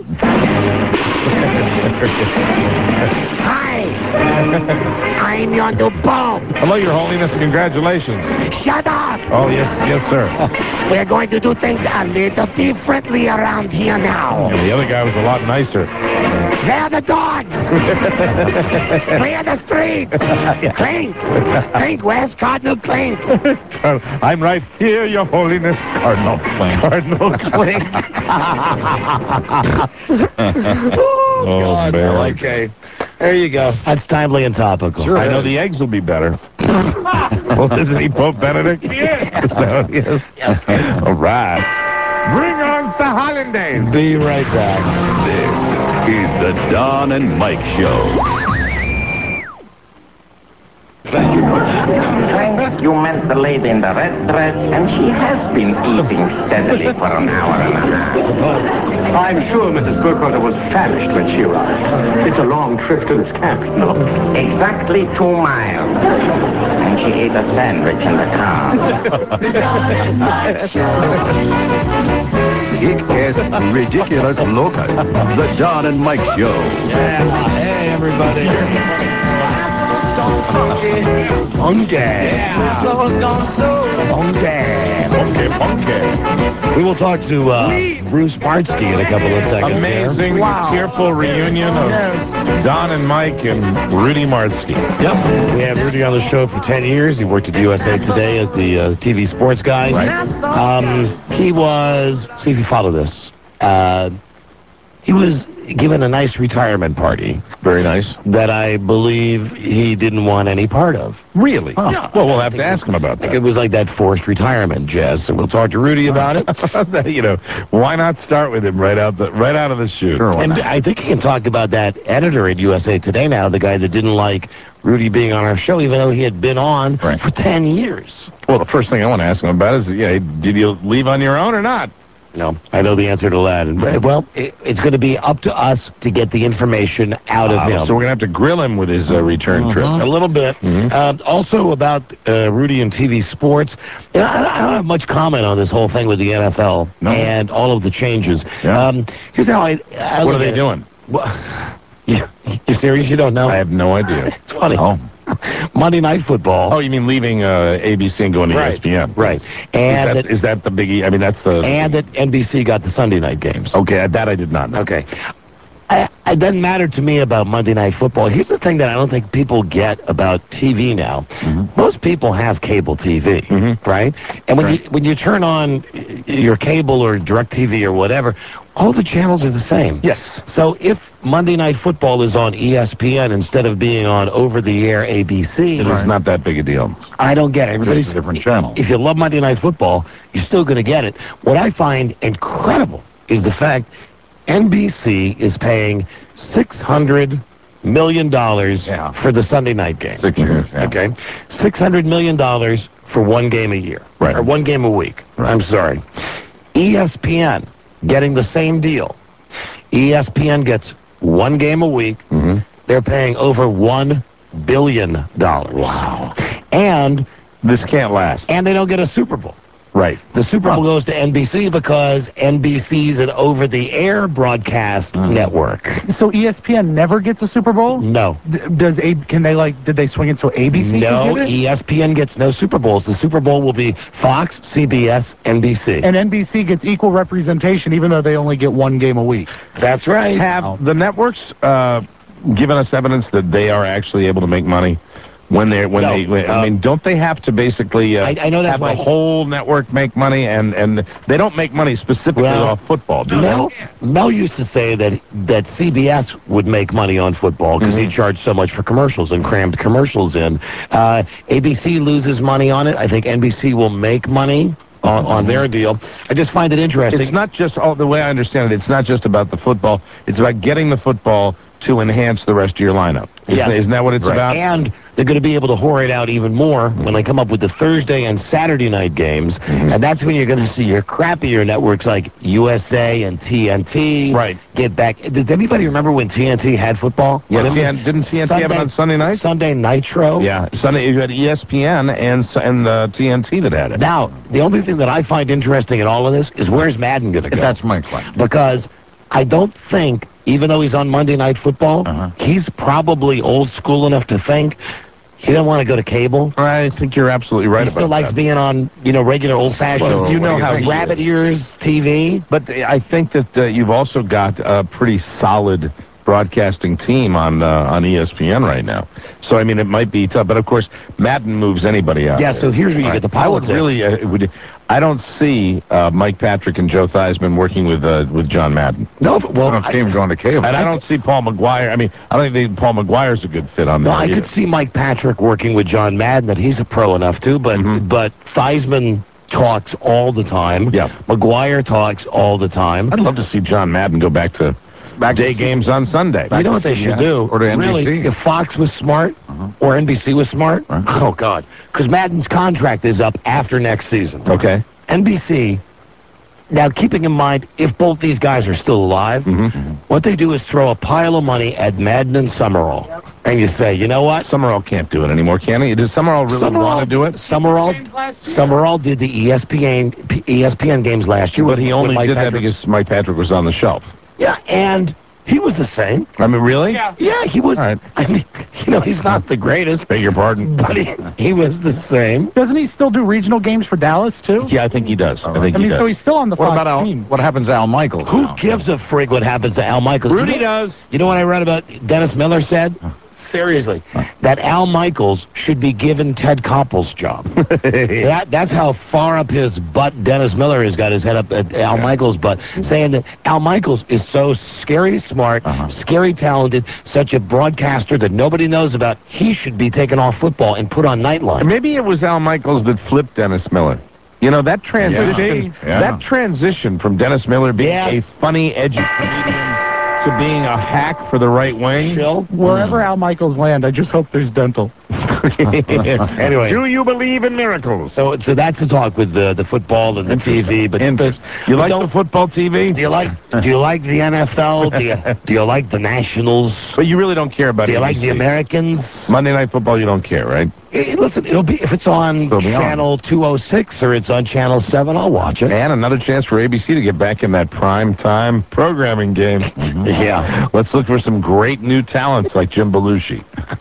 Hi! I'm your new Pope! Hello, Your Holiness. Congratulations. Shut up! Oh, yes, yes, sir. We're going to do things a little differently around here now. And the other guy was a lot nicer. They're the dogs! Clear the streets! Clink! Clink! Where's Cardinal Clink? I'm right here, Your Holiness. Cardinal Clink. Cardinal Clink. oh, God. man. Okay. There you go. That's timely and topical. Sure I know the eggs will be better. Well, isn't he Pope Benedict? Yes. No, yes. All right. Bring on the holidays. Be right back. This is the Don and Mike Show. Frank, you meant the lady in the red dress, and she has been eating steadily for an hour and a half. I'm sure Missus Burkhalter was famished when she arrived. It's a long trip to this camp, you know. Exactly two miles. And she ate a sandwich in the car. Kick-ass, ridiculous locus. The Don and Mike Show. Yeah. Hey, everybody. Funky. Yeah. Funky. Funky, funky. We will talk to uh, Bruce Bartsky in a couple of seconds. Amazing, here. Wow. cheerful reunion of Yes. Don and Mike and Rudy Martzke. Yep. We had Rudy on the show for ten years. He worked at U S A Today as the uh, T V sports guy. Right. Um, he was, see if you follow this, uh, he was given a nice retirement party. Very nice. That I believe he didn't want any part of. Really? Oh. Yeah. Well, we'll have to ask him about that. It was like that forced retirement, Jess, and we'll talk to Rudy about it. You know, why not start with him right out the right out of the chute? Sure, and I think he can talk about that editor at U S A Today now, the guy that didn't like Rudy being on our show, even though he had been on right. for ten years. Well, the first thing I want to ask him about is, yeah, did you leave on your own or not? No, I know the answer to that. And, well, it, it's going to be up to us to get the information out of uh, him. So we're going to have to grill him with his uh, return uh-huh. trip. A little bit. Mm-hmm. Uh, also about uh, Rudy and T V sports, you know, I, I don't have much comment on this whole thing with the N F L no. and all of the changes. Yeah. Um, here's how I, I What look are they at doing? It. Well, you, you serious? You don't know? I have no idea. It's funny. Oh. Monday Night Football. Oh, you mean leaving uh, A B C and going to right. E S P N? Right. And is that, that, is that the biggie? I mean, that's the... And that N B C got the Sunday night games. Okay, that I did not know. Okay. I, it doesn't matter to me about Monday Night Football. Here's the thing that I don't think people get about T V now. Mm-hmm. Most people have cable T V, mm-hmm. right? And when right. you when you turn on your cable or DirecTV or whatever, all the channels are the same. Yes. So if Monday Night Football is on E S P N instead of being on over-the-air A B C, it is not that big a deal. I don't get it. Everybody's a different channel. If you love Monday Night Football, you're still going to get it. What I find incredible is the fact N B C is paying six hundred million dollars yeah. for the Sunday night game. Six years, yeah. Okay? six hundred million dollars for one game a year. Right. Or one game a week. Right. I'm sorry. E S P N getting the same deal. E S P N gets one game a week. Mm-hmm. They're paying over one billion dollars. Wow. And this can't last. And they don't get a Super Bowl. Right. The Super Bowl goes to N B C because N B C's an over-the-air broadcast mm. network. So E S P N never gets a Super Bowl? No. D- does A? Can they like? Did they swing it so A B C? No, can get it? E S P N gets no Super Bowls. The Super Bowl will be Fox, C B S, N B C. And N B C gets equal representation, even though they only get one game a week. That's right. Have oh. the networks uh, given us evidence that they are actually able to make money? When they're when no, they, when, um, I mean, don't they have to basically uh, I, I know that's have why the whole network make money, and, and they don't make money specifically well, off football, do Mel, they? Mel used to say that that C B S would make money on football because mm-hmm. he charged so much for commercials and crammed commercials in. Uh, A B C loses money on it. I think N B C will make money on, on their deal. I just find it interesting. It's not just, oh, the way I understand it, it's not just about the football. It's about getting the football to enhance the rest of your lineup. Isn't, yes. isn't that what it's right. about? And they're going to be able to whore it out even more when they come up with the Thursday and Saturday night games, Mm-hmm. and that's when you're going to see your crappier networks like U S A and T N T Right. get back. Does anybody remember when T N T had football? Yeah, Remember? T N didn't T N T have it on Sunday night? Sunday Nitro? Yeah, Sunday you had E S P N and s- and uh, T N T that had it. Now, the only thing that I find interesting in all of this is where's Madden going to go? That's my question. Because I don't think, even though he's on Monday Night Football, Uh-huh. he's probably old school enough to think he doesn't want to go to cable. I think you're absolutely right He about still likes that. being on, you know, regular old-fashioned, Well, you know what do how think? he rabbit is. ears T V. But I think that uh, you've also got a pretty solid broadcasting team on uh, on E S P N right now. So I mean, it might be tough, but of course, Madden moves anybody out. Yeah, there. so here's where you Right. get the I would politics. really, uh, it would, I don't see uh, Mike Patrick and Joe Theismann working with uh, with John Madden. No, but- well, I don't see him going to cable. And I don't see Paul McGuire. I mean, I don't think Paul McGuire's a good fit on No, there I either. could see Mike Patrick working with John Madden, that he's a pro enough to, but Mm-hmm. but Theismann talks all the time. Yeah. McGuire talks all the time. I'd love to see John Madden go back to Back to day C- games on Sunday. You know what they C B should S do? or to N B C. Really, if Fox was smart or N B C was smart, oh, God. Because Madden's contract is up after next season. Okay. N B C, now keeping in mind, if both these guys are still alive, Mm-hmm. what they do is throw a pile of money at Madden and Summerall. And you say, you know what? Summerall can't do it anymore, can he? Does Summerall really Summerall- want to do it? Summerall, Summerall did the E S P N P- E S P N games last year. But with- he with only Mike did that Patrick. because Mike Patrick was on the shelf. Yeah, and he was the same. I mean, really? Yeah. Yeah, he was. All right. I mean, you know, he's not the greatest, Beg your pardon. but he, he was the same. Doesn't he still do regional games for Dallas, too? Yeah, I think he does. I think I he mean, does. so he's still on the What Fox about Al? team. What happens to Al Michaels? Who now? gives a frig what happens to Al Michaels? Rudy You know- does. You know what I read about Dennis Miller said? Seriously, that Al Michaels should be given Ted Koppel's job. that, that's how far up his butt Dennis Miller has got his head up at Al Michaels' butt, saying that Al Michaels is so scary smart, Uh-huh. scary talented, such a broadcaster that nobody knows about. He should be taken off football and put on Nightline. Maybe it was Al Michaels that flipped Dennis Miller. You know, that transition, Yeah. that transition from Dennis Miller being Yes. a funny, edgy comedian to being a hack for the right wing. Chill. Wherever Al Michaels land, I just hope there's dental. Anyway. Do you believe in miracles? So, so that's the talk with the the football and the T V. But, but You but like don't- the football T V? Do you like Do you like the N F L? Do you Do you like the Nationals? But you really don't care about Do you like A B C. the Americans? Monday Night Football, you don't care, right? Eh, listen, it'll be if it's on It'll be on. channel two oh six or it's on channel seven, I'll watch it. And another chance for A B C to get back in that prime time programming game. Yeah. Let's look for some great new talents like Jim Belushi.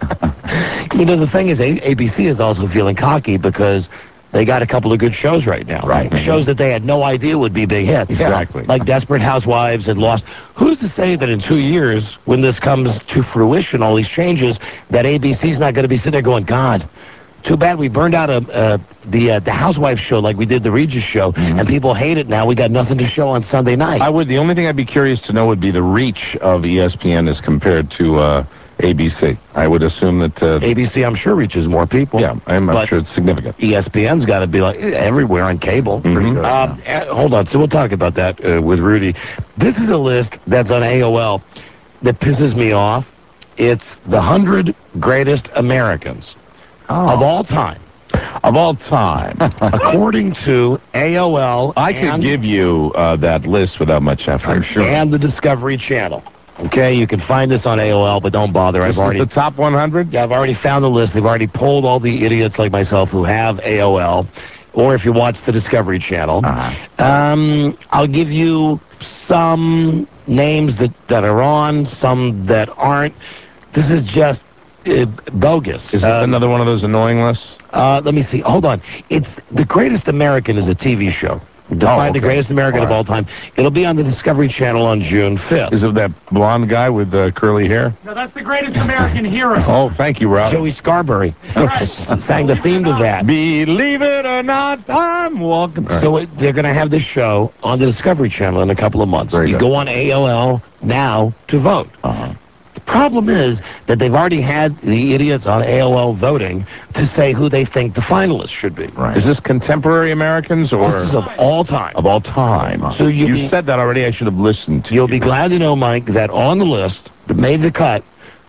You know, the thing is, A- ABC is also feeling cocky because they got a couple of good shows right now. Right. Shows that they had no idea would be big hits. Exactly. Like Desperate Housewives and Lost. Who's to say that in two years, when this comes to fruition, all these changes, that A B C's not going to be sitting there going, God, too bad we burned out a, uh, the uh, the Housewives show like we did the Regis show, and people hate it now. We got nothing to show on Sunday night. I would. The only thing I'd be curious to know would be the reach of E S P N as compared to uh, A B C. I would assume that. Uh, A B C, I'm sure, reaches more people. yeah, I'm, I'm but sure it's significant. E S P N's got to be like everywhere on cable. Mhm. Um, uh, hold on. So we'll talk about that uh, with Rudy. This is a list that's on A O L that pisses me off. It's the one hundred greatest Americans of all time. Of all time, According to A O L I could and, give you uh, that list without much effort. I'm sure. and the Discovery Channel. Okay, you can find this on A O L, but don't bother. This I've already is the top one hundred? Yeah, I've already found the list. They've already polled all the idiots like myself who have A O L, or if you watch the Discovery Channel. Uh-huh. Um, I'll give you some names that, that are on, some that aren't. This is just uh, bogus. Is this Uh, another one of those annoying lists? uh, let me see. Hold on. It's The Greatest American is a T V show. Define the okay. Greatest American All of all time. It'll be on the Discovery Channel on June fifth. Is it that blonde guy with uh, curly hair? No, that's the greatest American hero. Oh, thank you, Rob. Joey Scarberry sang the theme to that. Believe it or not, I'm walking. So it, they're going to have this show on the Discovery Channel in a couple of months. Very you good. go on A O L now to vote. Uh-huh. The problem is that they've already had the idiots on A O L voting to say who they think the finalists should be. Is this contemporary Americans or This is of all time. of all time? So you you be- said that already. I should have listened to You'll you. be glad to know, Mike, that on the list that made the cut,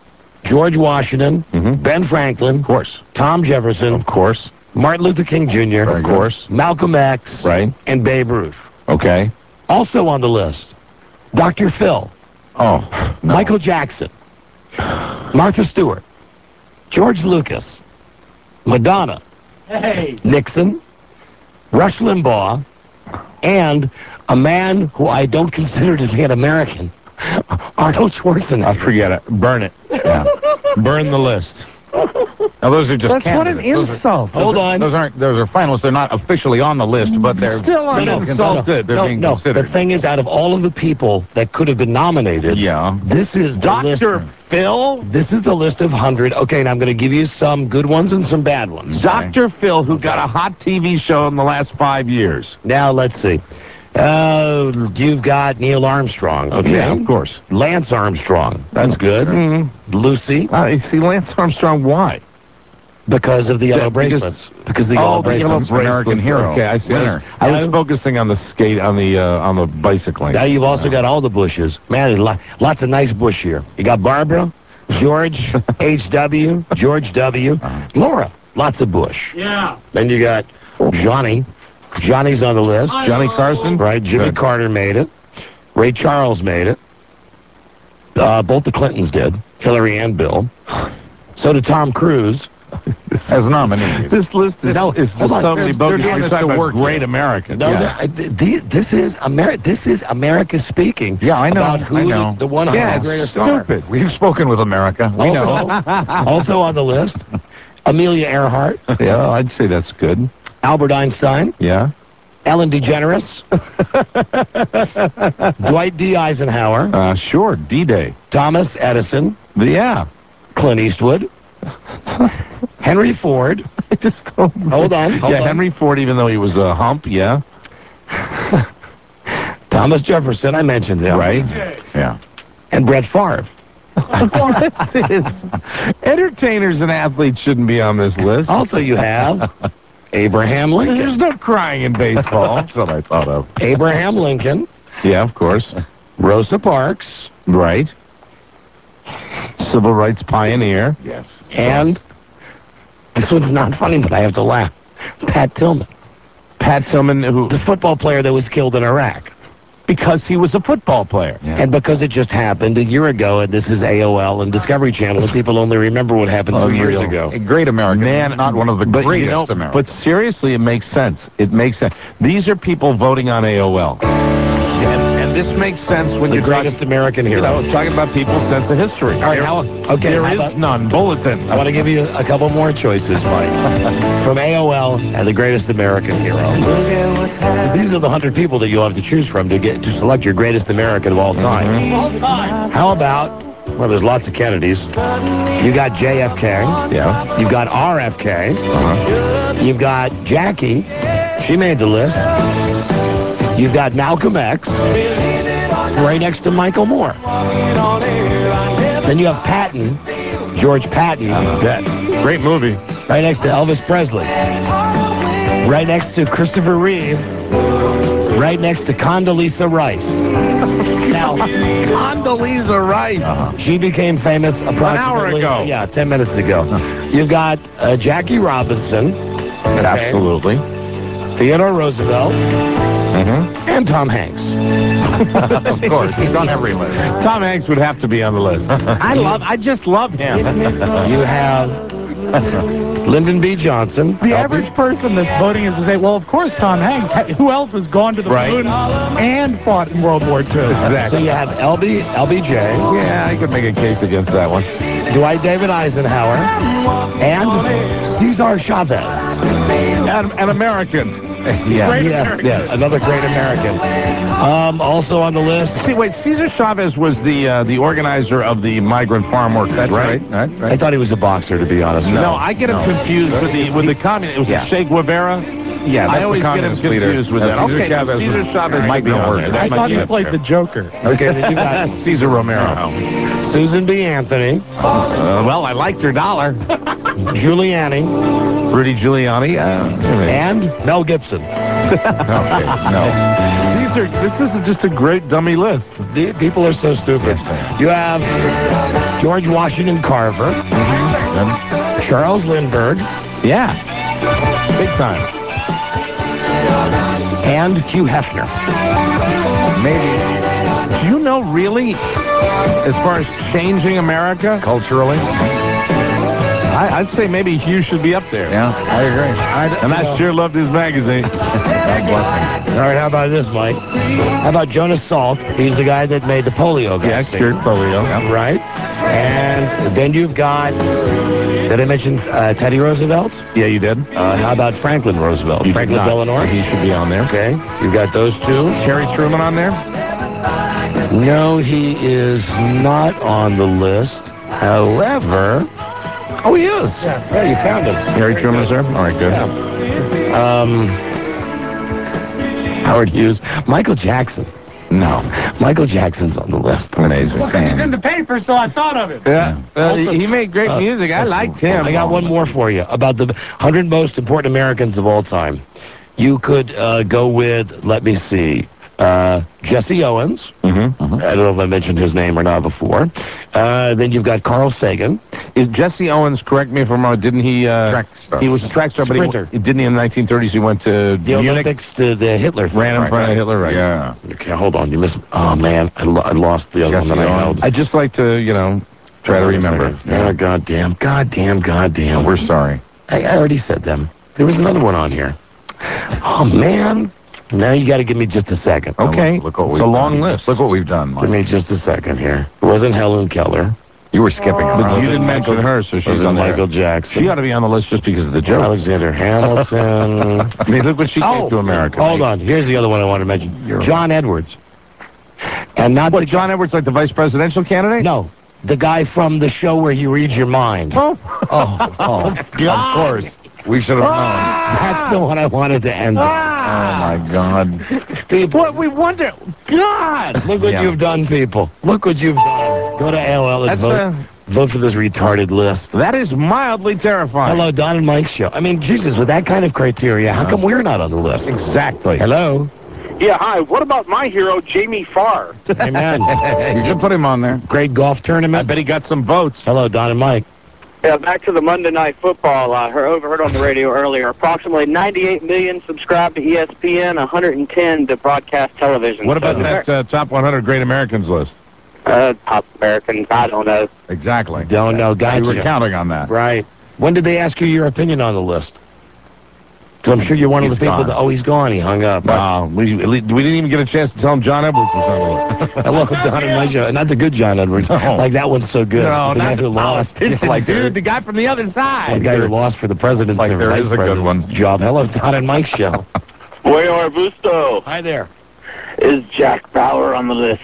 George Washington, Ben Franklin, Of course. Tom Jefferson, Of course. Martin Luther King Junior, Of course. Malcolm X, Right. and Babe Ruth. Okay. Also on the list, Doctor Phil, Oh, no. Michael Jackson, Martha Stewart, George Lucas, Madonna, Hey. Nixon, Rush Limbaugh, and a man who I don't consider to be an American, Arnold Schwarzenegger. I forget it. Burn it. Yeah. Burn the list. Now, those are just That's what an candidates. Those are- insult. those Hold are- on. Those aren't. Those are finalists. They're not officially on the list, but they're Still being on no, consulted. They're no, being no. considered. The thing is, out of all of the people that could have been nominated, Yeah. this is the list. Doctor Phil? This is the list of one hundred. Okay, and I'm going to give you some good ones and some bad ones. Doctor Phil, who got a hot T V show in the last five years. Now, let's see. Uh, you've got Neil Armstrong, okay? Yeah, of course. Lance Armstrong. That's good. Mm-hmm. Lucy, Uh, see, Lance Armstrong, why? because of the yellow Yeah, because- bracelets. Because, the oh, yellow the bracelets. yellow bracelets. American hero. Okay, I see. I was, Winner. I was Now- focusing on the skate, on the uh, on the bicycling. Now you've also got all the Bushes. Man, there's lo- lots of nice Bush here. You got Barbara, George, H W, George W, Laura. Lots of Bush. Yeah. Then you got Johnny. Johnny's on the list. Johnny Carson? Right, Jimmy Good. Carter made it. Ray Charles made it. Uh, both the Clintons did. Hillary and Bill. So did Tom Cruise. As nominees. This list is, No, is hold just on. totally They're- they're bogus. doing We're this talking to about work great here. American. No, yeah. th- th- the- this is Ameri- This is America speaking. Yeah, I know. About who I know. The, the one hundred Yeah, it's greatest stupid. are. We've spoken with America. We Also, know. also on the list, Amelia Earhart, Yeah, I'd say that's good. Albert Einstein, Yeah. Ellen DeGeneres, Dwight D. Eisenhower, Uh, sure, D-Day. Thomas Edison, Yeah. Clint Eastwood, Henry Ford. I just don't... Hold on, hold yeah, on. Henry Ford, even though he was a hump, yeah. Thomas Jefferson, I mentioned him. Right? Yeah. And Brett Favre. This is... Entertainers and athletes shouldn't be on this list. Also, you have Abraham Lincoln. There's no crying in baseball. That's what I thought of. Abraham Lincoln, Yeah, of course. Rosa Parks, Right. Civil rights pioneer. Yes. and this one's not funny, but I have to laugh. Pat Tillman, Pat Tillman, who... the football player that was killed in Iraq. Because he was a football player. Yeah. And because it just happened a year ago, and this is A O L and Discovery Channel, and people only remember what happened two years Unreal. ago. A great American. Man, not one of the but, greatest you know, Americans. But seriously, it makes sense. It makes sense. These are people voting on A O L. And, and this makes sense when The you're greatest talking, American you hero. know, talking about people's sense of history. All right, There- how, okay, there how is about- none. Bulletin. I want to give you a couple more choices, Mike, from A O L and the greatest American hero. 'Cause these are the hundred people that you'll have to choose from to get to select your greatest American of all time. How about? Well, there's lots of Kennedys. You got J F K. Yeah. You've got R F K. Uh-huh. You've got Jackie. She made the list. You've got Malcolm X. Right next to Michael Moore. Then you have Patton. George Patton. That great movie. Right next to Elvis Presley. Right next to Christopher Reeve. Right next to Condoleezza Rice. Now, Condoleezza Rice. she became famous approximately... hour ago. Yeah, ten minutes ago. You've got uh, Jackie Robinson. Okay. Absolutely. Theodore Roosevelt. Mm-hmm. And Tom Hanks. Of course. He's on every list. Tom Hanks would have to be on the list. I love, I just love him. You have Lyndon B. Johnson. The average person that's voting is to say, well, of course, Tom Hanks. Ha- Who else has gone to the Right. moon and fought in World War Two? Exactly. So you have L B, L B J, Yeah, I could make a case against that one. Dwight David Eisenhower, and Cesar Chavez. An, an American. Yeah. Great Yes, American. yes, another great American. Um, also on the list, See, wait, Cesar Chavez was the uh, the organizer of the migrant farm workers, That's right? right. Right. right. I thought he was a boxer, to be honest. with you. No, I get him no. confused with the with the communist. It was Yeah. Che Guevara. Yeah, that's I always the get him communist leader. confused with That's that. Cesar Okay, Chavez Cesar was- Chavez might might be be on worse. there. That I That thought might he be played the Joker. Okay, then you got Caesar Romero. Susan B. Anthony. Uh, well, I liked her dollar. Giuliani. Rudy Giuliani. Uh, and Mel Gibson. Okay, no. These are. This is just a great dummy list. The people are so stupid. You have George Washington Carver, mm-hmm. Charles Lindbergh, yeah, big time, and Hugh Hefner. Maybe. Do you know really, as far as changing America culturally? I, I'd say maybe Hugh should be up there. Yeah, I agree. I, and I sure loved his magazine. God bless him. All right, how about this, Mike? How about Jonas Salk? He's the guy that made the polio Yeah, vaccine. cured polio. Yeah. Right? And then you've got, did I mention uh, Teddy Roosevelt? Yeah, you did. Uh, how about Franklin Roosevelt? You Franklin Delano? He should be on there. Okay, you've got those two. Harry Truman on there? No, he is not on the list. However, oh, he is. Yeah, yeah you found him. Harry Truman's there? All right, good. Yeah. Um, Howard Hughes. Michael Jackson. No. Michael Jackson's on the list. Amazing. Well, he's in the paper, so I thought of him. Yeah. Uh, Also, he made great uh, music. I liked him. I got one more for you about the one hundred most important Americans of all time. You could uh, go with, let me see, uh, Jesse Owens. Mm-hmm. Mm-hmm. I don't know if I mentioned his name or not before. Uh, then you've got Carl Sagan. Is Jesse Owens, correct me if I'm wrong, didn't he... Uh, track star. He was a track star, Sprinter. but he, didn't he in the nineteen thirties he went to The Munich? Olympics to the Hitler thing. Ran in Right, front right. of Hitler, right? Yeah. Okay, hold on. You missed... Oh, man. I, lo- I lost the other Jesse one that I Owens. held. I'd just like to, you know, try to Hold on a remember. second. Yeah, goddamn, goddamn, goddamn. We're sorry. I, I already said them. There was another one on here. Oh, man. Now you got to give me just a second. Okay. Look, look what It's we've a long done. list. Look what we've done, Give Mike. me just a second here. It wasn't Helen Keller. You were skipping But around. you didn't mention her, so she's Wasn't on there. Michael Jackson. She ought to be on the list just because of the joke. Alexander Hamilton. I mean, look what she Oh, gave to America. Hold on. Here's the other one I want to mention. John Edwards. And not What, the John Edwards, like the vice presidential candidate? No, the guy from the show where he reads your mind. Oh, Oh, oh, of course. We should have known. That's the one I wanted to end on. Oh, my God. People, What we wonder, God! look what Yeah. you've done, people. Look what you've done. Go to A O L and That's, vote. uh, Vote for this retarded list. That is mildly terrifying. Hello, Don and Mike show. I mean, Jesus, with that kind of criteria, how come we're not on the list? Exactly. Hello? Yeah, hi. What about my hero, Jamie Farr? Amen. You should put him on there. Great golf I tournament. bet he got some votes. Hello, Don and Mike. Yeah, back to the Monday Night Football. I heard, overheard on the radio earlier. Approximately ninety-eight million subscribe to E S P N, one hundred ten to broadcast television. What about So, that uh, top one hundred great Americans list? Uh, top Americans, I don't know. Exactly. Don't know. Gotcha. We were counting on that. Right. When did they ask you your opinion on the list? Because I'm sure you're one of He's the people gone. that, oh, he's gone. He hung up. No, we, we didn't even get a chance to tell him John Edwards was on the list. Hello, Don and Mike show. Not the good John Edwards. No. Like that one's so good. No, the guy not who the lost. politician, like dude, the guy from the other The side. guy who lost for the president's Like or there vice is a good president's one. job. Hello, Don and Mike show. Boy Arbusto, Hi there. is Jack Bauer on the list?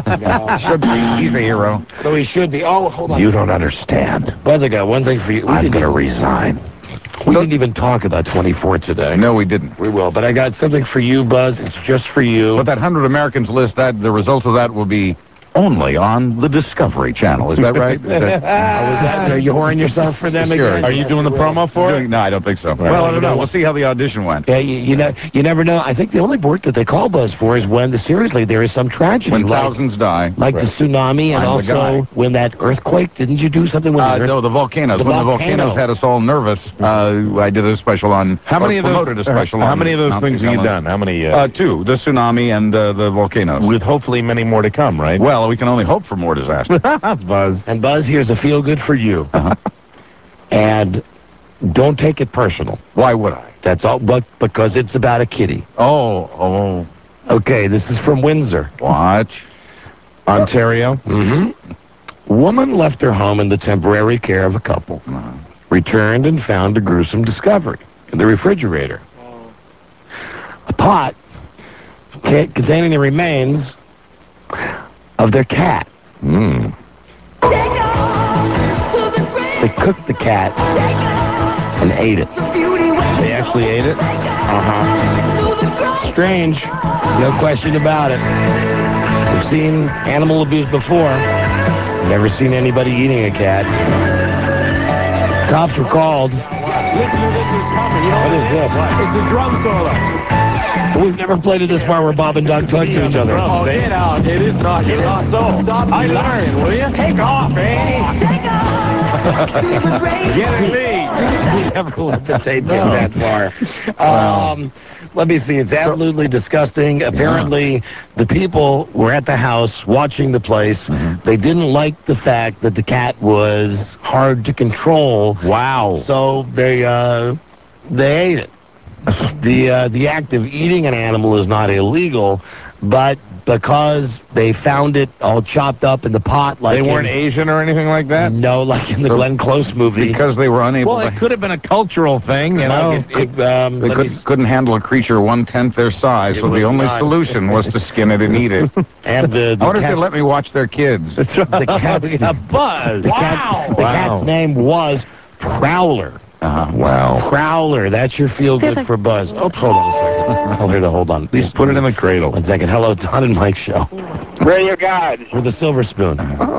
Should be. He's a hero. So he should be. Oh, hold on. You don't understand. Buzz, I got one thing for you. We I'm didn't going to even- resign. We didn't even talk about twenty-four today. No, we didn't. We will, but I got something for you, Buzz. It's just for you. But that one hundred Americans list, that the results of that will be only on the Discovery Channel. Is that right? Is that- Oh, is that, are you whoring yourself for them Sure. again? Are you doing the promo for it? Doing- No, I don't think so. Right. Well, I don't know. We'll see how the audition went. Yeah, you, you know, you never know. I think the only work that they call Buzz for is when, the, seriously, there is some tragedy. When like, thousands die. like the tsunami, and I'm the also guy. when that earthquake. Didn't you do something with Uh, the earth? no, the volcanoes. The when volcano. the volcanoes had us all nervous, uh, I did a special on. How many or of those? promoted a special How on many of those Mount things St. have you Helens. done? How many? Uh, Uh, two. The tsunami and uh, the volcanoes. with hopefully many more to come, right? Well, we can only hope for more disasters. Buzz. And Buzz, here's a feel good for you. Uh-huh. And don't take it personal. Why would I? That's all, but because it's about a kitty. Oh, oh. Okay, this is from Windsor, Watch. Ontario. Mm-hmm. Woman left her home in the temporary care of a couple. Uh-huh. Returned and found a gruesome discovery in the refrigerator. A pot ca- containing the remains of their cat. Mm. They cooked the cat and ate it. They actually ate it? Uh-huh. Strange. No question about it. We've seen animal abuse before. Never seen anybody eating a cat. Cops were called. Listen to this is coming. You know What is this? It's a drum solo. We've never played it this far where Bob and Doug talk to each other. Oh, get out. It is not. It is so. Stop lying, will you? Take off, eh? Take off. Get a lead. We never let the tape get that far. Um, let me see. It's absolutely disgusting. Apparently, the people were at the house watching the place. Mm-hmm. They didn't like the fact that the cat was hard to control. Wow. So they uh, they ate it. The uh, the act of eating an animal is not illegal, but because they found it all chopped up in the pot, like They weren't in, Asian or anything like that? no, like in the Glenn Close movie. Because they were unable Well, to... it could have been a cultural thing, you know? Like it- it, um, They let me could, couldn't handle a creature one-tenth their size, It so the was only not. solution was to skin it and eat it. And the, the I wonder if cat's, they'd let me watch their kids. the cat's, a buzz. the cat's, the Wow. cat's name was Prowler. Uh-huh. Wow. Prowler. That's your feel good for Buzz. Oops, hold on a second. Tell her to hold on. At least put it in the cradle. One second. Hello, Don and Mike show. Radio God. With the silver spoon.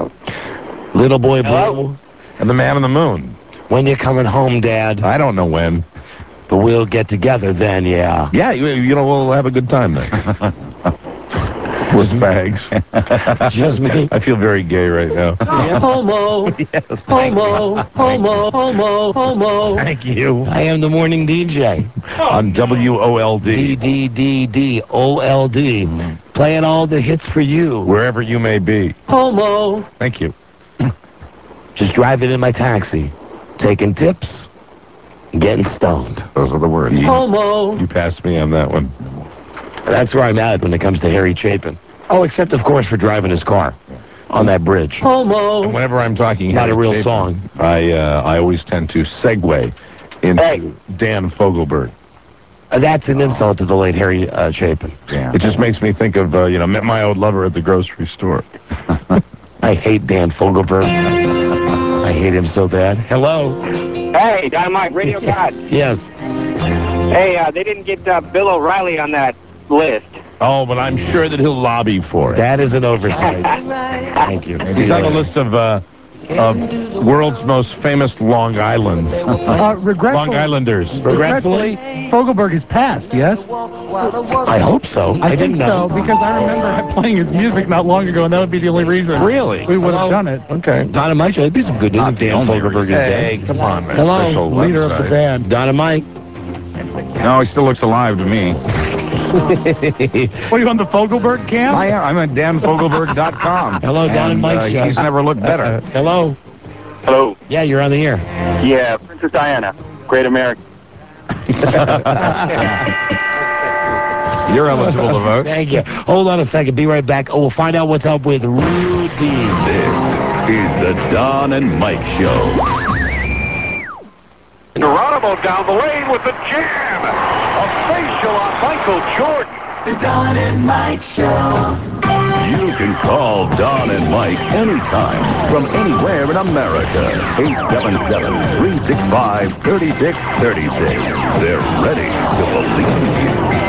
Little boy Hello? Blue. And the man on the moon. When you coming home, Dad? I don't know when. But we'll get together then, yeah. Yeah, you, you know, we'll have a good time then. With bags. Just me. I feel very gay right now. Homo. Yes. Homo. Homo. Homo. Homo. Thank you. I am the morning D J. On W O L D D. D D D O L D. Playing all the hits for you. Wherever you may be. Homo. Thank you. Just driving in my taxi. Taking tips. Getting stoned. Those are the words. Homo. You passed me on that one. That's where I'm at when it comes to Harry Chapin. Oh, except, of course, for driving his car on that bridge. Homo. And whenever I'm talking Not Harry a real Chapin, song. I uh, I always tend to segue into Hey. Dan Fogelberg. Uh, that's an insult to the late Harry uh, Chapin. Yeah. It just makes me think of, uh, you know, met my old lover at the grocery store. I hate Dan Fogelberg. I hate him so bad. Hello. Hey, Dynamite Radio God. Yes. Hey, uh, they didn't get uh, Bill O'Reilly on that list. Oh, but I'm sure that he'll lobby for it. That is an oversight. Thank you. He's on the list of uh, of world's most famous Long Islands. Uh, regretfully, Long Islanders. regretfully, Fogelberg is passed, yes? I hope so. I, I didn't think know. so, because I remember playing his music not long ago, and that would be the only reason Really? we would have Hello? done it. Okay. Don and Mike, that'd be some good news if Dan Fogelberg is Hey, dead. come on, man. Hello, Official Leader of the website. band. Don and Mike. No, he still looks alive to me. What, are you on the Fogelberg camp? I am. I'm at Dan Fogelberg dot com. Hello, Don and Mike uh, show. He's never looked better. Hello. Hello. Yeah, you're on the air. Yeah, Princess Diana, Great America. You're eligible to vote. Thank you. Hold on a second. Be right back. Oh, we'll find out what's up with Rudy. This is the Don and Mike Show. Geronimo down the lane with the jam. A facial on Michael Jordan. The Don and Mike Show. You can call Don and Mike anytime from anywhere in America. eight seven seven, three six five, three six three six. They're ready to believe you.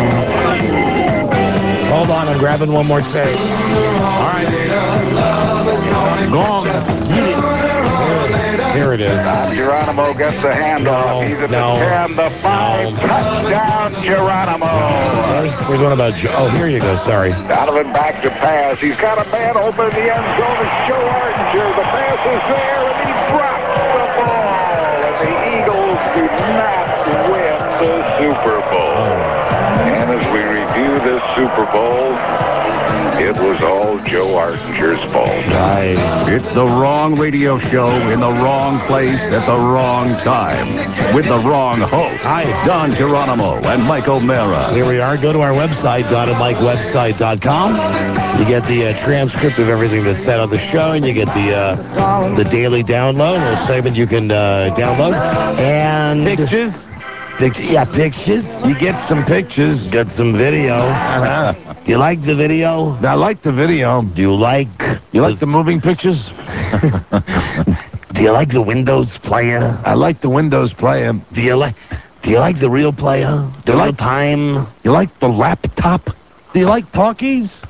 Hold on. I'm grabbing one more tape. All right. Go on. Here it is. Geronimo gets the handoff. He's at no, the ten, the five, no. touchdown Geronimo. Where's, where's one about Joe? Oh, here you go. Sorry. Donovan back to pass. He's got a man open in the end zone. It's Joe Archer. The pass is there, and he drops the ball. And the Eagles do not win the Super Bowl. And as we review this Super Bowl, it was all Joe Archer's fault. It's the wrong radio show in the wrong place at the wrong time with the wrong host. Hi. Don Geronimo and Mike O'Mara. Here we are. Go to our website, don and mike website dot com. You get the uh, transcript of everything that's said on the show, and you get the uh, the daily download, a segment you can uh, download. And Pictures? Pict- yeah, pictures. You get some pictures. Get some video. Uh-huh. Do you like the video? I like the video. Do you like... You like the moving pictures? Do you like the Windows player? I like the Windows player. Do you like... Do you like the real player? The You real like- time? You like the laptop? Do you like talkies?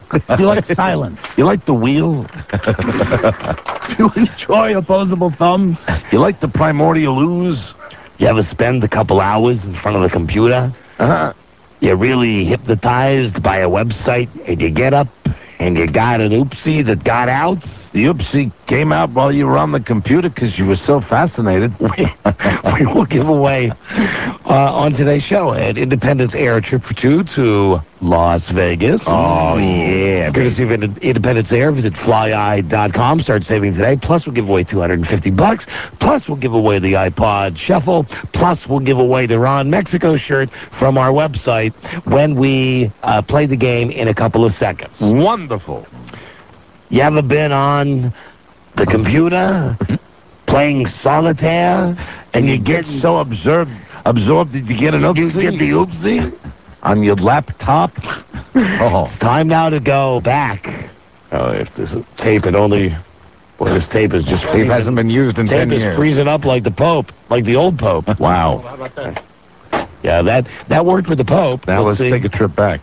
You like silence. You like the wheel? You enjoy opposable thumbs. You like the primordial ooze? You ever spend a couple hours in front of the computer? Uh-huh. You're really hypnotized by a website, and you get up, and you got an oopsie that got out? The oopsie came out while you were on the computer because you were so fascinated. We, we will give away uh, on today's show an Independence Air trip for two to Las Vegas. Oh, yeah. Courtesy of Independence Air, visit fly eye dot com. Start saving today. Plus, we'll give away two hundred fifty bucks. Plus, we'll give away the iPod Shuffle. Plus, we'll give away the Ron Mexico shirt from our website when we uh, play the game in a couple of seconds. Wonderful. You ever been on the computer playing solitaire, and you get so absorbed, absorbed that you get an oopsie? You get the oopsie on your laptop? Oh. It's time now to go back. Oh, if this tape had only... Well, this tape is just... Tape hasn't been used in ten years. Tape is freezing up like the Pope, like the old Pope. Wow. How about that? Yeah, that, that worked with the Pope. Now let's, let's take a trip back.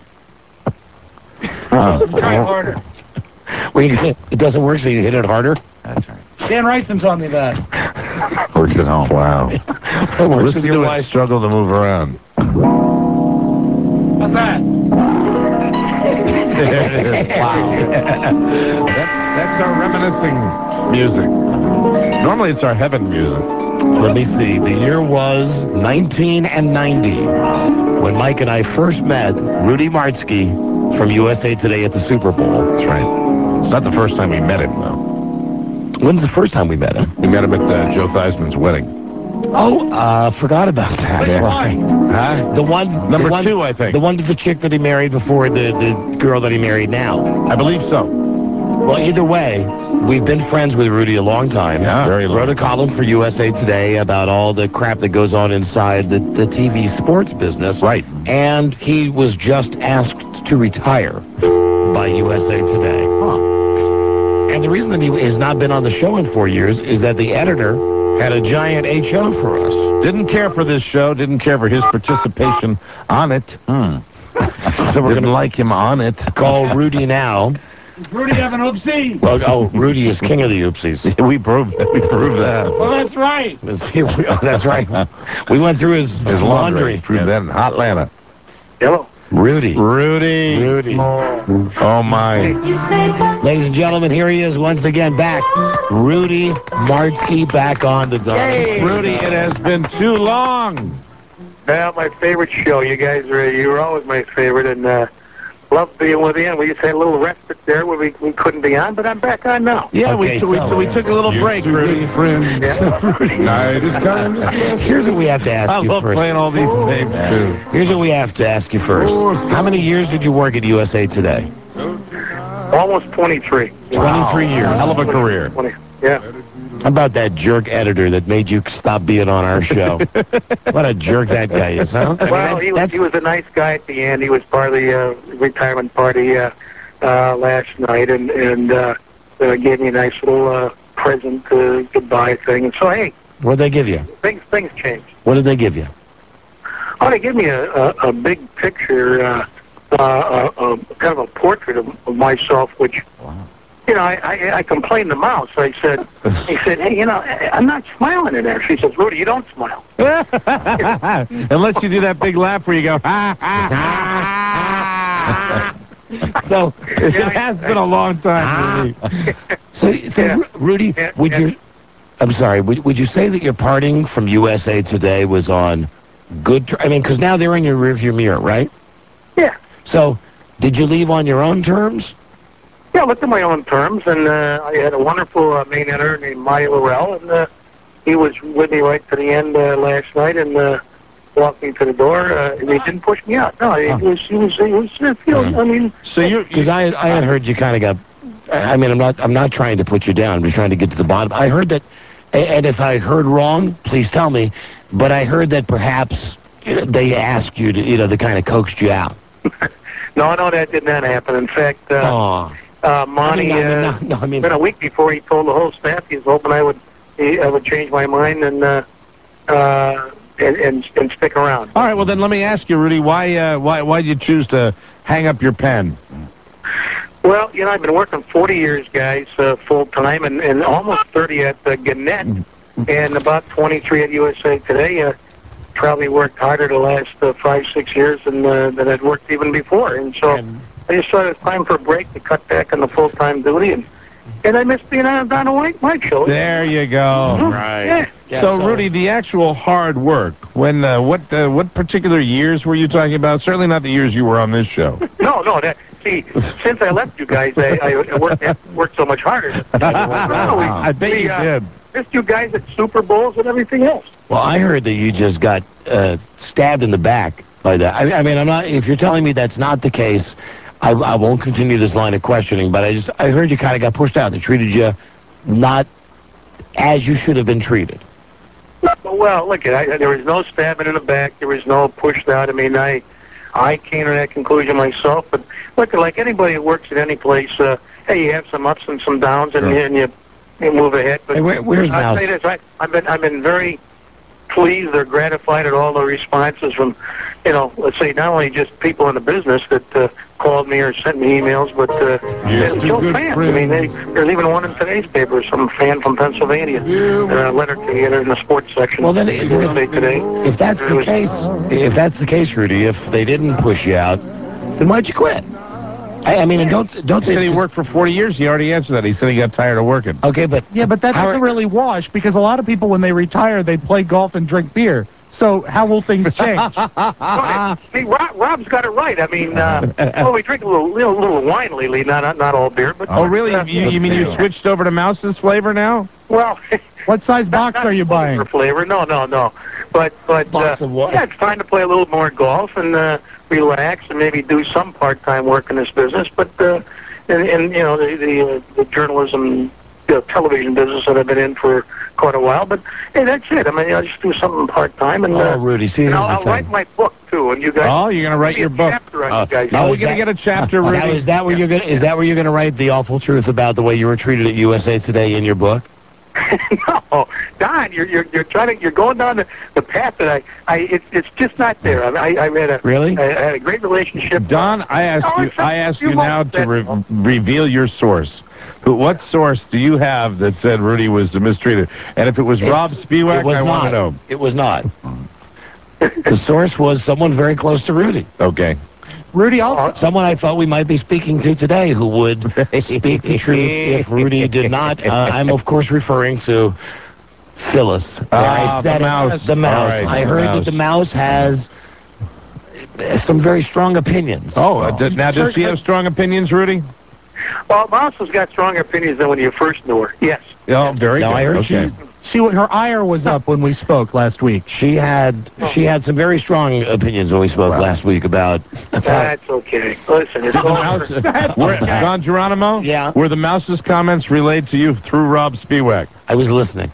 Oh. Try harder. Well, you can, it doesn't work, so you hit it harder? That's right. Dan Ryson's on me that. Works at home. Wow. Works Listen to it struggle to move around. How's that? There it is. Wow. that's, that's our reminiscing music. Normally it's our heaven music. Let me see. The year was nineteen ninety when Mike and I first met Rudy Martzke from U S A Today at the Super Bowl. That's right. It's not the first time we met him, though. When's the first time we met him? We met him at uh, Joe Theismann's wedding. Oh, uh, forgot about that. Yeah. Why? Huh? The one... Number the one, two, I think. The one to the chick that he married before the, the girl that he married now. I believe so. Well, either way, we've been friends with Rudy a long time. Yeah, very long. Wrote a column for U S A Today about all the crap that goes on inside the, the T V sports business. Right. And he was just asked to retire by U S A Today. Huh. And the reason that he has not been on the show in four years is that the editor had a giant H O for us. Didn't care for this show, didn't care for his participation on it. Hmm. So we're going to like him on it. Call Rudy now. Does Rudy have an oopsie? Well, oh, Rudy is king of the oopsies. we proved we proved that. Well, that's right. That's right. We went through his, his laundry. laundry. Proved yeah. that in Hotlanta. Hello. Rudy. Rudy. Rudy. Oh, my. Ladies and gentlemen, here he is once again back. Rudy Martzke back on the dome. Hey, Rudy, it has been too long. Yeah, my favorite show. You guys are, you were always my favorite, and uh, love being with you. And we just had a little respite there where we, we couldn't be on, but I'm back on now. Yeah, okay, we, so, we, so we took a little break, Rudy. Friends. Yeah. Rudy. Night is coming. Here's what we have to ask I you love first. playing all these tapes, too. Here's what we have to ask you first. How many years did you work at U S A Today? Almost twenty-three. Wow. twenty-three years. Hell of a career. twenty, yeah. How about that jerk editor that made you stop being on our show? What a jerk that guy is, huh? I mean, Well, he was, he was a nice guy at the end. He was part of the uh, retirement party uh, uh, last night, and, and uh, uh, gave me a nice little uh, present uh, goodbye thing. And so, hey, What'd they give you? things things changed. What did they give you? Oh, they gave me a, a, a big picture, uh, uh, uh, uh, kind of a portrait of, of myself, which, wow. you know, I, I, I complained to Mouse. I said, he said, hey, you know, I'm not smiling in there. She says, Rudy, you don't smile. Unless you do that big laugh where you go, ha, ha, ha. So it Yeah, has I- been a long time, Rudy. So, so Yeah. Ru- Rudy, Yeah, would yeah. you? I'm sorry. Would would you say that your parting from U S A Today was on good? Ter- I mean, because now they're in your rearview mirror, right? Yeah. So, did you leave on your own terms? Yeah, I looked at my own terms, and uh, I had a wonderful uh, main editor named Maya Laurel, and uh, he was with me right to the end uh, last night, and uh, walked me to the door, uh, and he didn't push me out. No, he Huh. was, he was, he was, you know, I mean, So you, Because I I had heard you kind of got. I mean, I'm not I'm not trying to put you down. I'm just trying to get to the bottom. I heard that, and if I heard wrong, please tell me. But I heard that perhaps they asked you to, you know, they kind of coaxed you out. no, no, that did not happen. In fact, uh, Oh. uh, Monty, I mean, I mean, uh, no, no, I mean- been a week before he told the whole staff he was hoping I would, he, I would change my mind and, uh, uh, and, and, and stick around. all right, well, then let me ask you, Rudy, why, uh, why, why did you choose to hang up your pen? Well, you know, I've been working forty years, guys, uh, full time, and, and almost thirty at uh, Gannett, and about twenty-three at U S A Today. Uh, probably worked harder the last uh, five, six years than uh, than I'd worked even before, and so I just thought it was time for a break to cut back on the full time duty, and and I missed being on Donna White Mike show. There you go. Mhm. Right. Yeah. Yeah, so, so, Rudy, the actual hard work, when uh, what uh, what particular years were you talking about? Certainly not the years you were on this show. No, no. That, see, since I left you guys, I, I worked worked so much harder. no, we, I bet we, you uh, did. Missed you guys at Super Bowls and everything else. Well, I heard that you just got uh, stabbed in the back by that. I, I mean, I'm not. If you're telling me that's not the case, I, I won't continue this line of questioning. But I just I heard you kind of got pushed out. They treated you not as you should have been treated. Well, look, I, there was no stabbing in the back. There was no pushed out. I mean, I I came to that conclusion myself. But look, like anybody who works at any place, uh, hey, you have some ups and some downs, and, Sure. you, and you, you move ahead. But hey, where, where's I'll Mouse? say this, I, I've been I've been very pleased or gratified at all the responses from, you know, let's say not only just people in the business that uh, called me or sent me emails, but uh, Yes, still good fans. friends. I mean, they, there's even one in today's paper, some fan from Pennsylvania, uh, letter to me in the sports section. Well, then, of if, U S A Today. if that's It the was- case, if that's the case, Rudy, if they didn't push you out, then why'd you quit? I, I mean, and don't don't He said he worked for forty years. He already answered that. He said he got tired of working. Okay, but Yeah, but that doesn't really wash because a lot of people, when they retire, they play golf and drink beer. So how will things change? Right. See, Rob, Rob's got it right. I mean, uh, well, we drink a little, little, little wine lately, not not, not all beer, but Oh, really? Uh, You, you mean you switched over to Mouse's flavor now? well, What size box not are you buying? For flavor? No, no, no. But but Box uh, of what? yeah, it's time to play a little more golf and uh, relax and maybe do some part-time work in this business. But uh, and, and you know the the, uh, the journalism, you know, television business that I've been in for quite a while. But hey, that's it. I mean, I'll just do something part-time and. Oh, Uh, Rudy, see, and here's I'll, the I'll thing. write my book too, and you guys. Oh, you're gonna write Maybe your a book? chapter on Oh, you guys. now Now, we're is gonna that- get a chapter, Now, Rudy. is that where you're gonna? Is that where you're gonna write the awful truth about the way you were treated at U S A Today in your book? No, Don, you're you're you're trying to you're going down the, the path that I I it's it's just not there. I I, I had a Really? I, I had a great relationship. Don, I ask Oh, you. it's a I ask few you now moments to that- re- reveal your source. Who, what source do you have that said Rudy was mistreated? And if it was It's- Rob Spiewak, it was I not. want to know. It was not. The source was someone very close to Rudy. Okay. Rudy, also, Someone I thought we might be speaking to today who would speak the truth if Rudy did not. Uh, I'm, of course, referring to Phyllis. There, Ah, I said the it. mouse. The mouse. All right, I the heard mouse. that the mouse has uh, some very strong opinions. Oh, uh, d- now does she have strong opinions, Rudy? Well, Mouse has got stronger opinions than when you first knew her. Yes. Oh, very No, good. I heard okay. she her ire was up when we spoke last week. She had she had some very strong opinions when we spoke last week about. about That's okay. Listen, it's Did the over. mouse, were, Don Geronimo? Yeah. Were the mouse's comments relayed to you through Rob Spiewak? I was listening.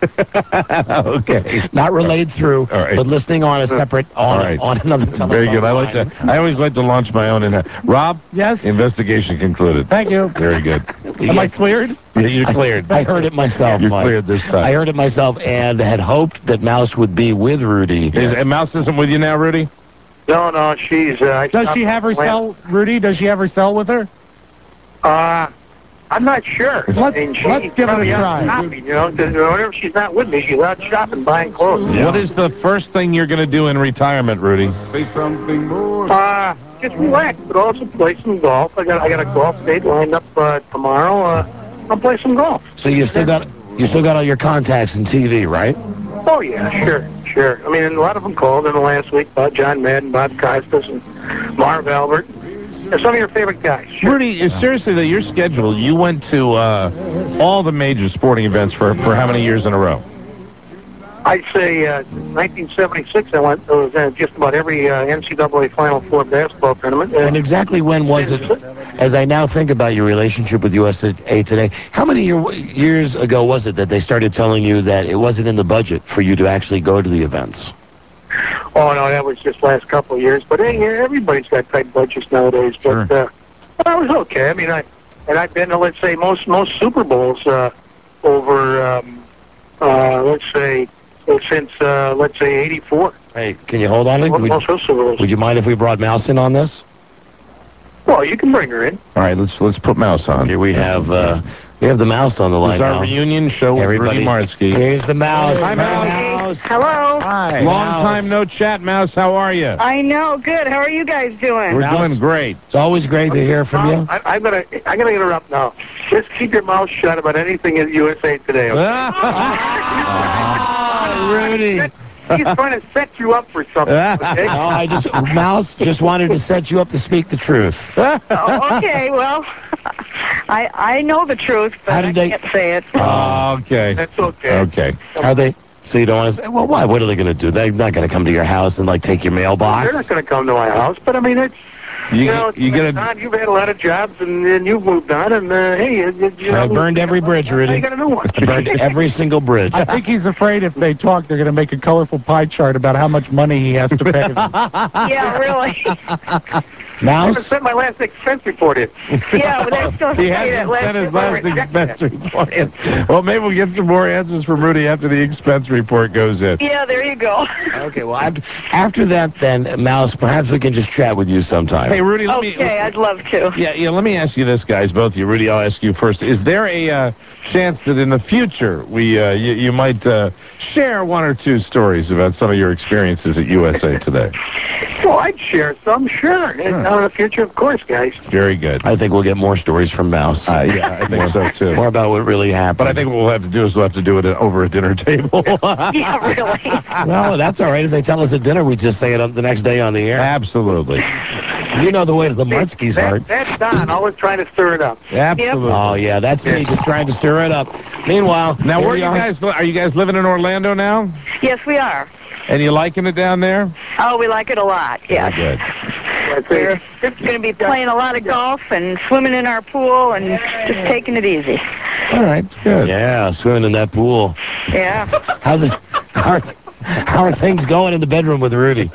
Okay. Not relayed through, All right. but listening on a separate on, All right. on another telephone Very good. I like line. to. I always like to launch my own. In Rob. Yes. Investigation concluded. Thank you. Very good. Am I cleared? Yeah, you're cleared. I heard it myself, You're Mike. cleared this time. I heard it myself and had hoped that Mouse would be with Rudy. Is, and Mouse isn't with you now, Rudy? No, no, she's. Uh, I Does stopped she have her playing. cell, Rudy? Does she have her cell with her? Uh, I'm not sure. Let's- I mean, she's let's give it a probably out try. shopping, you know, 'cause whenever she's not with me, she's out shopping, buying clothes. What is the first thing you're going to do in retirement, Rudy? Say something more. Uh, just relax, but also play some golf. I got I got a golf date lined up uh, tomorrow. Uh, I'll play some golf. So you still got you still got all your contacts in T V, right? Oh yeah, sure, sure. I mean, and a lot of them called in the last week about John Madden, Bob Costas, and Marv Albert. They're some of your favorite guys. Sure. Rudy, is seriously that your schedule? You went to uh, all the major sporting events for for how many years in a row? I'd say uh, nineteen seventy-six. I went to uh, just about every uh, N C double A Final Four basketball tournament. Uh, And exactly when was it? As I now think about your relationship with U S A Today, how many year, years ago was it that they started telling you that it wasn't in the budget for you to actually go to the events? Oh no, that was just last couple of years. But hey, everybody's got tight budgets nowadays. But Sure. uh, well, it was okay. I mean, I and I've been to let's say most most Super Bowls uh, over um, uh, let's say since uh, let's say eighty-four. Hey, can you hold on? Would, Most of Super Bowls. would you mind if we brought Mouse in on this? Well, you can bring her in. All right, let's let's put Mouse on. Here we have uh, we have the Mouse on the line This is our now. reunion show with Everybody, Rudy Martzke. Here's the Mouse. Hi, Mouse. Mouse. Hello. Hi. Long Mouse. time no chat, Mouse. How are you? I know. Good. How are you guys doing? We're Mouse. doing great. It's always great to hear from you. I, I'm gonna I'm gonna interrupt now. Just keep your mouth shut about anything in U S A Today. Okay? Ah, Rudy. He's trying to set you up for something. Okay? Oh, I just Mouse just wanted to set you up to speak the truth. Oh, okay. Well, I I know the truth, but How I did they- can't say it. Oh, okay. That's okay. Okay. Are they? So you don't want to say? Well, why? What are they going to do? They're not going to come to your house and like take your mailbox. They're not going to come to my house, but I mean, it's You, you know, you get a. Don, you've had a lot of jobs, and, and you've moved on, and uh, hey, you, you, you I know, burned every bridge, now Rudy. you got a new one. I burned every single bridge. I think he's afraid if they talk, they're going to make a colorful pie chart about how much money he has to pay. Yeah, really. I Mouse. haven't sent my last expense report in. Yeah, but I still have to He pay that hasn't sent his last report. expense report in. Well, maybe we'll get some more answers from Rudy after the expense report goes in. Yeah, there you go. Okay, well, after, after that, then, Mouse, perhaps we can just chat with you sometime. Hey, Rudy, let me. Okay, I'd love to. Yeah, yeah. Let me ask you this, guys, both of you. Rudy, I'll ask you first. Is there a uh, chance that in the future we uh, you, you might uh, share one or two stories about some of your experiences at U S A Today? Well, I'd share some, sure. And now in the future, of course, guys. Very good. I think we'll get more stories from Mouse. Uh, yeah, I think so too. More about what really happened. But I think what we'll have to do is we'll have to do it over a dinner table. Yeah, really. Well, that's all right. If they tell us at dinner, we just say it on the next day on the air. Absolutely. You know the way to the Martzke's heart. That, that's Don, always trying to stir it up. Absolutely. Oh, yeah, that's me just trying to stir it up. Meanwhile, Now, here where we you are. guys? li- Are you guys living in Orlando now? Yes, we are. And you liking it down there? Oh, we like it a lot. Yes. Good. We're just going to be playing a lot of golf and swimming in our pool and just taking it easy. All right. Good. Yeah, swimming in that pool. Yeah. How's it? How are, how are things going in the bedroom with Rudy?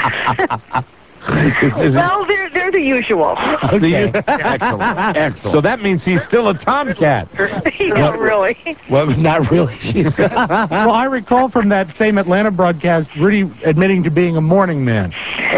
Is- is it- Well, they're, they're the usual. Okay. Excellent. Excellent. So that means he's still a tomcat. Yeah, really. Well, not really, she said. Well, I recall from that same Atlanta broadcast, Rudy admitting to being a morning man.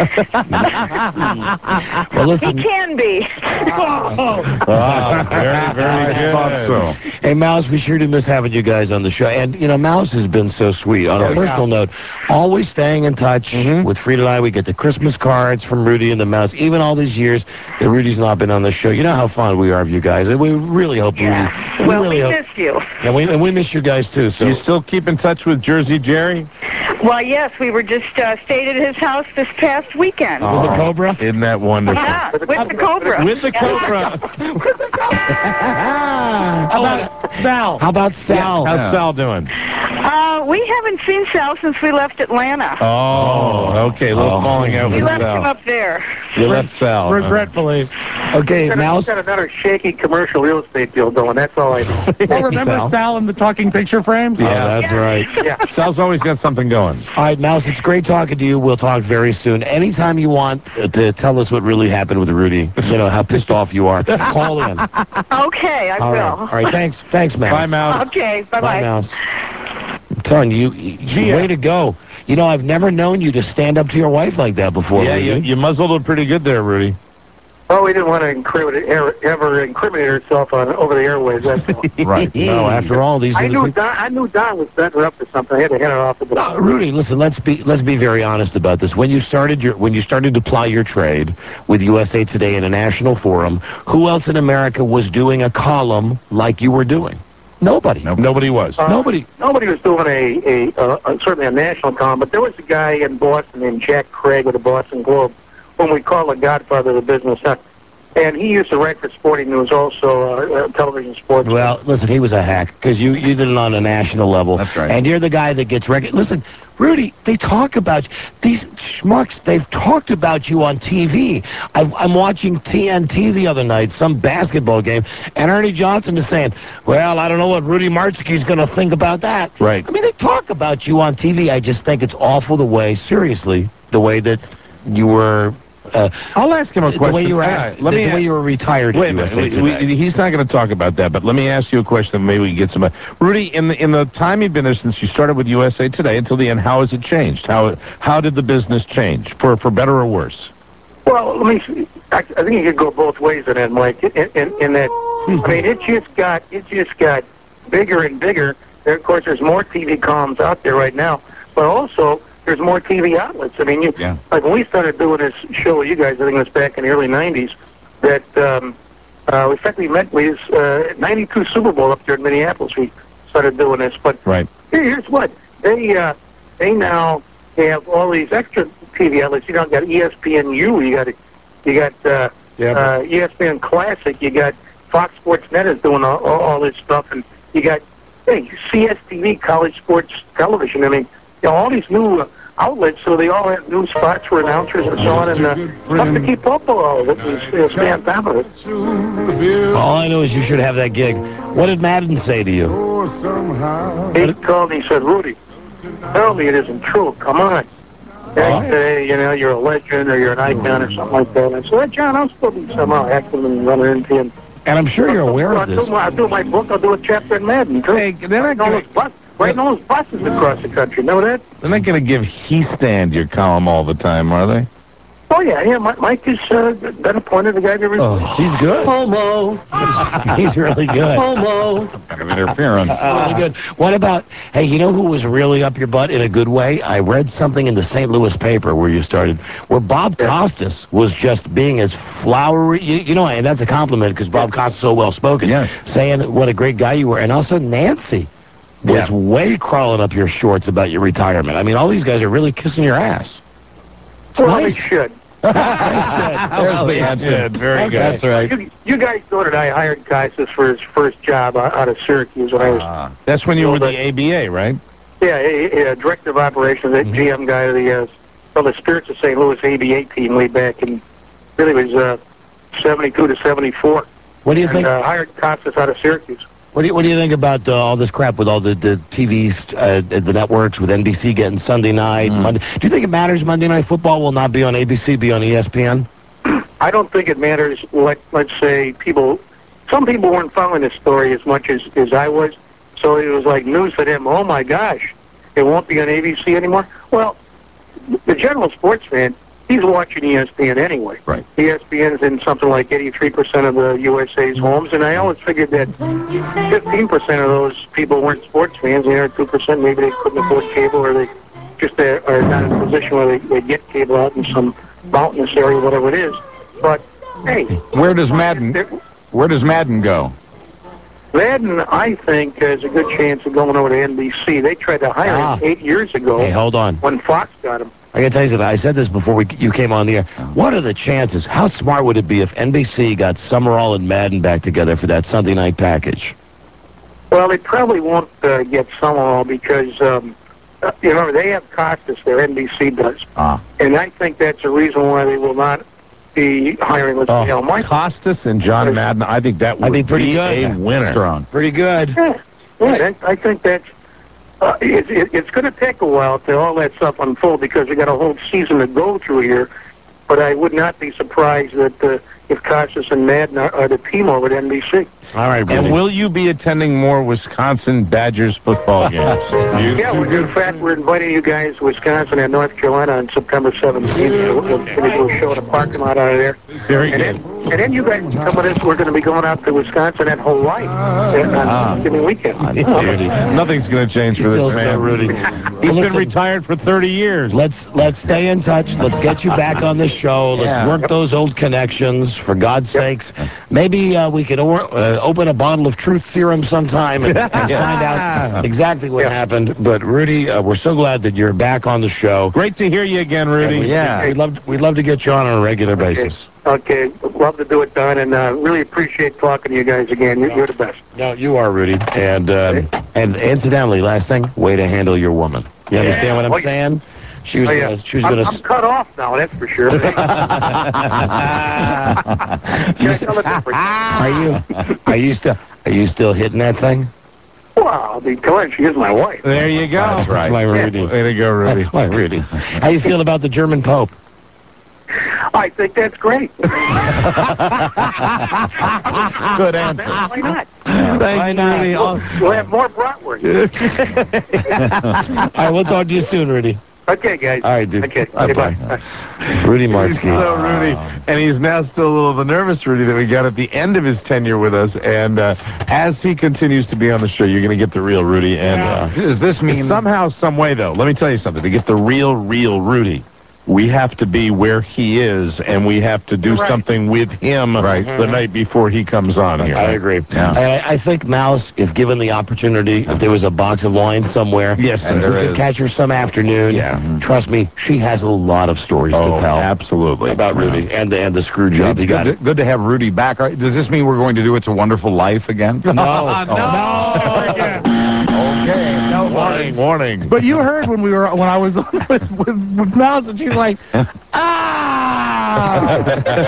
Well, He listen. can be. Ah, very, very good. I thought so. Hey, Mouse, we sure do miss having you guys on the show. And, you know, Mouse has been so sweet. On a Yeah. personal note, always staying in touch Mhm. with Frida and I. We get the Christmas cards from Rudy and the Mouse. Even all these years that Rudy's not been on the show. You know how fond we are of you guys. And we really hope Yeah. Rudy... Well, really we hope, miss you. and, we, and we miss you guys, too. So You still keep in touch with Jersey Jerry? Well, yes, we were just uh, stayed at his house this past weekend. with the Cobra? Isn't that wonderful? Yeah, with the Cobra. With the Cobra. How about Sal? How about Sal? How's Sal doing? Uh, we haven't seen Sal since we left Atlanta. Oh, okay. A little Oh. falling out We with left him Sal. up there. You left Sal. huh? Regretfully. Okay, Got Mouse. got another shaky commercial real estate deal going. That's all I know. Well, remember Sal. Sal in the talking picture frames? Oh, that's right. Yeah. Sal's always got something going. All right, Mouse, it's great talking to you. We'll talk very soon. Anytime you want uh, to tell us what really happened with Rudy, you know, how pissed off you are, call in. Okay, I All will. right. All right, thanks. Thanks, Mouse. Bye, Mouse. Okay, Bye, bye-bye. Mouse. I'm telling you, you Yeah. way to go. You know, I've never known you to stand up to your wife like that before. Yeah, Rudy. you, you muzzled it pretty good there, Rudy. Well, we didn't want to incriminate, ever, ever incriminate herself on over the airways. That's all. Right. No, after all, these I are the knew people. Don. I knew Don was setting her up for something. I had to hit her off the No, Rudy, listen. Let's be let's be very honest about this. When you started your when you started to ply your trade with U S A Today in a national forum, who else in America was doing a column like you were doing? Nobody. Nobody was. Uh, Nobody. Nobody was doing a, a, uh, uh, certainly a national column, but there was a guy in Boston named Jack Craig of the Boston Globe, whom we call the godfather of the business. Uh, And he used to write for Sporting News, also uh, uh, television sports. Well, listen, he was a hack because you, you did it on a national level. That's right. And you're the guy that gets rec- Listen, Rudy, they talk about you. These schmucks, they've talked about you on T V. I, I'm watching T N T the other night, some basketball game, and Ernie Johnson is saying, well, I don't know what Rudy Martzke's going to think about that. Right. I mean, they talk about you on T V. I just think it's awful the way, seriously, the way that you were... Uh, I'll ask him a question. The way you were, All right, the, let me the a- way you were retired. Wait a at U S A minute. We, Today. we, he's not going to talk about that, but let me ask you a question that maybe we can get some... Rudy, in the in the time you've been there since you started with U S A Today until the end, how has it changed? How how did the business change, for, for better or worse? Well, let me see. I, I think you could go both ways on that, Mike. In, in, in that, I mean, it just got it just got bigger and bigger. There, of course, there's more T V columns out there right now, but also there's more T V outlets. I mean, you, Yeah. like when we started doing this show with you guys, I think it was back in the early nineties, that um, uh, in fact we met, we was uh, ninety-two Super Bowl up there in Minneapolis. We started doing this, but Right. here, here's what they uh, they now have all these extra T V outlets. You know, you got E S P N U, you got you got uh, Yeah, uh, E S P N Classic, you got Fox Sports Net is doing all, all, all this stuff, and you got hey C S T V, College Sports Television. I mean, you know, all these new uh, outlets, so they all have new spots for announcers and so on, and uh, tough to keep up with all of it and uh, stay on top of it. All I know is you should have that gig. What did Madden say to you? He called me, he said, Rudy, tell me it isn't true. Come on. They say, you know, you're a legend or you're an icon or something like that. And I said, well, John, I'm supposed to be somehow acting and running into him. And I'm sure you're aware I'll of do, this. my, I'll do my book. I'll do a chapter in Madden, too. Hey, they're Right not in all gonna, those bus, right in all those buses across the country. Know that? they're not going to give He Stand your column all the time, are they? Oh, yeah, yeah. Mike, Mike has uh, been appointed the guy to review. Oh, he's good. Homo. He's really good. Homo. Kind of interference. Really good. What about, hey, you know who was really up your butt in a good way? I read something in the Saint Louis paper where you started, where Bob Costas was just being as flowery, you, you know, and that's a compliment because Bob Costas is so well-spoken, Yeah. saying what a great guy you were. And also Nancy was Yeah. way crawling up your shorts about your retirement. I mean, all these guys are really kissing your ass. It's Well, nice. they should. There's the answer. Very good. That's right. You, you guys know that I hired Costas for his first job out out of Syracuse when I was, Ah, that's when you were the A B A, right? yeah, a, a director of operations, that G M guy of the, uh, well, the Spirits of Saint Louis A B A team way back in, really was uh, seventy-two to seventy-four. What do you and, think? uh, hired Costas out of Syracuse. What do you What do you think about uh, all this crap with all the the T Vs, uh, the networks, with N B C getting Sunday night, Mm. Monday? Do you think it matters? Monday Night Football will not be on A B C, be on E S P N. I don't think it matters what, let's say, people, some people weren't following this story as much as, as I was, so it was like news to them. Oh my gosh, it won't be on A B C anymore. Well, the general sports fan, he's watching E S P N anyway. Right. E S P N's in something like eighty-three percent of the U S A's homes, and I always figured that fifteen percent of those people weren't sports fans. The other two percent, maybe they couldn't afford cable, or they just uh, are not in a position where they, they get cable out in some mountainous area, whatever it is. But, hey. Where does Madden, where does Madden go? Madden, I think, has a good chance of going over to N B C. They tried to hire Ah. him eight years ago Hey, hold on. when Fox got him. I gotta tell you something. I said this before we, you came on the air. What are the chances? How smart would it be if N B C got Summerall and Madden back together for that Sunday night package? Well, they probably won't uh, get Summerall because, um, uh, you know, they have Costas there, N B C does. Ah. And I think that's the reason why they will not be hiring, let's Oh, say, Al Michaels. Costas and John Madden, I think that would I'd be pretty be good. a winner. Strong. Pretty good. Yeah, yeah, I think that's, uh, it, it, it's going to take a while to all that stuff unfold because we got a whole season to go through here. But I would not be surprised that uh, if Costas and Madden are, are the team over at N B C. All right, Rudy. And will you be attending more Wisconsin Badgers football games? Yeah, we're, in fact, we're inviting you guys to Wisconsin and North Carolina on September seventeenth. We're going to do a show in a parking lot out of there. Very and good. Then, and then you guys, some of this, we're going to be going out to Wisconsin and Hawaii on Ah. Thanksgiving weekend. Rudy. Nothing's going to change for this Still so man. Rudy. He's Well, been listen, retired for thirty years. Let's let's stay in touch. Let's get you back on the show. Let's Yeah. work those old connections, for God's sakes. Maybe uh, we could or, uh, open a bottle of truth serum sometime and, and Yeah. find out exactly what Yeah. happened. But Rudy, uh, we're so glad that you're back on the show. Great to hear you again, Rudy. And we- Yeah. we'd love we'd love to get you on on a regular basis. Okay, love to do it, Don, and uh, really appreciate talking to you guys again. You're, you're the best. No, you are, Rudy. And um, and incidentally, last thing, way to handle your woman. You understand what I'm Oh, yeah. saying? She was Oh, yeah. gonna, she was I'm, gonna. I'm cut off now, that's for sure. Can I tell a difference? Are you are you still are you still hitting that thing? Well, I'll be glad she is my wife. There you go. That's right. That's my Rudy. Way to go, Rudy. That's my Rudy. How you feel about the German Pope? I think that's great. Good answer. Why not? Thank you, Rudy. We'll, we'll have more bratwurst. All right, we'll talk to you soon, Rudy. Okay, guys. All right, dude. Okay. Bye-bye. Rudy Martzke. He's so Rudy. And he's now still a little the nervous Rudy that we got at the end of his tenure with us. And uh, as he continues to be on the show, you're going to get the real Rudy. And uh, Does this mean... somehow, some way, though, let me tell you something. To get the real, real Rudy, we have to be where he is, and we have to do Right. something with him Right. the night before he comes on here. I agree. Yeah. I, I think Mouse, if given the opportunity, if there was a box of wine somewhere, Yes, and there we could is. catch her some afternoon. Yeah. Trust me, she has a lot of stories Oh, to tell absolutely. about Rudy and the and the screw job. It's You good got to, it. good to have Rudy back. All right, does this mean we're going to do It's a Wonderful Life again? No, no, no. Okay. No, Warning, warning. But you heard when we were when I was on with, with, with Mouse, and she's like, ah,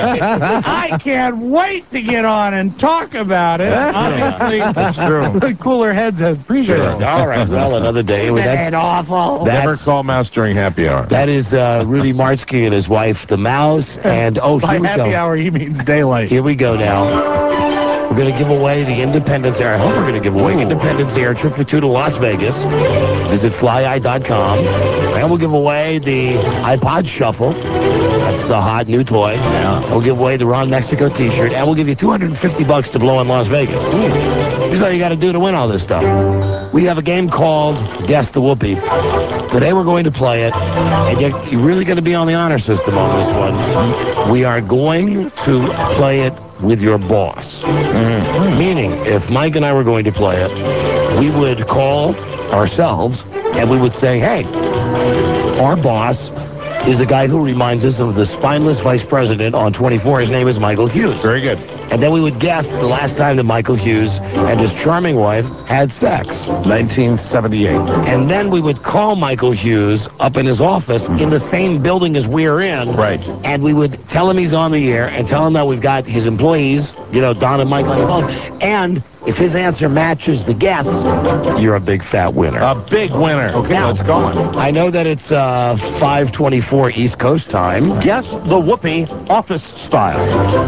I can't wait to get on and talk about it. Obviously, That's true. the cooler heads have prevailed. Sure. All right. Well, another day. Isn't That's- it awful? That's- Never call Mouse during happy hour. That is uh, Rudy Martzke and his wife, the Mouse. And oh, By here we happy go. hour, he means daylight. Here we go now. We're going to give away the Independence Air. I hope we're going to give away Independence Air trip for two to Las Vegas. Visit fly eye dot com. And we'll give away the iPod Shuffle. That's the hot new toy. Yeah. We'll give away the Ron Mexico t-shirt. And we'll give you two hundred fifty bucks to blow in Las Vegas. Here's all you got to do to win all this stuff. We have a game called Guess the Whoopee. Today we're going to play it. And you're, you're really going to be on the honor system on this one. We are going to play it with your boss. Mm-hmm. Meaning, if Mike and I were going to play it, we would call ourselves and we would say, hey, our boss is a guy who reminds us of the spineless vice president on twenty-four. His name is Michael Hughes. Very good. And then we would guess the last time that Michael Hughes and his charming wife had sex. nineteen seventy-eight. And then we would call Michael Hughes up in his office in the same building as we're in. Right. And we would tell him he's on the air and tell him that we've got his employees, you know, Don and Mike on the phone. And if his answer matches the guess, you're a big fat winner. A big winner. Okay, Now, let's go. I know that it's uh, five twenty-four East Coast time. Guess the Whoopee office style.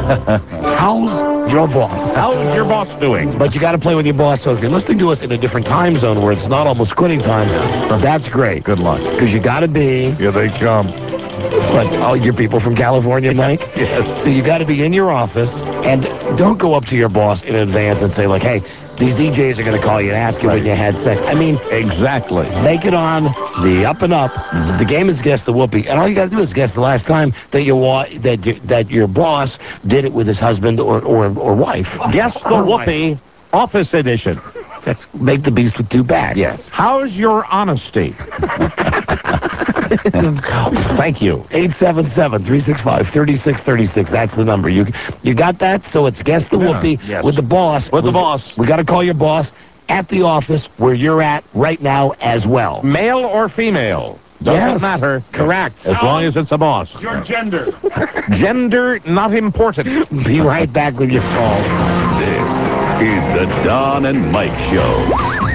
How's your boss? How's your boss doing? But you got to play with your boss. So if you're listening to us in a different time zone where it's not almost quitting time, that's great. Good luck. Because you got to be. Here they come. But all your people from California, Mike? Yes. So you got to be in your office, and don't go up to your boss in advance and say, like, hey, these D Js are going to call you and ask you Right. when you had sex. I mean, Exactly. make it on the up and up. Mm-hmm. The game is Guess the Whoopee, and all you got to do is guess the last time that your wa- that your, that your boss did it with his husband or or, or wife. Guess the Or wife. Whoopee office edition. That's make the beast with two backs. Yes. How's your honesty? Thank you. eight seven seven, three six five, three six three six. That's the number. You you got that? So it's Guess the Yeah, Whoopee yes. with the boss. With the We- boss. We got to call your boss at the office where you're at right now as well. Male or female? Doesn't Yes. matter. Correct. As long as it's a boss. Your gender. Gender not important. Be right back with your call. This is the Don and Mike Show.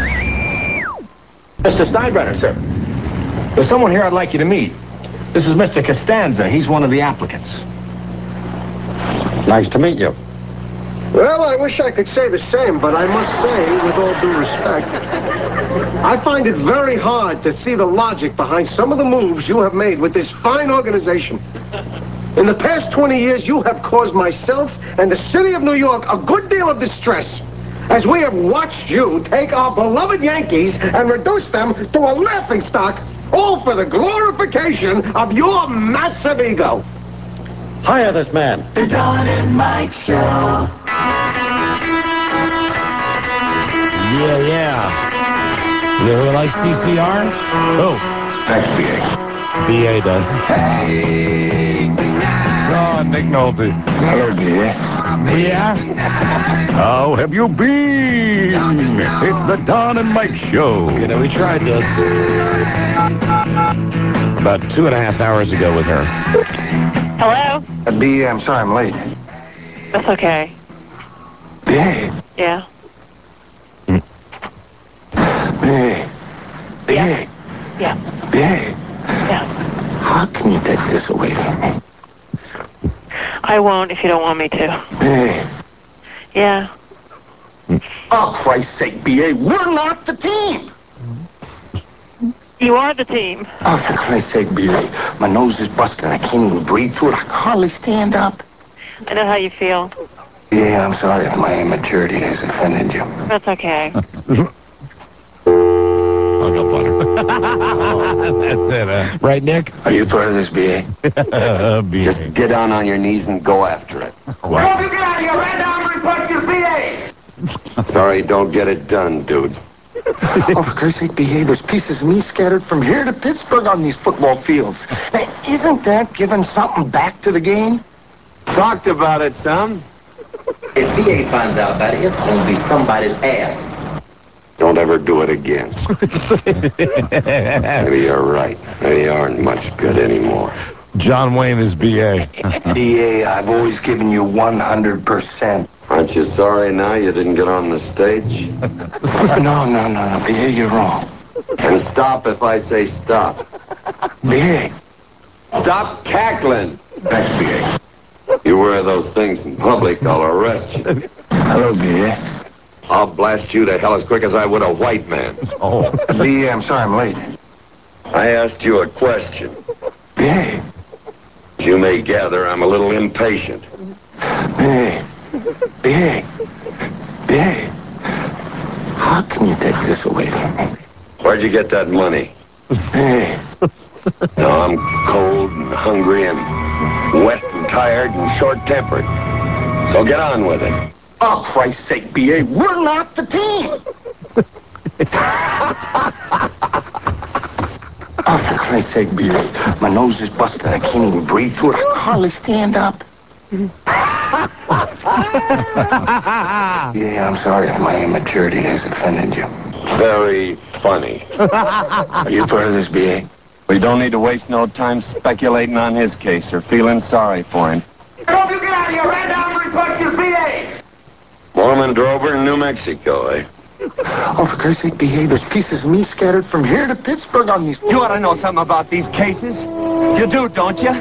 Mister Steinbrenner, sir. There's someone here I'd like you to meet. This is Mister Costanza. He's one of the applicants. Nice to meet you. Well, I wish I could say the same, but I must say, with all due respect, I find it very hard to see the logic behind some of the moves you have made with this fine organization. In the past twenty years, you have caused myself and the city of New York a good deal of distress, as we have watched you take our beloved Yankees and reduce them to a laughingstock, all for the glorification of your massive ego. Hire this man. The Don and Mike Show. Yeah, yeah. You ever like C C R? Oh. Thanks, B A. B A does. Oh, Nick Nolte. Hello, dear. Yeah? How have you been? It's the Don and Mike Show. You know, we tried this about two and a half hours ago with her. Hello? Uh, B, I'm sorry I'm late. That's okay. B, Yeah. B, B, Yeah. Yeah. B. Yeah. How can you take this away from me? I won't if you don't want me to. B. Yeah. Oh, Christ's sake, B A, we're not the team. You are the team. Oh, for Christ's sake, B A. My nose is busted. I can't even breathe through it. I can hardly stand up. I know how you feel. Yeah, I'm sorry if my immaturity has offended you. That's okay. Hung up on her. That's it, huh? Right, Nick? Are you part of this, B A? B A. Just get down on your knees and go after it. Don't you get out of here right now and punch your B A! Sorry, don't get it done, dude. Oh, for Christ's sake, B A, there's pieces of me scattered from here to Pittsburgh on these football fields. Now, isn't that giving something back to the game? Talked about it some. If B A finds out about it, it's going to be somebody's ass. Don't ever do it again. Maybe you're right. Maybe you aren't much good anymore. John Wayne is B A. B A, I've always given you one hundred percent. Aren't you sorry now you didn't get on the stage? No, no, no, no, B A, you're wrong. And stop if I say stop. B A. Stop cackling. Thanks, B A. You wear those things in public, I'll arrest you. Hello, B A. I'll blast you to hell as quick as I would a white man. Oh. B A, I'm sorry I'm late. I asked you a question. B A. As you may gather, I'm a little impatient. B A. B A. B A. How can you take this away from me? Where'd you get that money? B A. Now I'm cold and hungry and wet and tired and short-tempered. So get on with it. Oh, Christ's sake, B A, we're not the team! Oh, for Christ's sake, B A, my nose is busted. I can't even breathe through it. I can hardly stand up. Yeah, I'm sorry if my immaturity has offended you. Very funny. Are you part of this, B A? We don't need to waste no time speculating on his case or feeling sorry for him. Don't you get out of here right now and punch your B A! Mormon Drover in New Mexico, eh? Oh, for Christ's sake, B A, there's pieces of me scattered from here to Pittsburgh on these... You ought to know something about these cases. You do, don't you?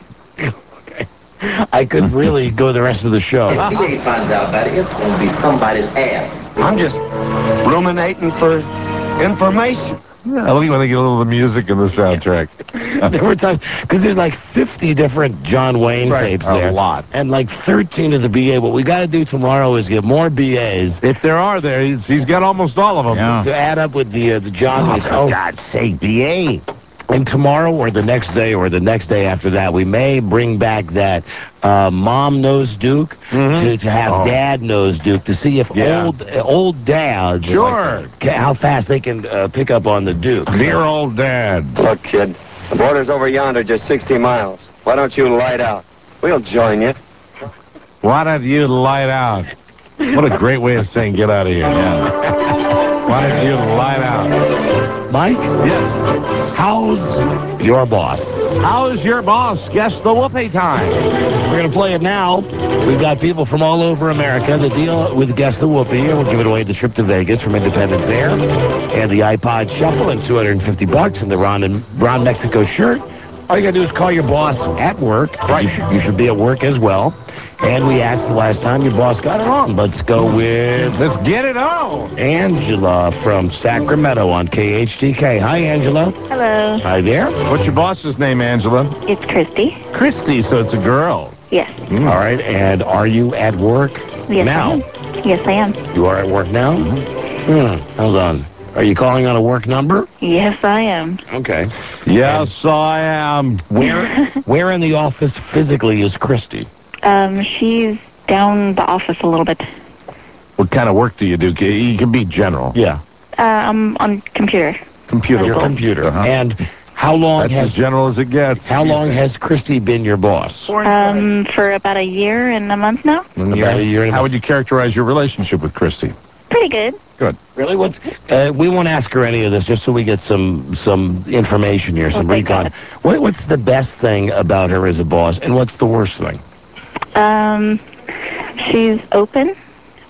Okay. I could really go the rest of the show. If B A finds out about it, it's going to be somebody's ass. I'm just ruminating for information. Yeah, I like when they get a little of the music in the soundtrack. There were times, because there's like fifty different John Wayne Right, tapes a there. lot. And like thirteen of the B A. What we got to do tomorrow is get more B As. If there are there, he's, he's got almost all of them. Yeah. To add up with the uh, the John Oh, Wayne. for God's sake, B A. And tomorrow or the next day or the next day after that, we may bring back that uh, Mom Knows Duke Mm-hmm. to, to have Oh. Dad Knows Duke to see if Yeah. old uh, old dads, Sure. like, ca- how fast they can uh, pick up on the Duke. Dear old Dad. Look, kid, the border's over yonder, just sixty miles. Why don't you light out? We'll join you. Why don't you light out? What a great way of saying get out of here. Yeah. Why don't you light out? Mike? Yes. How's your boss? How's your boss? Guess the whoopee time. We're going to play it now. We've got people from all over America. The deal with Guess the Whoopee, and we'll give it away the trip to Vegas from Independence Air, and the iPod Shuffle, and two hundred fifty bucks, and the Ron, and Ron Mexico shirt. All you got to do is call your boss at work. Right. You should, you should be at work as well. And we asked the last time your boss got it on. Let's go with... Let's get it on. Angela from Sacramento on K H T K. Hi, Angela. Hello. Hi there. What's your boss's name, Angela? It's Christy. Christy, so it's a girl. Yes. Mm. All right, and are you at work Yes, now? I am. Yes, I am. You are at work now? Hmm, hold on. Are you calling on a work number? Yes, I am. Okay. Yes, I am. Where where in the office physically is Christy? Um, she's down the office a little bit. What kind of work do you do? You can be general. Yeah. Uh, I'm on computer. Computer. Your computer. Uh-huh. And how long That's has as general as it gets. how long has Christy been your boss? Um, for about a year and a month now. About a year and a How would you characterize your relationship with Christy? Pretty good. Good. Really? What's uh, we won't ask her any of this, just so we get some some information here, some Oh, thank recon. God. What, what's the best thing about her as a boss, and what's the worst thing? Um, she's open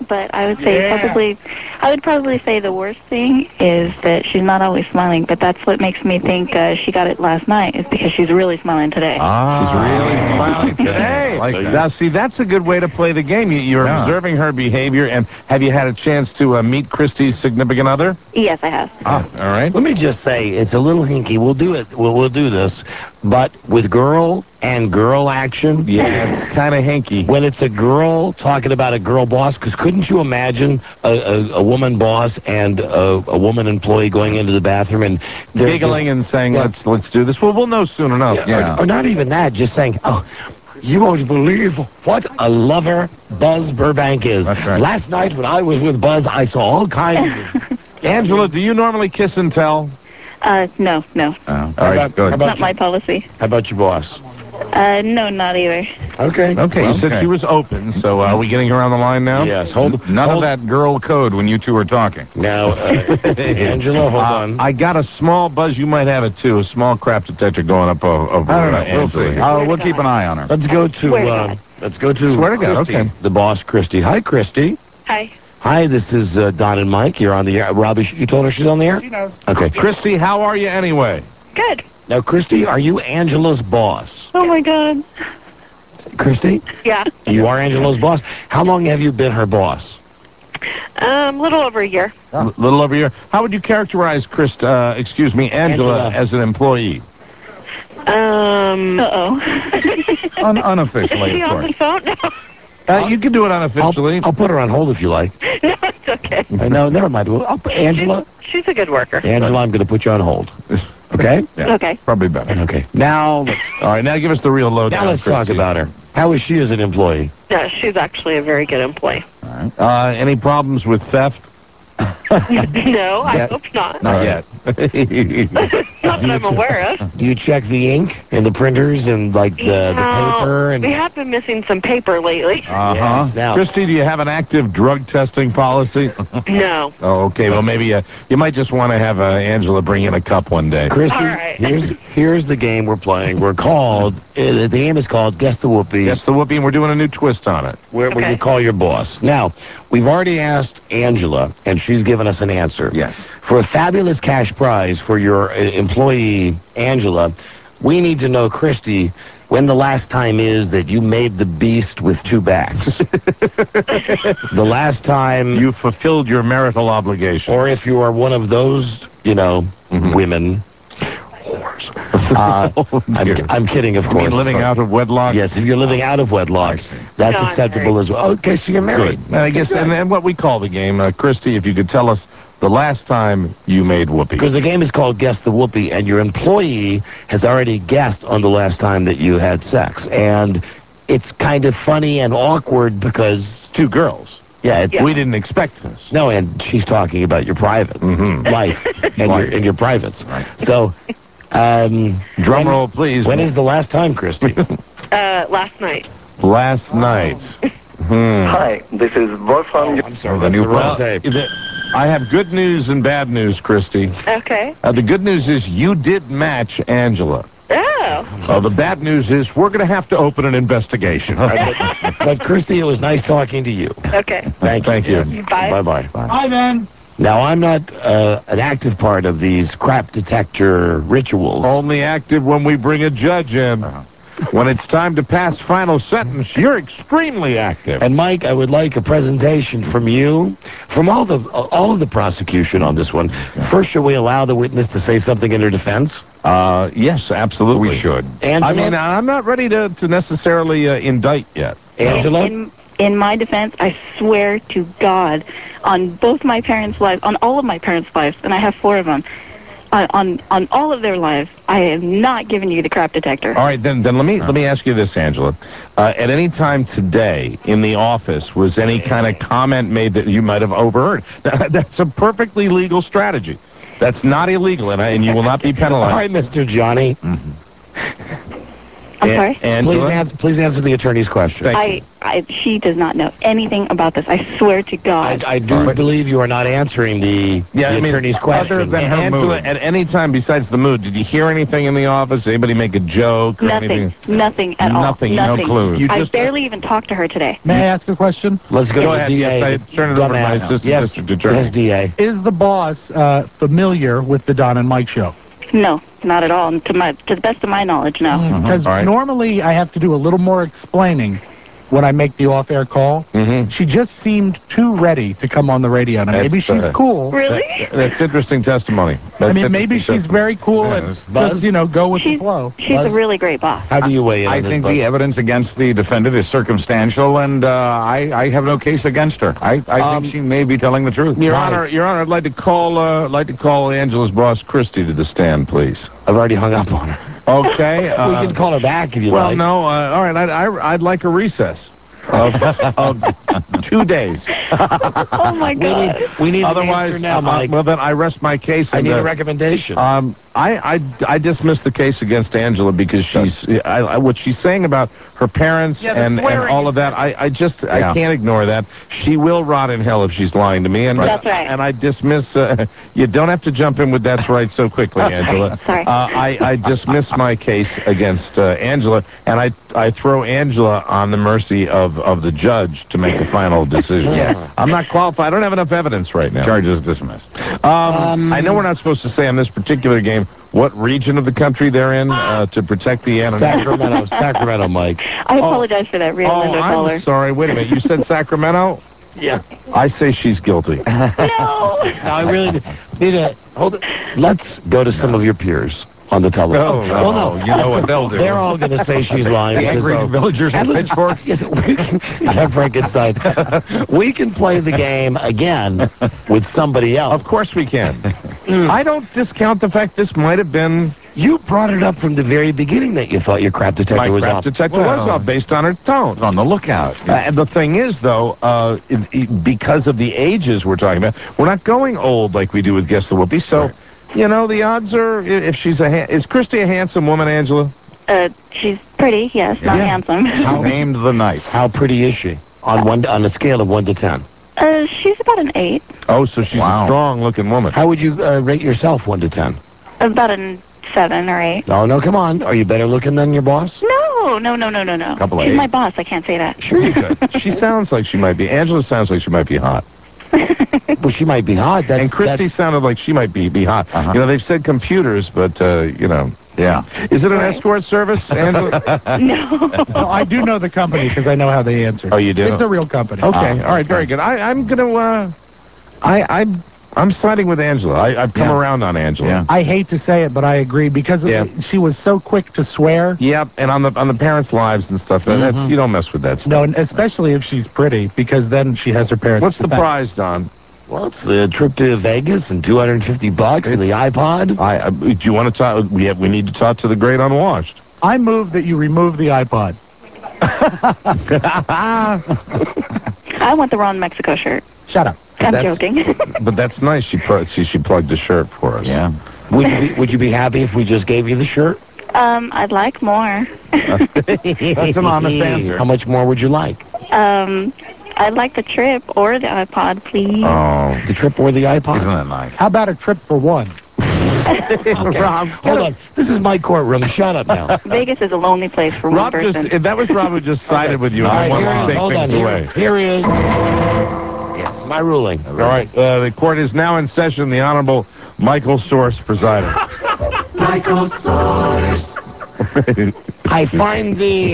but I would say Yeah. probably, I would probably say the worst thing is that she's not always smiling, but that's what makes me think uh, she got it last night, is because she's really smiling today. Ah, She's really smiling today. like So that. now, see, that's a good way to play the game. You, you're Yeah. observing her behavior, and have you had a chance to uh, meet Christy's significant other? Yes, I have. Ah, all right. Let me just say, it's a little hinky. We'll do it. We'll, we'll do this. But with girl and girl action, Yeah, it's kind of hinky. when it's a girl talking about a girl boss, because couldn't you imagine a, a, a woman boss and a, a woman employee going into the bathroom and they're Giggling just, and saying, Yeah. let's let's do this. Well, we'll know soon enough. Yeah, Yeah. Or, or not even that, just saying, oh, you won't believe what a lover Buzz Burbank is. That's right. Last night when I was with Buzz, I saw all kinds of... Angela, do you normally kiss and tell? Uh, no, no. Oh. All right, about- good. how about Not my policy. How about your boss? Uh, no, not either. Okay. Okay, you said Okay. she was open, so uh, are we getting her on the line now? Yes, hold... None hold, of that girl code when you two are talking. Now, uh, Angela, hold Uh, on. I got a small buzz. You might have it too. A small crap detector going up o- over. I don't know. uh, We'll Angela see. here. Uh, we'll keep an eye on her. Let's go to... Swear to Uh, God. let's go to... Swear to God, Christy, okay. the boss, Christy. Hi, Christy. Hi. Hi, this is uh, Don and Mike. You're on the air. Robbie, you told her she's on the air? She knows. Okay. Christy, how are you anyway? Good. Now, Christy, are you Angela's boss? Oh, my God. Christy? Yeah. You are Angela's boss. How long have you been her boss? Um, a little over a year. A little over here. How would you characterize Christ? Uh, excuse me, Angela, Angela. as an employee? Um. Uh-oh. Un- unofficially, Is she of on course. the phone? No. Uh, you can do it unofficially. I'll, I'll put her on hold if you like. No, it's okay. Uh, no, never mind. Well, I'll put Angela. She's a good worker. Angela, I'm going to put you on hold. Okay? Yeah, Okay. probably better. Okay. Now, let's, All right, now give us the real lowdown. now let's talk Christy. about her. How is she as an employee? No, she's actually a very good employee. Uh, any problems with theft? No, I Yeah. hope not. Not yet. Not that I'm aware of. Do you check the ink and the printers and like the, the No, paper? And we have been missing some paper lately. Uh Yes, huh. now- Christy, do you have an active drug testing policy? No. Oh, okay. Well, maybe uh, you might just want to have uh, Angela bring in a cup one day. Christy, All right. here's here's the game we're playing. We're called. Uh, the game is called Guess the Whoopee. Yes, the whoopee, and we're doing a new twist on it. Where, where Okay. you call your boss. Now, we've already asked Angela, and she's given us an answer. Yes. For a fabulous cash prize for your uh, employee, Angela, we need to know, Christy, when the last time is that you made the beast with two backs. The last time... You fulfilled your marital obligation. Or if you are one of those, you know, Mhm. women... Whores. Uh, Oh, dear. I'm, I'm kidding, of You course. mean living Sorry. out of wedlock? Yes, if you're living out of wedlock, I see. that's No, I'm acceptable married. as well. Okay, so you're married. Good. I guess, and then what we call the game, uh, Christy, if you could tell us the last time you made whoopee. Because the game is called Guess the Whoopee, and your employee has already guessed on the last time that you had sex. And it's kind of funny and awkward because... Two girls. Yeah, it, Yeah. We didn't expect this. no, and she's talking about your private Mm-hmm. life and, your, Life. and your privates. Right. So, um... Drum when- roll, please. When is the last time, Christy? Uh, last night. Last night. Hmm. Hi, this is Wolfram. I'm sorry, The that's new the wrong well, tape. the- I have good news and bad news, Christy. Okay. Uh, the good news is you did match Angela. Oh. Uh, the bad news is we're going to have to open an investigation. but, but, Christy, it was nice talking to you. Okay. Thank you. Thank you. Yes. Bye. Bye-bye. Hi, then. Now, I'm not uh, an active part of these crap detector rituals. Only active when we bring a judge in. When it's time to pass final sentence, you're extremely active. And Mike, I would like a presentation from you, from all the uh, all of the prosecution on this one. First, should we allow the witness to say something in her defense? Uh, yes, absolutely. We should. Angela? I mean, I'm not ready to, to necessarily uh, indict yet. Angela? In, in my defense, I swear to God, on both my parents' lives, on all of my parents' lives, and I have four of them, on on, on all of their lives, I am not giving you the crap detector. All right, then then let me let me ask you this, Angela. Uh, at any time today in the office, was any kind of comment made that you might have overheard? That's a perfectly legal strategy. That's not illegal, and, I, and you will not be penalized. All right, Mister Johnny. Mm-hmm. I'm sorry? Please answer, please answer the attorney's question. I, I, she does not know anything about this. I swear to God. I, I do right. believe you are not answering the, yeah, the I mean, attorney's question. Other than her Angela, mood. At any time besides the mood, did you hear anything in the office? Anybody make a joke or Nothing. anything? Nothing at all. Nothing. Nothing. No clues. You I just, barely even talked to her today. May I ask a question? Let's go, go to ahead. the D A. Yes, I turn it over to my assistant yes. district attorney. Yes, D A. Is the boss uh, familiar with the Don and Mike show? No, not at all. To my, to the best of my knowledge, no. Because mm-hmm. right. normally I have to do a little more explaining when I make the off-air call. Mm-hmm. She just seemed too ready to come on the radio. Now, maybe she's uh, cool. Really? That, that's interesting testimony. That's I mean, maybe she's testimony. very cool yeah, and Buzz? just, you know, go with she's, the flow. She's Buzz? a really great boss. How do you weigh in I on this, think Buzz? the evidence against the defendant is circumstantial, and uh, I, I have no case against her. I, I um, think she may be telling the truth. Your right. Honor, Your Honor, I'd like to call, uh, like to call Angela's boss, Christy, to the stand, please. I've already hung up on her. Okay. Uh, we can call her back if you well, like. Well, no. Uh, all right. I'd, I, I'd like a recess. Of, of two days. Oh my God! We need, we need Otherwise, an answer now, uh, Mike. Well, then I rest my case. I and, need uh, a recommendation. Um, I, I, I dismiss the case against Angela because she's I, I, what she's saying about her parents yeah, and, and all of that. I, I just yeah. I can't ignore that. She will rot in hell if she's lying to me. And that's right. And I dismiss. Uh, you don't have to jump in with that's right so quickly, Angela. Sorry. Uh, I, I dismiss my case against uh, Angela, and I I throw Angela on the mercy of, of the judge to make the final decision. Yes. I'm not qualified. I don't have enough evidence right now. Charge is dismissed. Um, um, I know we're not supposed to say on this particular game what region of the country they're in uh, to protect the anonymity. Sacramento, Sacramento, Mike. I apologize oh. for that, Rio Oh, Linda I'm caller. sorry. Wait a minute. You said Sacramento? Yeah. I say she's guilty. No. No, I really need to hold it. Let's go to some of your peers on the telephone. No, no, well, no. You know what they'll do. They're all going to say she's lying. The angry so. villagers with pitchforks. Yes, we can, yeah, Frankenstein. We can play the game again with somebody else. Of course we can. Mm. I don't discount the fact this might have been... You brought it up from the very beginning that you thought your crap detector My was crap off. detector well, was off based on her tone. On the lookout. Uh, and the thing is, though, uh, it, it, because of the ages we're talking about, we're not going old like we do with Guess the Whoopi, so... Right. You know, the odds are, if she's a... Ha- is Christy a handsome woman, Angela? Uh, she's pretty, yes, yeah. not handsome. How named the night? How pretty is she? On one on a scale of one to ten. Uh, she's about an eight. Oh, so she's wow. a strong-looking woman. How would you uh, rate yourself, one to ten? About a seven or eight. No, no, come on. Are you better looking than your boss? No, no, no, no, no, no. Couple she's of my eights. boss. I can't say that. Sure you could. She sounds like she might be. Angela sounds like she might be hot. Well, she might be hot. That's, and Christy that's... sounded like she might be, be hot. Uh-huh. You know, they've said computers, but, uh, you know. Yeah. Is it an right. escort service, Angela? No. No. I do know the company because I know how they answer. Oh, you do? It's a real company. Okay. Uh, All right. Very good. I, I'm going to, uh, I, I'm, I'm siding with Angela. I, I've come yeah. around on Angela. Yeah. I hate to say it, but I agree because of Yeah. the, she was so quick to swear. Yep. And on the on the parents' lives and stuff, mm-hmm. that's you don't mess with that stuff. No, and especially if she's pretty, because then she has her parents. What's the defense. prize, Don? Well, it's the trip to Vegas and two hundred fifty bucks and the iPod. I, I do you want to talk? We have, we need to talk to the great unwashed. I move that you remove the iPod. I want the Ron Mexico shirt. Shut up. I'm That's- joking. But that's nice. She pl- she she plugged a shirt for us. Yeah. Would you be Would you be happy if we just gave you the shirt? um, I'd like more. That's an honest answer. How much more would you like? um, I'd like the trip or the iPod, please. Oh, The trip or the iPod? Isn't that nice? How about a trip for one? Okay. Rob, hold on. This is my courtroom. Shut up now. Vegas is a lonely place for one Rob person. just if that was Rob who just sided with you. All and right, I here want it to is. take Hold on. things Here, away. here is yes, my ruling. All right, uh, the court is now in session. The Honorable Michael Source presiding. Michael Source. I find thee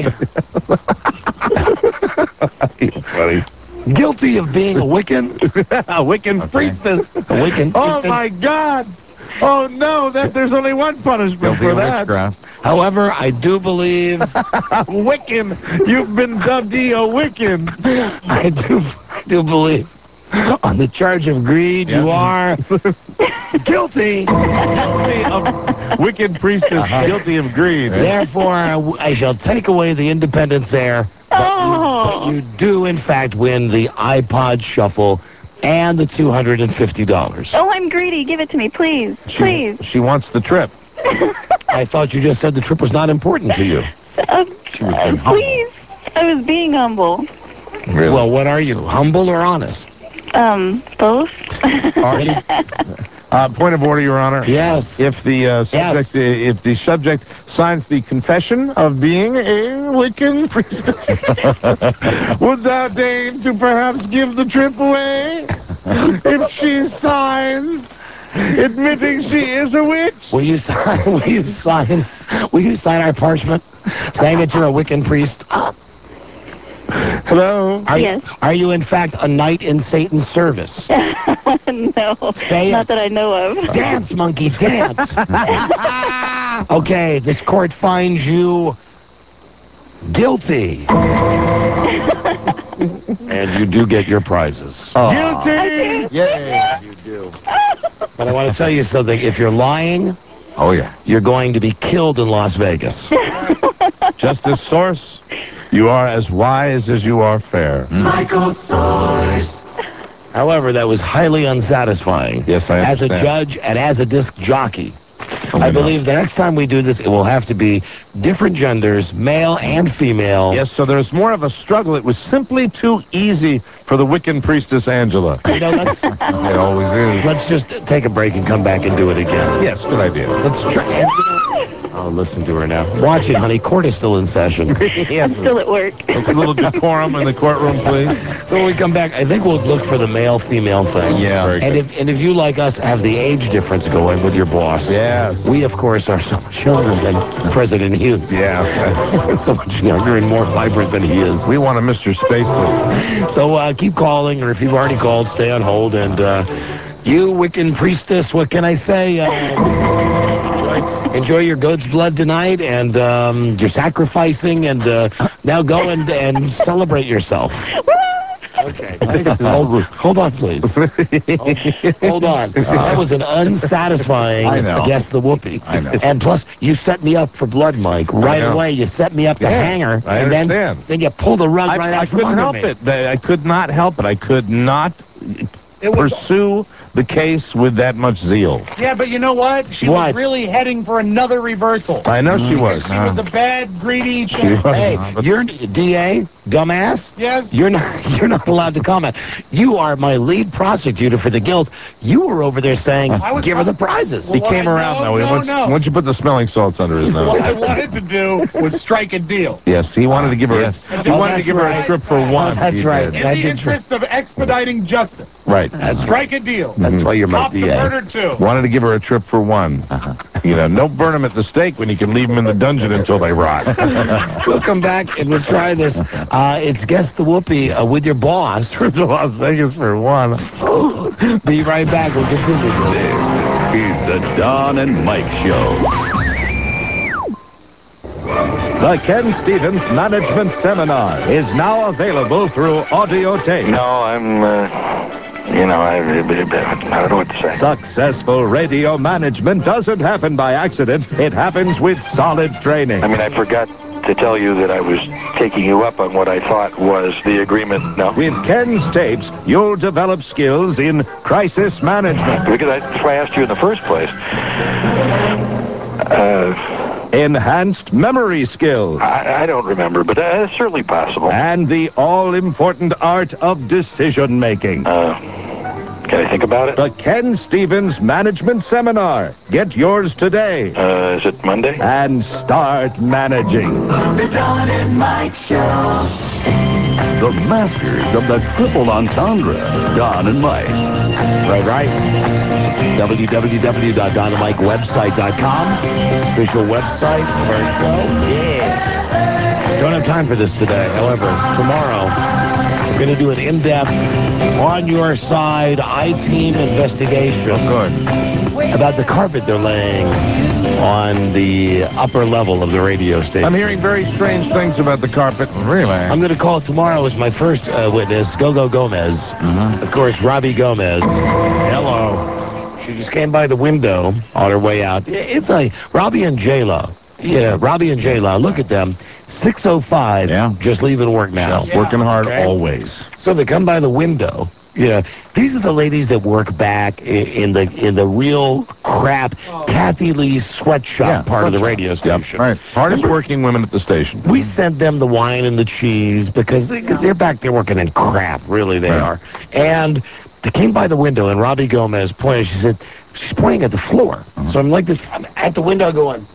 Funny. guilty of being a Wiccan. A Wiccan Okay. priestess. A Wiccan Oh priestess. my God! Oh no! That there's only one punishment Guilty for of that. witchcraft. However, I do believe Wiccan, you've been dubbed a Wiccan. I do I do believe on the charge of greed you are guilty. Guilty of wicked priestess, Uh-huh. guilty of greed. Therefore, I shall take away the independence there. But, Oh. you, but you do, in fact, win the iPod Shuffle and the two hundred fifty dollars. Oh, I'm greedy. Give it to me, please. She, Please. She wants the trip. I thought you just said the trip was not important to you. Um, She was uh, being humble. please. I was being humble. Really? Well, what are you, humble or honest? Um, both. Uh, point of order, Your Honor. Yes. If the uh, subject, uh, if the subject signs the confession of being a Wiccan priestess, would thou deign to perhaps give the trip away? If she signs admitting she is a witch. Will you sign? Will you sign? Will you sign our parchment saying that you're a Wiccan priest? Hello. Are Yes. You, are you in fact a knight in Satan's service? No. Say Not it. that I know of. Dance, monkey, dance. Okay, this court finds you guilty. And you do get your prizes. Guilty. Yes, you do. But I want to tell you something. If you're lying, Oh, yeah. you're going to be killed in Las Vegas. Justice Source, you are as wise as you are fair. Michael Source. However, that was highly unsatisfying. Yes, I As a understand. judge and as a disc jockey. I believe the next time we do this, it will have to be different genders, male and female. Yes, so there's more of a struggle. It was simply too easy for the Wiccan priestess Angela. You know, let's, It always is. let's just take a break and come back and do it again. Yes, good idea. Let's try. Oh, listen to her now. Watch it, honey. Court is still in session. I'm still at work. A little decorum in the courtroom, please. So when we come back, I think we'll look for the male-female thing. Yeah. Very And good. if and if you, like us, have the age difference going with your boss. Yes. We, of course, are so much younger than President Hughes. Yeah. So much younger and more vibrant than he is. We want a Mister Spacely. So uh, keep calling, or if you've already called, stay on hold. And uh, you, Wiccan priestess, what can I say? Uh, enjoy, enjoy your goat's blood tonight, and um, you're sacrificing, and uh, now go and, and celebrate yourself. Okay. hold, hold on, please. Hold, hold on. That was an unsatisfying I know. guess the whoopee. I know. And plus, you set me up for blood, Mike. Right know. away, you set me up the Yeah, hanger. I and then, understand. then you pull the rug I, right I out from couldn't under help me. it. I I could not help it. I could not It was, pursue the case with that much zeal. yeah, but you know what? She What? was really heading for another reversal. I know she was. She was a bad, greedy She chick. was. Hey, But- you're D A, dumbass. Yes. You're not. You're not allowed to comment. You are my lead prosecutor for the guilt. You were over there saying, I was "Give her the not- prizes." He Well, came I- around, no, though. no, once, no. once you put the smelling salts under his What I nose. wanted to do was strike a deal. Yes, he wanted to give her. Yes. A, he Oh, wanted to that's give her a right. trip for one. Oh, that's He right. did. In That the did tr- interest of expediting justice, Right. strike a deal. That's why you're my Cop the D A. murder too. Wanted to give her a trip for one. You know, don't burn them at the stake when you can leave them in the dungeon until they rot. We'll come back and we'll try this. Uh, it's Guess the Whoopee uh, with your boss. Trip to Las Vegas for one. Be right back. We'll continue. This is the Don and Mike Show. The Ken Stevens Management Seminar is now available through audio tape. No, I'm, uh, you know, I, I don't know what to say. Successful radio management doesn't happen by accident. It happens with solid training. I mean, I forgot to tell you that I was taking you up on what I thought was the agreement. No. With Ken's tapes, you'll develop skills in crisis management. Because I, that's why I asked you in the first place. Uh... Enhanced memory skills. I, I don't remember, but uh, it's certainly possible. And the all-important art of decision-making. Uh, can I think about it? The Ken Stevens Management Seminar. Get yours today. Uh, is it Monday? And start managing. The Don and Mike Show. The masters of the triple entendre, Don and Mike. Right, right. w w w dot don and mike website dot com. Official website of our show. Yeah. Don't have time for this today. However, tomorrow, we're going to do an in-depth, on-your-side I-team investigation. Of course. About the carpet they're laying on the upper level of the radio station. I'm hearing very strange things about the carpet. Really? I'm going to call tomorrow as my first uh, witness, Gogo Gomez. Mm-hmm. Of course, Robbie Gomez. Hello. She just came by the window on her way out. It's like Robbie and J-Lo. Yeah, Robbie and J-Lo. Look at them. six oh five, Yeah. just leaving work now. Working hard Okay. always. So they come by the window, Yeah, these are the ladies that work back in, in the in the real crap Kathy Lee's sweatshop Yeah, part of the sweatshop. radio station. Right. Hardest working women at the station. We sent them the wine and the cheese because they, they're back there working in crap. Really, they Right. are. And they came by the window, and Robbie Gomez pointed. She said, she's pointing at the floor. Uh-huh. So I'm like this. I'm at the window going,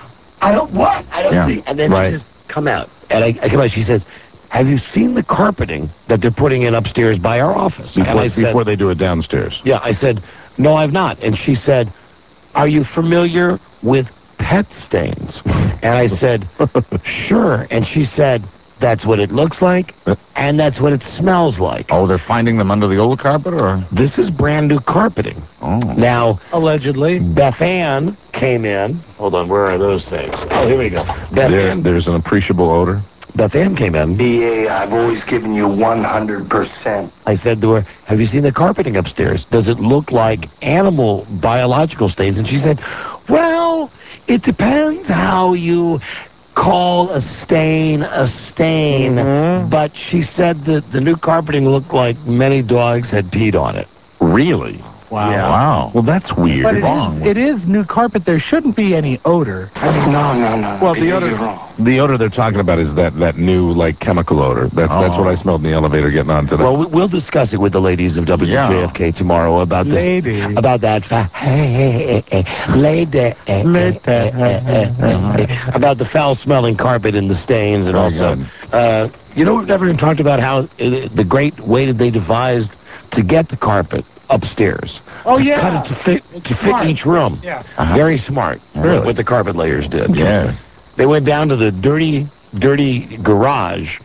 I don't what? I don't Yeah. see. And then Right. she says, come out. And I, I come out. She says, have you seen the carpeting that they're putting in upstairs by our office? Before, and I said, before they do it downstairs. yeah, I said, no, I've not. And she said, are you familiar with pet stains? And I said, sure. And she said, that's what it looks like, and that's what it smells like. Oh, they're finding them under the old carpet, or? This is brand new carpeting. Oh. Now, Allegedly. Beth Ann came in. Hold on, where are those things? Oh, here we go. Beth There, Ann, there's an appreciable odor. Beth Ann came in. B A, I've always given you one hundred percent. I said to her, have you seen the carpeting upstairs? Does it look like animal biological stains? And she said, well, it depends how you call a stain a stain. Mm-hmm. But she said that the new carpeting looked like many dogs had peed on it. Really? Wow. Yeah. Wow. Well, that's weird. But it Wrong. is, it is new carpet. There shouldn't be any odor. I mean, No, no, no. Well, B A, the you're odor, wrong. the odor they're talking about is that, that new, like, chemical odor. That's that's Oh. what I smelled in the elevator getting on today. Well, we- we'll discuss it with the ladies of W J F K tomorrow about this. Ladies. About that. Fa- hey, hey, hey, hey, lady. eh, eh, Lady. eh, eh, eh, eh, eh, About the foul-smelling carpet and the stains, and Very also, good. uh, you know, we've never even talked about how uh, the great way that they devised to get the carpet upstairs. Oh, to yeah. cut it to fit It's to smart. fit each room. Yeah. Very smart. Really? What the carpet layers did. Yes. They went down to the dirty, dirty garage,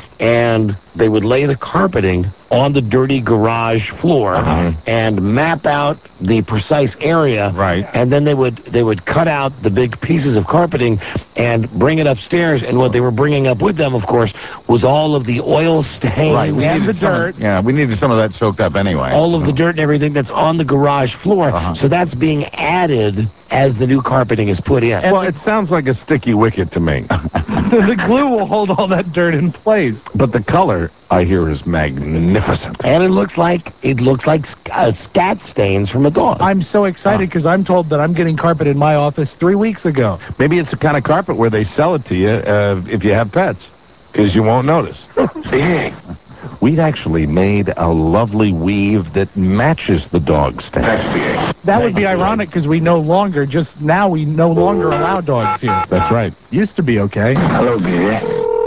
and they would lay the carpeting on the dirty garage floor Uh-huh. and map out the precise area. Right. And then they would they would cut out the big pieces of carpeting and bring it upstairs. And what they were bringing up with them, of course, was all of the oil stains Right. We And needed the some of- dirt. yeah, we needed some of that soaked up anyway. all of the dirt and everything that's on the garage floor. Uh-huh. So that's being added as the new carpeting is put in. Well, it sounds like a sticky wicket to me. the glue will hold all that dirt in place. But the color, I hear, is magnificent. And it looks like it looks like sc- uh, scat stains from a dog. I'm so excited because I'm told that I'm getting carpet in my office three weeks ago. Maybe it's the kind of carpet where they sell it to you uh, if you have pets, because you won't notice. Big. We've actually made a lovely weave that matches the dog stain. Thanks, B A. That would be ironic because we no longer, just now, we no longer allow dogs here. That's right. Used to be okay. Hello, B A.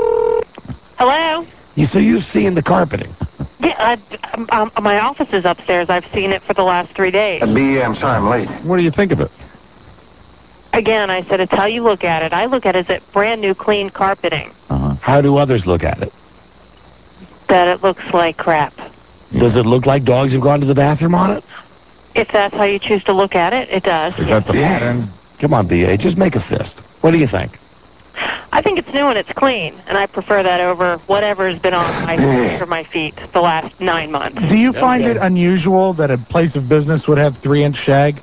Hello? You, so you've seen the carpeting. Yeah, uh, um, um, my office is upstairs. I've seen it for the last three days. Uh, B A, I'm sorry I'm late. What do you think of it? Again, I said it's how you look at it. I look at it as it brand new, clean carpeting. Uh-huh. How do others look at it? That it looks like crap. Does it look like dogs have gone to the bathroom on it? If that's how you choose to look at it, it does. Is that the pattern? Come on, B A, just make a fist. What do you think? I think it's new and it's clean, and I prefer that over whatever's been on my under my feet the last nine months. Do you find Okay. it unusual that a place of business would have three-inch shag?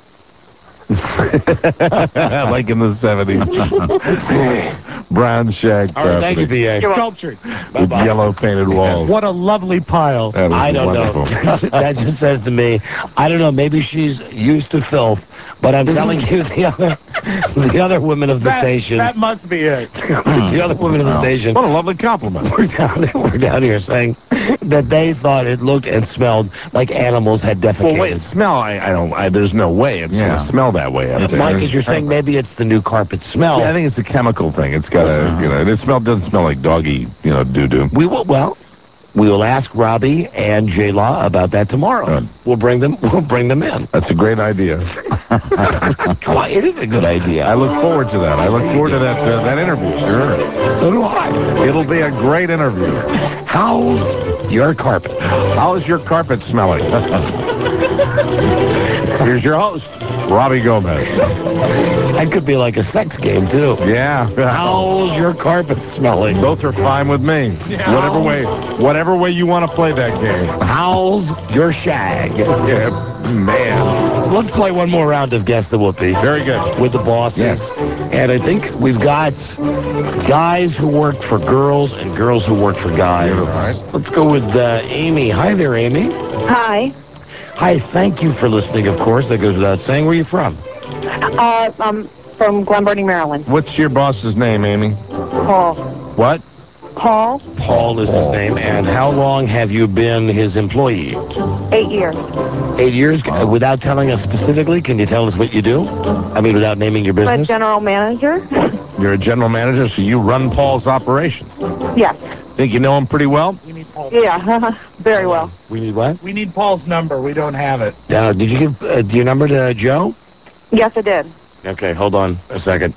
Like in the seventies. Brown shag All right, thank you, carpeting B A. Sculptured. with yellow painted walls. What a lovely pile. That is I don't wonderful. know. That just says to me, I don't know, maybe she's used to filth, but I'm telling you, the other the other women of the That, station, that must be it. the other women of the station, What a lovely compliment. we're down, we're down here saying that they thought it looked and smelled like animals had defecated. Well, wait, smell, I, I don't, I, there's no way it's Yeah. going to smell that way out there. Mike, as you're saying, maybe it's the new carpet smell. Yeah, I think it's a chemical thing. It's got a, you know, it smell, doesn't smell like doggy, you know, doo-doo. We will, well, we will ask Robbie and J-Law about that tomorrow. Good. We'll bring them, we'll bring them in. That's a great idea. Come on, it is a good idea. I look forward to that. I look forward to that uh, that interview, sure. So do I. It'll be a great interview. How's your carpet? How's your carpet smelling? Here's your host, Robbie Gomez. That could be like a sex game, too. Yeah. How's your carpet smelling? Both are fine with me. Yeah. Whatever way, whatever way you want to play that game. How's your shag? Yeah, man. Let's play one more round of Guess the Whoopee. Very good. With the bosses. Yes. And I think we've got guys who work for girls and girls who work for guys. All right. Let's go with uh, Amy. Hi there, Amy. Hi. Hi, thank you for listening, of course. That goes without saying. Where are you from? Uh, I'm from Glen Burnie, Maryland. What's your boss's name, Amy? Paul. What? Paul? Paul is his name. And how long have you been his employee? Eight years. Eight years? Uh, without telling us specifically, can you tell us what you do? I mean, without naming your I'm a business? general manager. You're a general manager, so you run Paul's operation. Yes. Think you know him pretty well? We need Paul's Yeah, very well. We need what? We need Paul's number. We don't have it. Uh, did you give uh, your number to Joe? Yes, I did. Okay, hold on a second.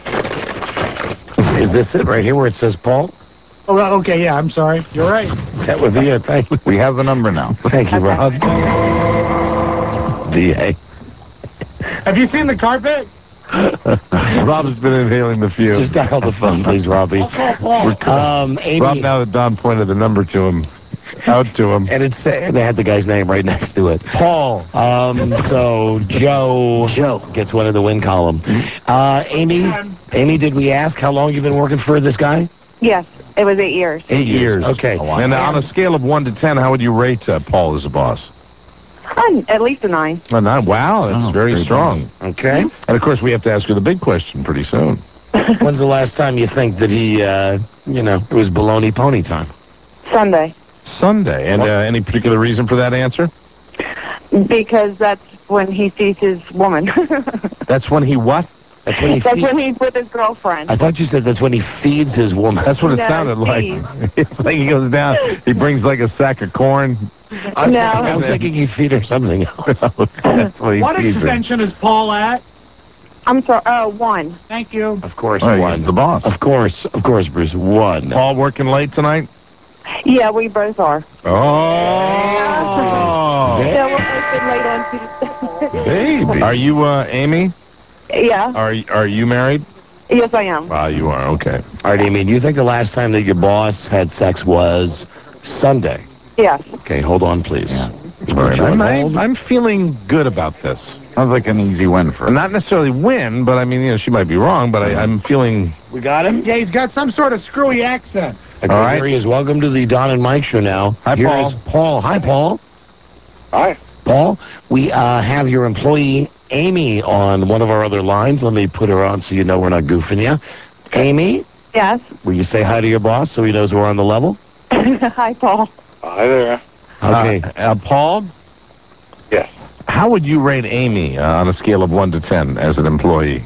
Is this it right here where it says Paul? Oh, okay, yeah, I'm sorry. You're right. That would be it. Thank you. We have the number now. Thank you, Rob. D A. Have you seen the carpet? Rob's been inhaling the fume. Just dial the phone, please, Robbie. Um, Amy, Rob, now that Don pointed the number to him, out to him. and it's and they had the guy's name right next to it. Paul. Um, so Joe Joe gets one in the win column. Uh, Amy, Amy, did we ask how long you've been working for this guy? Yes, it was eight years. Eight years. Okay. And on a scale of one to ten, how would you rate uh, Paul as a boss? Um, at least a nine. A nine. Wow, that's Oh, very very strong. Okay. And of course, we have to ask you the big question pretty soon. When's the last time you think that he, uh, you know, it was baloney pony time? Sunday. Sunday. And uh, any particular reason for that answer? Because that's when he sees his woman. That's when he what? That's when he. That's feed- when he's with his girlfriend. I thought you said that's when he feeds his woman. That's what it No, sounded like. feed. It's like he goes down, he brings like a sack of corn. I'm No. thinking, I was thinking he'd feed her something else. That's what he What feeds her. extension is Paul at? I'm sorry, uh, one. Thank you. Of course, Oh, one. he's the boss. Of course, of course, Bruce. One. Paul working late tonight? Yeah, we both are. Oh. Yeah, we're both been late on Tuesday. Baby. Are you, uh, Amy? Yeah, Are are you married? yes, I am. Ah, you are. Okay. All right, Amy, do you think the last time that your boss had sex was Sunday? Yes. Okay, hold on, please. All Put right. you on I'm, hold. I'm, I'm feeling good about this. Sounds like an easy win for her. Not necessarily win, but I mean, you know, she might be wrong, but I, I'm feeling. We got him? Yeah, he's got some sort of screwy accent. Okay, All right. here he is. Welcome to the Don and Mike show now. Hi, Here Paul. is Paul. Hi, Paul. Hi. Paul, we uh, have your employee, Amy, on one of our other lines. Let me put her on so you know we're not goofing you. Amy, Yes. will you say hi to your boss so he knows we're on the level? Hi, Paul. Hi there. Okay. Uh, uh, Paul, Yes. how would you rate Amy uh, on a scale of one to ten as an employee?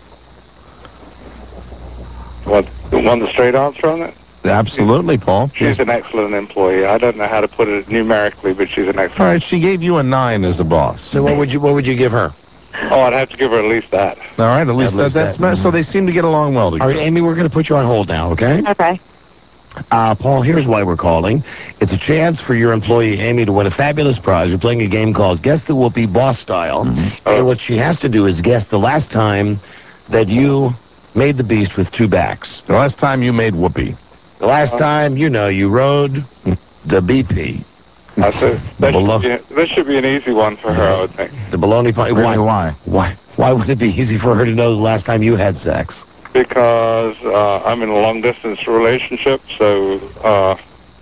What? Want the straight answer on it? Absolutely, Paul. She's an excellent employee. I don't know how to put it numerically, but she's an All excellent. right, she gave you a nine as a boss. So what would you what would you give her? Oh, I'd have to give her at least that. All right, at least, At least that, that's that. so they seem to get along well All together. right, Amy, we're going to put you on hold now, okay? Okay. Uh, Paul, here's why we're calling. It's a chance for your employee, Amy, to win a fabulous prize. We're playing a game called Guess the Whoopee Boss Style. Mm-hmm. And what she has to do is guess the last time that you made the beast with two backs. The last time you made whoopee. The last time, you know, you rode the B P. That's it. That Below- should, be, that should be an easy one for her, I would think. The baloney pie. Really, Why? why? Why? Why would it be easy for her to know the last time you had sex? Because uh, I'm in a long-distance relationship, so uh,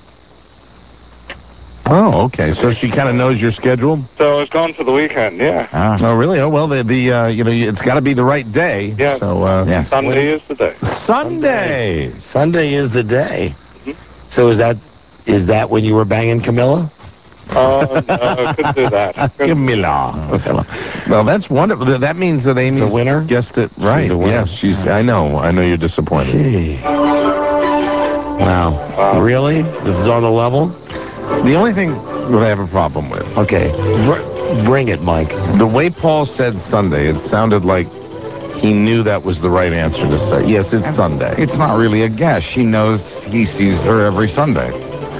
Oh, okay. So she kind of knows your schedule. so I was gone for the weekend. Yeah. Ah. Oh, really? Oh, well, the, the uh, you know, it's got to be the right day. Yeah. So, uh, Yes. Sunday is the day. Sunday. Sunday is the day. Mhm. So is that is that when you were banging Camilla? Oh, no, couldn't do that. Camilla. Well, that's wonderful. Th- That means that Amy's a winner? guessed it right. a winner. Yes, she's. I know. I know you're disappointed. Gee. Wow. Wow. Really? This is on the level? The only thing that I have a problem with, Okay. Br- bring it, Mike. the way Paul said Sunday, it sounded like he knew that was the right answer to say. Yes, it's Sunday. It's not really a guess. She knows he sees her every Sunday.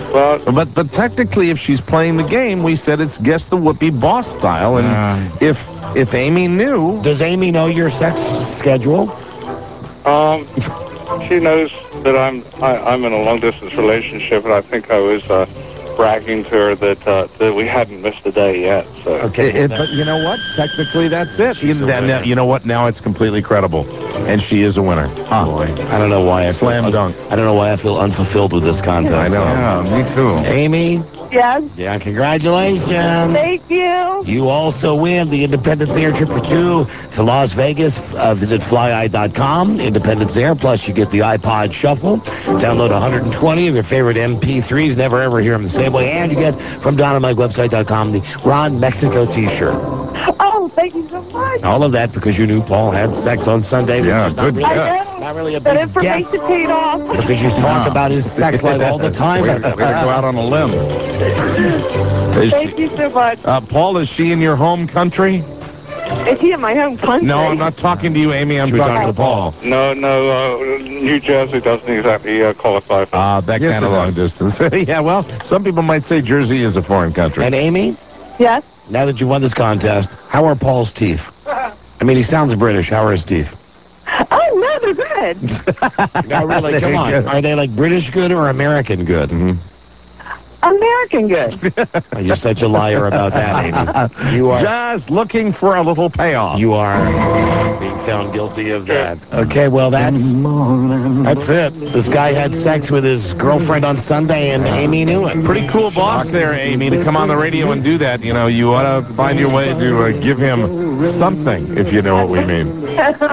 Well, but but technically, if she's playing the game, we said it's guess the Whoopi boss style, and Uh. if if Amy knew, Does Amy know your sex schedule? Um, she knows that I'm I, I'm in a long distance relationship, and I think I was uh, bragging to her that uh, that we hadn't missed a day yet. So okay, it, but you know what? Technically, that's it. You, that, now, you know what? Now it's completely credible, and she is a winner. Huh. Boy, I don't know why I Slam feel, dunk. I don't know why I feel unfulfilled with this contest. I know. Yeah, me too. Amy, Yes. yeah, congratulations. Thank you. You also win the Independence Air trip for two to Las Vegas. Uh, visit fly eye dot com, Independence Air. Plus, you get the iPod Shuffle. Download one hundred twenty of your favorite M P threes. Never, ever hear them the same way. And you get from don and mike website dot com the Ron Mexico T-shirt. Oh, thank you so much. All of that because you knew Paul had sex on Sunday. Yeah, which is good not really, guess. Not really a That big guess. information paid off. Because you talk Yeah. about his sex life all the time. Way, way to go out on a limb. Is Thank she, you so much. uh, Paul, is she in your home country? Is he in my home country? No, I'm not talking to you, Amy. I'm She was talking talking to to Paul. no, no, uh, New Jersey doesn't exactly uh, qualify for. Ah, that Yes, kind of it long distance. Yeah, well, some people might say Jersey is a foreign country. And Amy, Yes. now that you won this contest, how are Paul's teeth? I mean, he sounds British. How are his teeth? Oh, no, they're good. No, really, come They're on. good. Are they like British good or American good? Mm-hmm. American good. You're such a liar about that, Amy. You are. Just looking for a little payoff. You are being found guilty of that. Okay, well, that's that's it. This guy had sex with his girlfriend on Sunday, and Amy knew it. Pretty cool boss there, Amy, to come on the radio and do that. You know, you want to find your way to uh, give him something, if you know what we mean.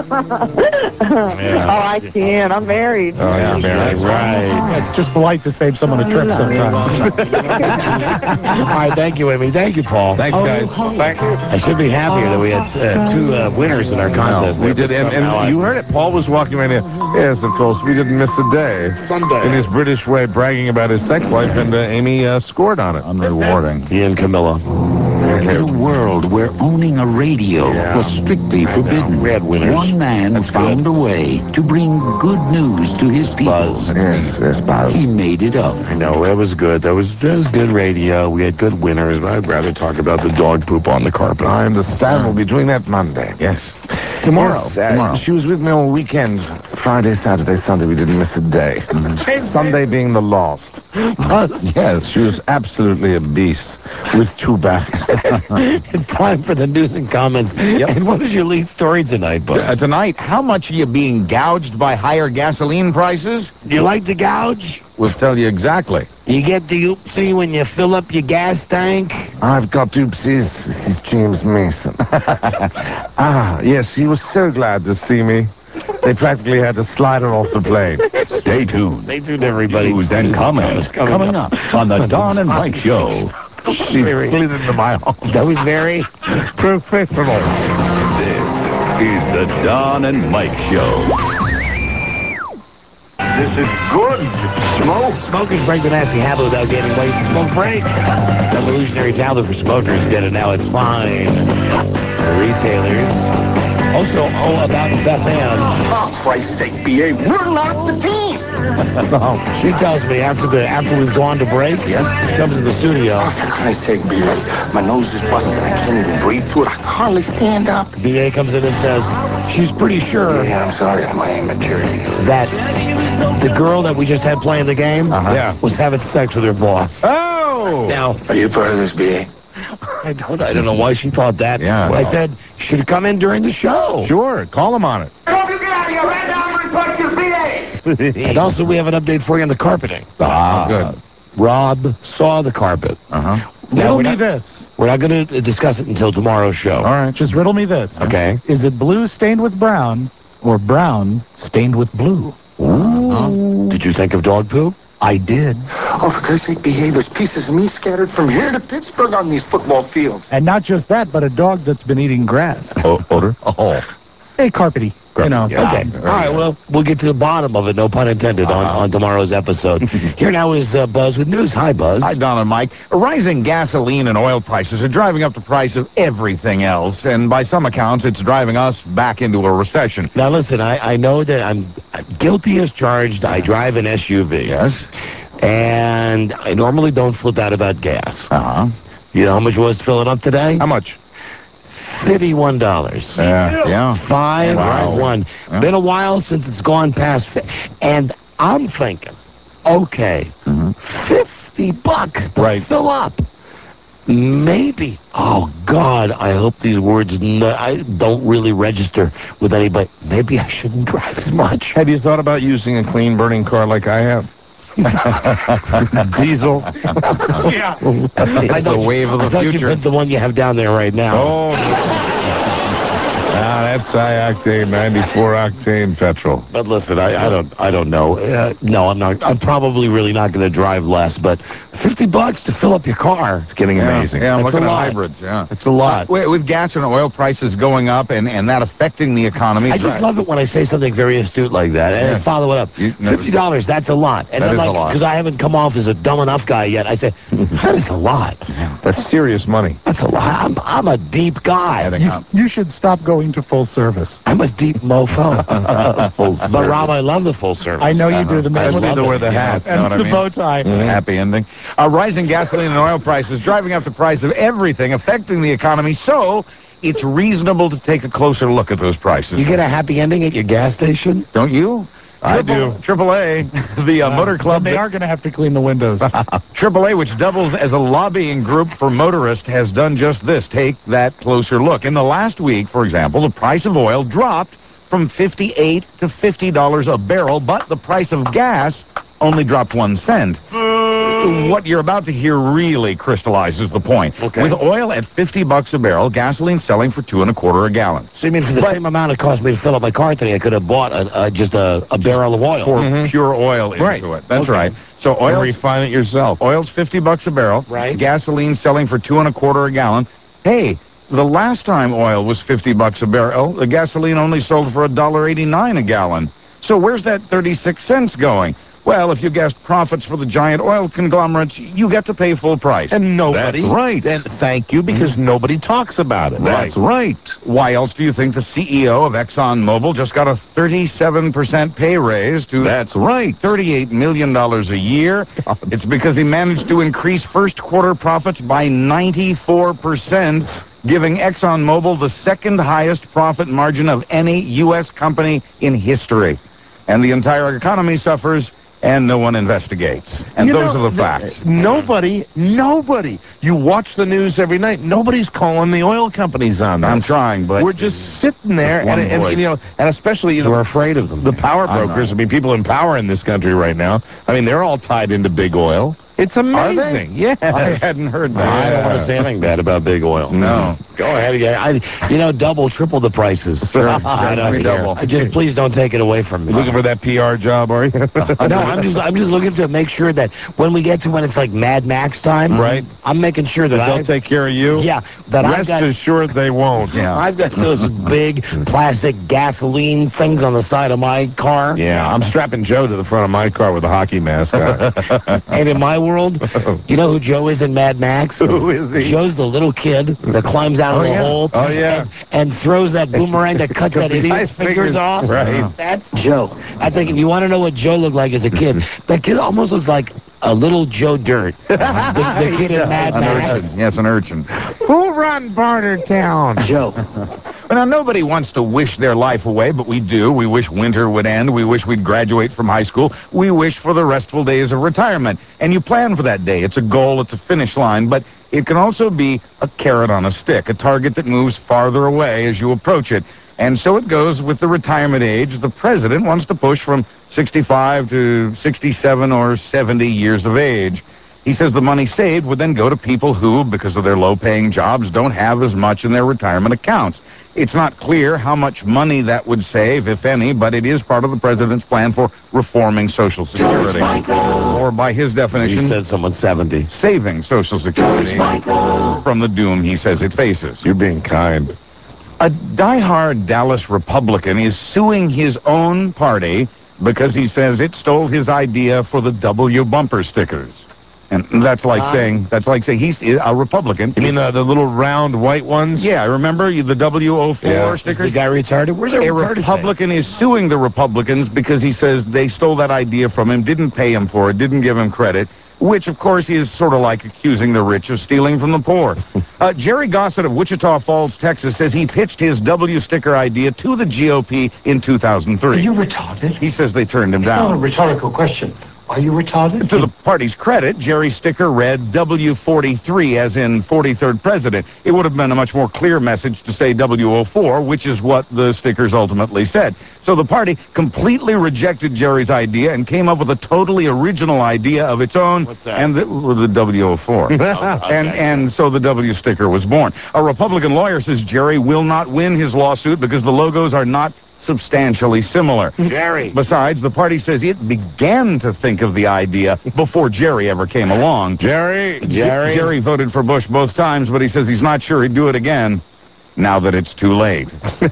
Oh, I can. I'm married. Oh, yeah, Mary. Right. It's just polite to save someone a trip sometimes. All right, thank you, Amy. Thank you, Paul. Thanks, guys. Thank you. I should be happier that we had uh, two uh, winners in our contest. We there, did, but and, somehow and I- you heard it. Paul was walking right in. Yes, of course, we didn't miss a day. Sunday. In his British way, bragging about his sex life, and uh, Amy uh, scored on it. Unrewarding. He and Camilla. In a world where owning a radio Yeah. was strictly forbidden, We had winners. one man That's found good. a way to bring good news to his people. Buzz. Yes, yes, Buzz. He made it up. I know, that was good. That was, that was good radio. We had good winners, but I'd rather talk about the dog poop on the carpet. I understand. We'll be doing that Monday. Yes. Tomorrow. Yes, uh, Tomorrow. She was with me all weekend. Friday, Saturday, Sunday. We didn't miss a day. Sunday being the lost. Yes, she was absolutely a beast with two backs. It's time for the news and comments. And what is your lead story tonight, Buzz? Uh, tonight, how much are you being gouged by higher gasoline prices? Do you like to gouge? We'll tell you exactly. You get the oopsie when you fill up your gas tank? I've got oopsies. This is James Mason. Ah, yes, he was so glad to see me. They practically had to slide her off the plane. Stay tuned. Stay tuned, everybody. News and comments coming up on the Don and Mike Show. She slid into my arm. That was very professional. This is the Don and Mike Show. This is good. Smoke. Smokers break the nasty habit without gaining weight. Smoke break. Revolutionary tablet for smokers. Get it now. It's fine. Retailers. Also, oh, about Beth Ann. Oh, Christ's sake, B A, we're not the team. Oh, she tells me after the after we've gone to break, yes, she comes to the studio. Oh, for Christ's sake, B A, my nose is busted. I can't even breathe through it. I can hardly stand up. B A comes in and says she's pretty sure Yeah, I'm sorry if my immaterial. that the girl that we just had playing the game Uh-huh. yeah. was having sex with her boss. Oh! Now, Are you part of this, B A? I don't I don't know why she thought that. Yeah, I well. said you should come in during the show. Sure, call him on it. Don't you get out of here right now. I'm going to punch your B A. And also, we have an update for you on the carpeting. Ah, good. Rob saw the carpet. Uh-huh. Now, Riddle we're me not, this. we're not going to discuss it until tomorrow's show. All right, just riddle me this. Okay. Is it blue stained with brown or brown stained with blue? Ooh. Did you think of dog poop? I did. Oh, for Christ's sake, B A, there's pieces of me scattered from here to Pittsburgh on these football fields. And not just that, but a dog that's been eating grass. Oh, odor? Oh. Hey, carpety. You know. Yeah. Okay. All right, well, we'll get to the bottom of it, no pun intended, on, on tomorrow's episode. Here now is uh, Buzz with news. Hi, Buzz. Hi, Don and Mike. Rising gasoline and oil prices are driving up the price of everything else, and by some accounts, it's driving us back into a recession. Now, listen, I, I know that I'm, I'm guilty as charged. I drive an S U V. Yes? And I normally don't flip out about gas. Uh-huh. You know how much it was filling up today? How much? fifty-one dollars. Yeah, yeah. Five, Wow. one. Yeah. Been a while since it's gone past. Fi- and I'm thinking, okay, Mm-hmm. fifty bucks to Right. fill up. Maybe. Oh, God, I hope these words n- I don't really register with anybody. Maybe I shouldn't drive as much. Have you thought about using a clean burning car like I have? Diesel. Yeah. It's I the thought you- wave of the I thought you future. meant the one you have down there right now. Oh, ah, that's high octane, ninety-four octane petrol. But listen, I, I don't, I don't know. Uh, no, I'm not. I'm probably really not going to drive less. But fifty bucks to fill up your car. It's getting Yeah, amazing. Yeah, I'm That's looking a at lot. hybrids, yeah. It's a lot. With, with gas and oil prices going up and, and that affecting the economy. I just love it when I say something very astute like that and Yeah. follow it up. You never- Fifty dollars, that's a lot. And That I'm is a like, lot. because I haven't come off as a dumb enough guy yet. I say, that is a lot. That's serious money. That's a lot. I'm, I'm a deep guy. Heading You, up. you should stop going to full service. I'm a deep mofo. Full But service. Rob, I love the full service. I know you do. The man That's with me the, to wear the yeah, hat. and know what I the mean? bow tie. Happy ending. Uh, rising gasoline and oil prices driving up the price of everything, affecting the economy. So it's reasonable to take a closer look at those prices. You get a happy ending at your gas station? Don't you? I do. Triple A, the uh, motor club. They are going to have to clean the windows. Triple A, which doubles as a lobbying group for motorists, has done just this. Take that closer look. In the last week, for example, the price of oil dropped from fifty-eight to fifty dollars a barrel, but the price of gas only dropped one cent. What you're about to hear really crystallizes the point. Okay. With oil at fifty bucks a barrel, gasoline selling for two and a quarter a gallon. So you mean for the same amount it cost me to fill up my car today, I could have bought a, uh, just a, a barrel of oil. Pour pure oil into Right. it. That's Okay. right. So Or oil refine it yourself. Oil's fifty bucks a barrel. Right. Gasoline selling for two and a quarter a gallon. Hey, the last time oil was fifty bucks a barrel, the gasoline only sold for a dollar eighty-nine a gallon. So where's that thirty-six cents going? Well, if you guessed profits for the giant oil conglomerates, you get to pay full price. And nobody. That's right. And thank you, because nobody talks about it. That's right. Why else do you think the C E O of ExxonMobil just got a thirty-seven percent pay raise to That's right. thirty-eight million dollars a year? It's because he managed to increase first quarter profits by ninety-four percent, giving ExxonMobil the second highest profit margin of any U S company in history. And the entire economy suffers, and no one investigates. And You those know, are the facts. th- Nobody, nobody. You watch the news every night. Nobody's calling the oil companies on this. I'm trying, but We're just sitting there, One and, and, voice. you know, and especially you know, We're afraid of them. the power I'm brokers. I not. mean, people in power in this country right now. I mean, they're all tied into big oil. It's amazing. Yes. I hadn't heard that. I don't want to say anything bad about big oil. No. Go ahead. Yeah, I, you know, double, triple the prices. Sure. I don't Every care. double. I just please don't take it away from me. Looking for that P R job, are you? no, I'm just I'm just looking to make sure that when we get to when it's like Mad Max time, Right. I'm making sure that They'll I take care of you. yeah that I've Rest got assured they won't. Yeah. I've got those big plastic gasoline things on the side of my car. Yeah, I'm strapping Joe to the front of my car with a hockey mask on. And in my world, you know who Joe is in Mad Max? Who is he? Joe's the little kid that climbs out Oh, of the yeah. hole. Oh, yeah. And, and throws that boomerang that cuts that the idiot's guy's fingers, fingers- off. right. That's Joe. I think if you want to know what Joe looked like as a kid, that kid almost looks like a little Joe Dirt. the, the kid in Mad An Max. urchin. Yes, an urchin. Who run Bartertown? Joe. But now, nobody wants to wish their life away, but we do. We wish winter would end. We wish we'd graduate from high school. We wish for the restful days of retirement. And you plan for that day. It's a goal. It's a finish line. But it can also be a carrot on a stick, a target that moves farther away as you approach it. And so it goes with the retirement age. The president wants to push from sixty-five to sixty-seven or seventy years of age. He says the money saved would then go to people who, because of their low-paying jobs, don't have as much in their retirement accounts. It's not clear how much money that would save, if any, but it is part of the president's plan for reforming Social Security. Or by his definition, He said someone seventy. saving Social Security from the doom he says it faces. You're being kind. A diehard Dallas Republican is suing his own party because he says it stole his idea for the W bumper stickers. And that's like Uh, saying, that's like saying he's a Republican. You mean uh, the little round white ones? Yeah, remember you- the W O four Yeah. stickers? Is the guy retarded? Where's A that retarded thing? Republican is suing the Republicans because he says they stole that idea from him, didn't pay him for it, didn't give him credit, which, of course, is sort of like accusing the rich of stealing from the poor. uh, Jerry Gossett of Wichita Falls, Texas, says he pitched his W sticker idea to the G O P in two thousand three. Are you retarded? He says they turned him It's not a down. rhetorical question. Are you retarded? To the party's credit, Jerry's sticker read W forty-three, as in forty-third president. It would have been a much more clear message to say W O four, which is what the stickers ultimately said. So the party completely rejected Jerry's idea and came up with a totally original idea of its own. What's that? And the, well, the W O four. okay. And and so the W sticker was born. A Republican lawyer says Jerry will not win his lawsuit because the logos are not substantially similar. Jerry. Besides, the party says it began to think of the idea before Jerry ever came along. Jerry? Jerry? Jerry voted for Bush both times, but he says he's not sure he'd do it again now that it's too late.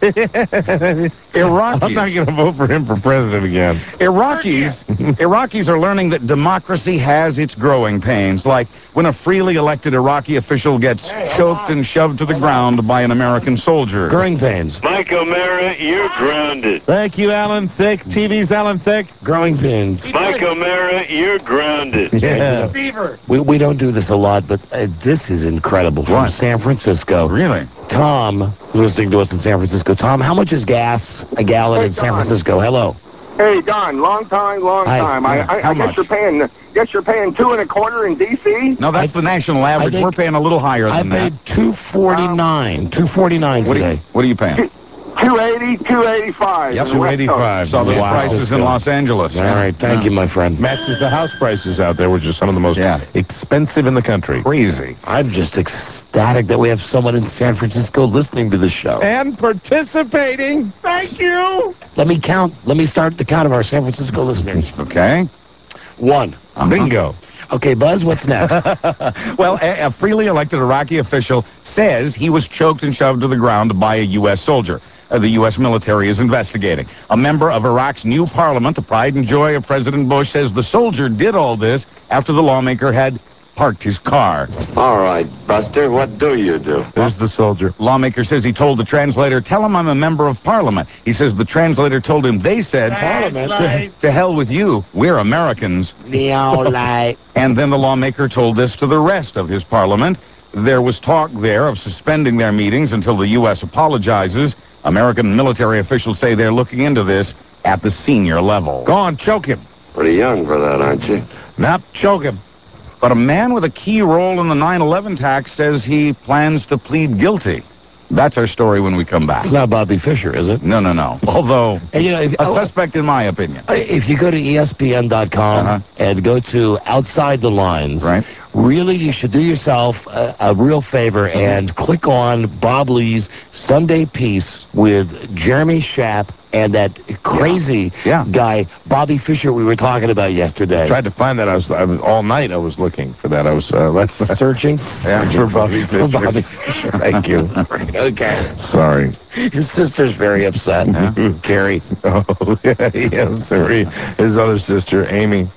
Iraqis. I'm not going to vote for him for president again. Iraqis, Iraqis are learning that democracy has its growing pains, like when a freely elected Iraqi official gets choked and shoved to the ground by an American soldier. Growing pains. Mike O'Mara, you're grounded. Thank you, Alan Thick. T V's Alan Thick. Growing pains. Mike O'Mara, you're grounded. Yeah. Fever. We, we don't do this a lot, but uh, this is incredible. From What? San Francisco. Really? Tom, who's listening to us in San Francisco. Tom, how much is gas a gallon Hey, in San Don. Francisco? Hello. Hey, Don, long time, long Hi. time. I, I, How I guess much? you're paying. Guess you're paying two and a quarter in D C. No, that's I- the national average. think- We're paying a little higher I than that. paid two forty nine. Two forty nine What are, you, today. what are you paying? Two eighty, two eighty five. Yep, two eighty-five. Saw those Wow. prices in Los Angeles. All right, thank you, my friend. Matches the house prices out there, which are some of the most Yeah. expensive in the country. Crazy. I'm just ecstatic that we have someone in San Francisco listening to the show. And participating. Thank you. Let me count. Let me start the count of our San Francisco listeners. Okay. One. Uh-huh. Bingo. Okay, Buzz, what's next? Well, a, a freely elected Iraqi official says he was choked and shoved to the ground by a U S soldier. Uh, the U S military is investigating. A member of Iraq's new parliament, the pride and joy of President Bush, says the soldier did all this after the lawmaker had parked his car. All right, Buster, what do you do? There's the soldier. Lawmaker says he told the translator, tell him I'm a member of parliament. He says the translator told him they said, Parliament? to, to hell with you, we're Americans. Meow light. And then the lawmaker told this to the rest of his parliament. There was talk there of suspending their meetings until the U S apologizes. American military officials say they're looking into this at the senior level. Go on, choke him. Pretty young for that, aren't you? Nap, choke him. But a man with a key role in the nine eleven attacks says he plans to plead guilty. That's our story when we come back. It's not Bobby Fischer, is it? No, no, no. Although, And, you know, if, a suspect in my opinion. if you go to E S P N dot com Uh-huh. and go to Outside the Lines, Right. really you should do yourself a, a real favor and click on Bob Lee's Sunday piece with Jeremy Schaap and that crazy Yeah. guy, Bobby Fischer, we were talking about yesterday. Tried to find that. I was, I was all night. I was looking for that. I was uh, let's Searching yeah, for Bobby for Fischer. Bobby Fischer. Thank you. Okay. Sorry. His sister's very upset. Carrie. Oh yeah, yeah. Sorry. His other sister, Amy.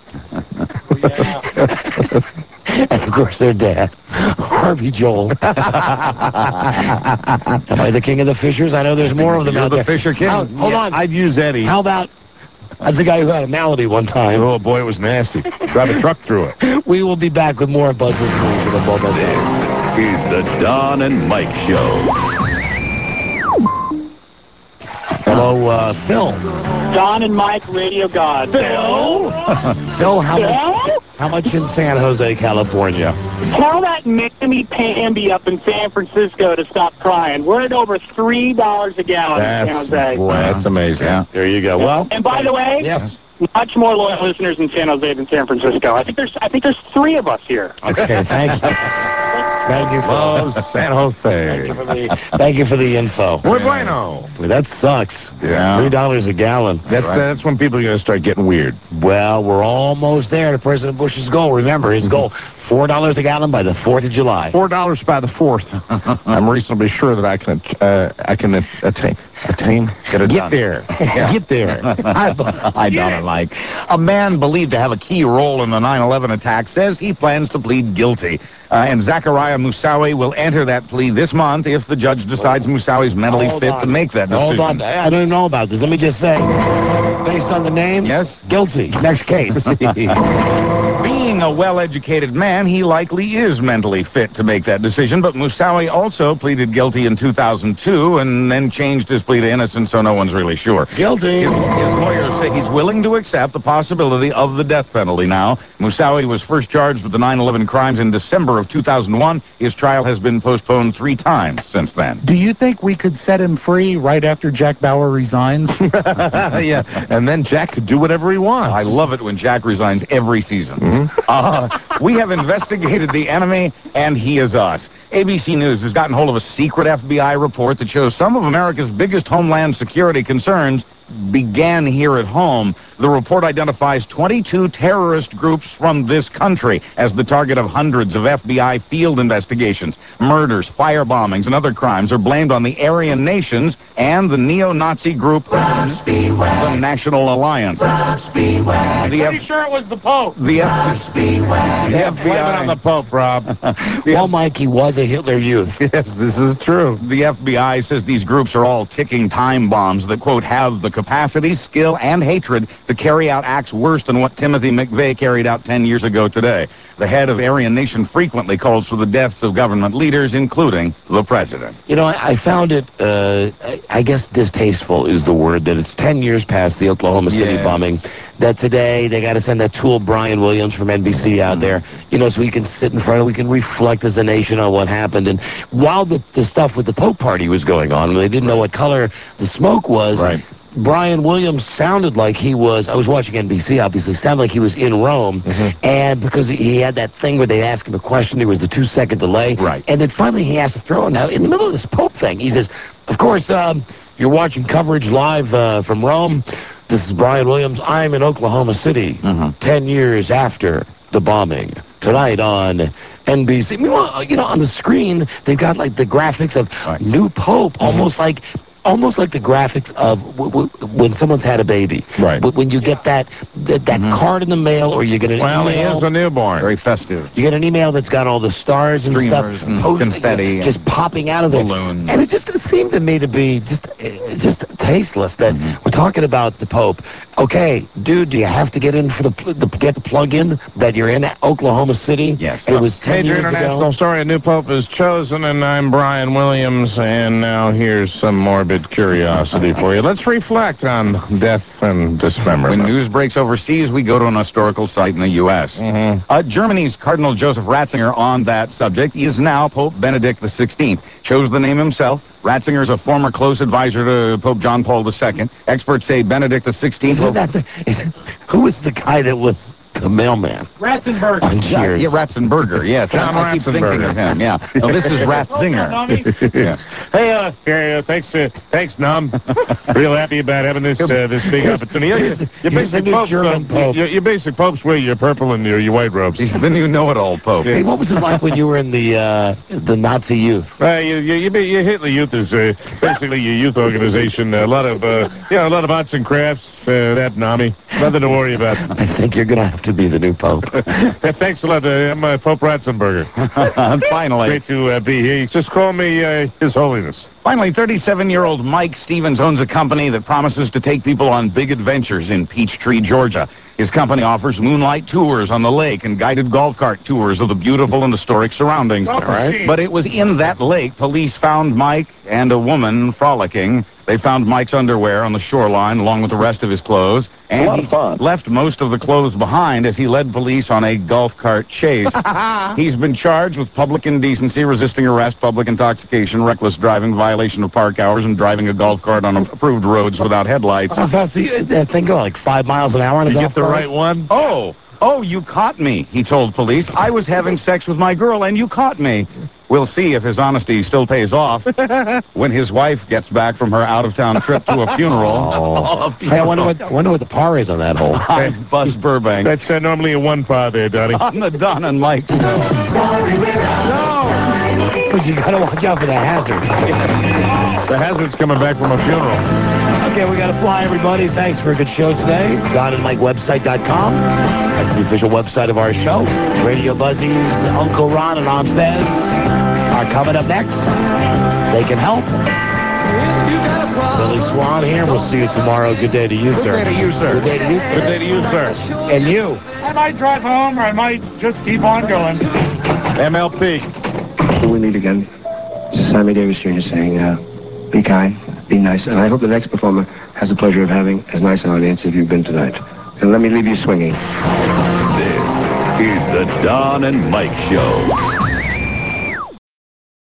And of course their dad, Harvey Joel. Am I the king of the Fishers? I know there's more of them You're out the there. Fisher King. How- hold on. I'd use Eddie. How about, that's the guy who had a malady one time. Oh boy, it was nasty. Drive a truck through it. We will be back with more Buzz's News in a moment. Is the Don and Mike Show. Hello, uh, Phil. Don and Mike, Radio God. Phil? Phil, how much, how much in San Jose, California? Tell that Mammy Pamby up in San Francisco to stop crying. We're at over three dollars a gallon in San That's Jose. boy, that's amazing. Yeah. There you go. Well, And by the way, yes. much more loyal listeners in San Jose than San Francisco. I think there's I think there's three of us here. Okay, thank you. Thank you, Phil. Love San Thank you Jose. for the, thank you for the info. Muy bueno. That sucks. Yeah. Three dollars a gallon. That's uh, that's when people are going to start getting weird. Well, we're almost there to President Bush's goal. Remember, his goal, four dollars a gallon by the fourth of July. Four dollars by the fourth. I'm reasonably sure that I can uh, I can attain attain get it Get done. there. Yeah. Get there. I, I don't like. A man believed to have a key role in the nine eleven attack says he plans to plead guilty. Uh, and Zachariah Moussaoui will enter that plea this month if the judge decides Moussaoui's mentally Hold fit on. to make that decision. Hold on. I I don't know about this. Let me just say, based on the name, Yes? guilty. Next case. Being a well-educated man, he likely is mentally fit to make that decision, but Moussaoui also pleaded guilty in two thousand two and then changed his plea to innocent, so no one's really sure. Guilty. His, his lawyers say he's willing to accept the possibility of the death penalty now. Moussaoui was first charged with the nine eleven crimes in December of two thousand one. His trial has been postponed three times since then. Do you think we could set him free right after Jack Bauer resigns? Yeah, and then Jack could do whatever he wants. I love it when Jack resigns every season. Mm-hmm. uh, we have investigated the enemy, and he is us. A B C News has gotten hold of a secret F B I report that shows some of America's biggest homeland security concerns began here at home. The report identifies twenty-two terrorist groups from this country as the target of hundreds of F B I field investigations. Murders, firebombings, and other crimes are blamed on the Aryan nations and the neo-Nazi group, the National Alliance. The Pretty F- sure it was the Pope. the F- the F B Blame it I on the Pope, Rob. Well, Mike, he was a Hitler Youth. Yes, this is true. The F B I says these groups are all ticking time bombs that, quote, have the capacity, skill, and hatred to carry out acts worse than what Timothy McVeigh carried out ten years ago today. The head of Aryan Nation frequently calls for the deaths of government leaders, including the president. You know, I, I found it, uh, I, I guess distasteful is the word, that it's ten years past the Oklahoma City Yes. bombing, that today they got to send that tool Brian Williams from N B C out there, you know, so we can sit in front of, we can reflect as a nation on what happened. And while the, the stuff with the Pope party was going on, when they didn't know what color the smoke was, Right. Brian Williams sounded like he was, I was watching N B C, obviously, sounded like he was in Rome. Mm-hmm. And because he had that thing where they asked him a question, there was the two-second delay. Right. And then finally he has to throw it. Now, in the middle of this Pope thing, he says, of course, um, you're watching coverage live uh, from Rome. This is Brian Williams. I'm in Oklahoma City, Mhm. ten years after the bombing. Tonight on N B C. Meanwhile, you know, on the screen, they've got, like, the graphics of Right. new Pope, almost like... Almost like the graphics of w- w- when someone's had a baby. Right. But when you get that that, that Mhm. card in the mail, or you get an Well, he email, is a newborn. Very festive. you get an email that's got all the stars and Streamers stuff, and post- confetti just popping out of there. balloons. And it just it seemed to me to be just uh, just tasteless that Mm-hmm. we're talking about the Pope. Okay, dude, do you have to get in for the, pl- the get the plug in that you're in Oklahoma City? Yes. And it was ten Major years international ago. story. A new pope is chosen, and I'm Brian Williams. And now here's some morbid curiosity for you. Let's reflect on death and dismemberment. When news breaks overseas, we go to an historical site in the U S Mhm. Uh, Germany's Cardinal Joseph Ratzinger, on that subject, is now Pope Benedict the sixteenth. Chose the name himself. Ratzinger is a former close advisor to Pope John Paul the Second. Experts say Benedict the sixteenth... Isn't that the, is, who was the guy that was the mailman? Ratzenberger. On Yeah, Cheers. yeah, Ratzenberger, yes. John I, I keep thinking Ratzenberger. of him, yeah. No, this is Ratzinger. yes. Hey, uh, hey, uh, thanks, uh, thanks, Num. Real happy about having this uh, this big opportunity. Your, here's the- your here's the basic new popes, German uh, pope. Your, your basic popes wear your purple and your, your white robes. He's the new know-it-all Pope. Hey, what was it like when you were in the uh, the Nazi youth? Uh, you, you, you, you Hitler Youth is uh, basically your youth organization. A lot of, uh, you know, a lot of arts and crafts. Uh, that Nami, nothing to worry about. I think you're going to have to be the new Pope. Uh, thanks a lot. Uh, I'm uh, Pope Ratzenberger. Finally. Great to uh, be here. Just call me uh, His Holiness. Finally, thirty-seven-year-old Mike Stevens owns a company that promises to take people on big adventures in Peachtree, Georgia. His company offers moonlight tours on the lake and guided golf cart tours of the beautiful and historic surroundings. Golf machine. But it was in that lake police found Mike and a woman frolicking. They found Mike's underwear on the shoreline along with the rest of his clothes. And a lot of he fun. left most of the clothes behind as he led police on a golf cart chase. He's been charged with public indecency, resisting arrest, public intoxication, reckless driving, violation of park hours, and driving a golf cart on approved roads without headlights. How fast do you, that thing go? Like five miles an hour? On a You golf get the cart? right one? Oh, oh, you caught me, he told police. I was having sex with my girl, and you caught me. We'll see if his honesty still pays off when his wife gets back from her out-of-town trip to a funeral. Oh. Hey, I wonder what, I wonder what the par is on that hole. I'm Buzz Burbank. That's uh, normally a one par there, Donnie. On the Don and Mike show. No! But you gotta watch out for the hazard. The hazard's coming back from a funeral. Okay, we gotta fly, everybody. Thanks for a good show today. Don and Mike Website dot com. That's the official website of our show. Radio Buzzies, Uncle Ron and Aunt Fez are coming up next. They can help. Billy Swan here. We'll see you tomorrow. Good day to you, sir. Good day to you, sir. Good day to you, sir. Good day to you, sir. And you. I might drive home, or I might just keep on going. M L P. When we meet again, this is Sammy Davis Junior saying, uh, be kind, be nice, and I hope the next performer has the pleasure of having as nice an audience as you've been tonight. And let me leave you swinging. This is the Don and Mike Show.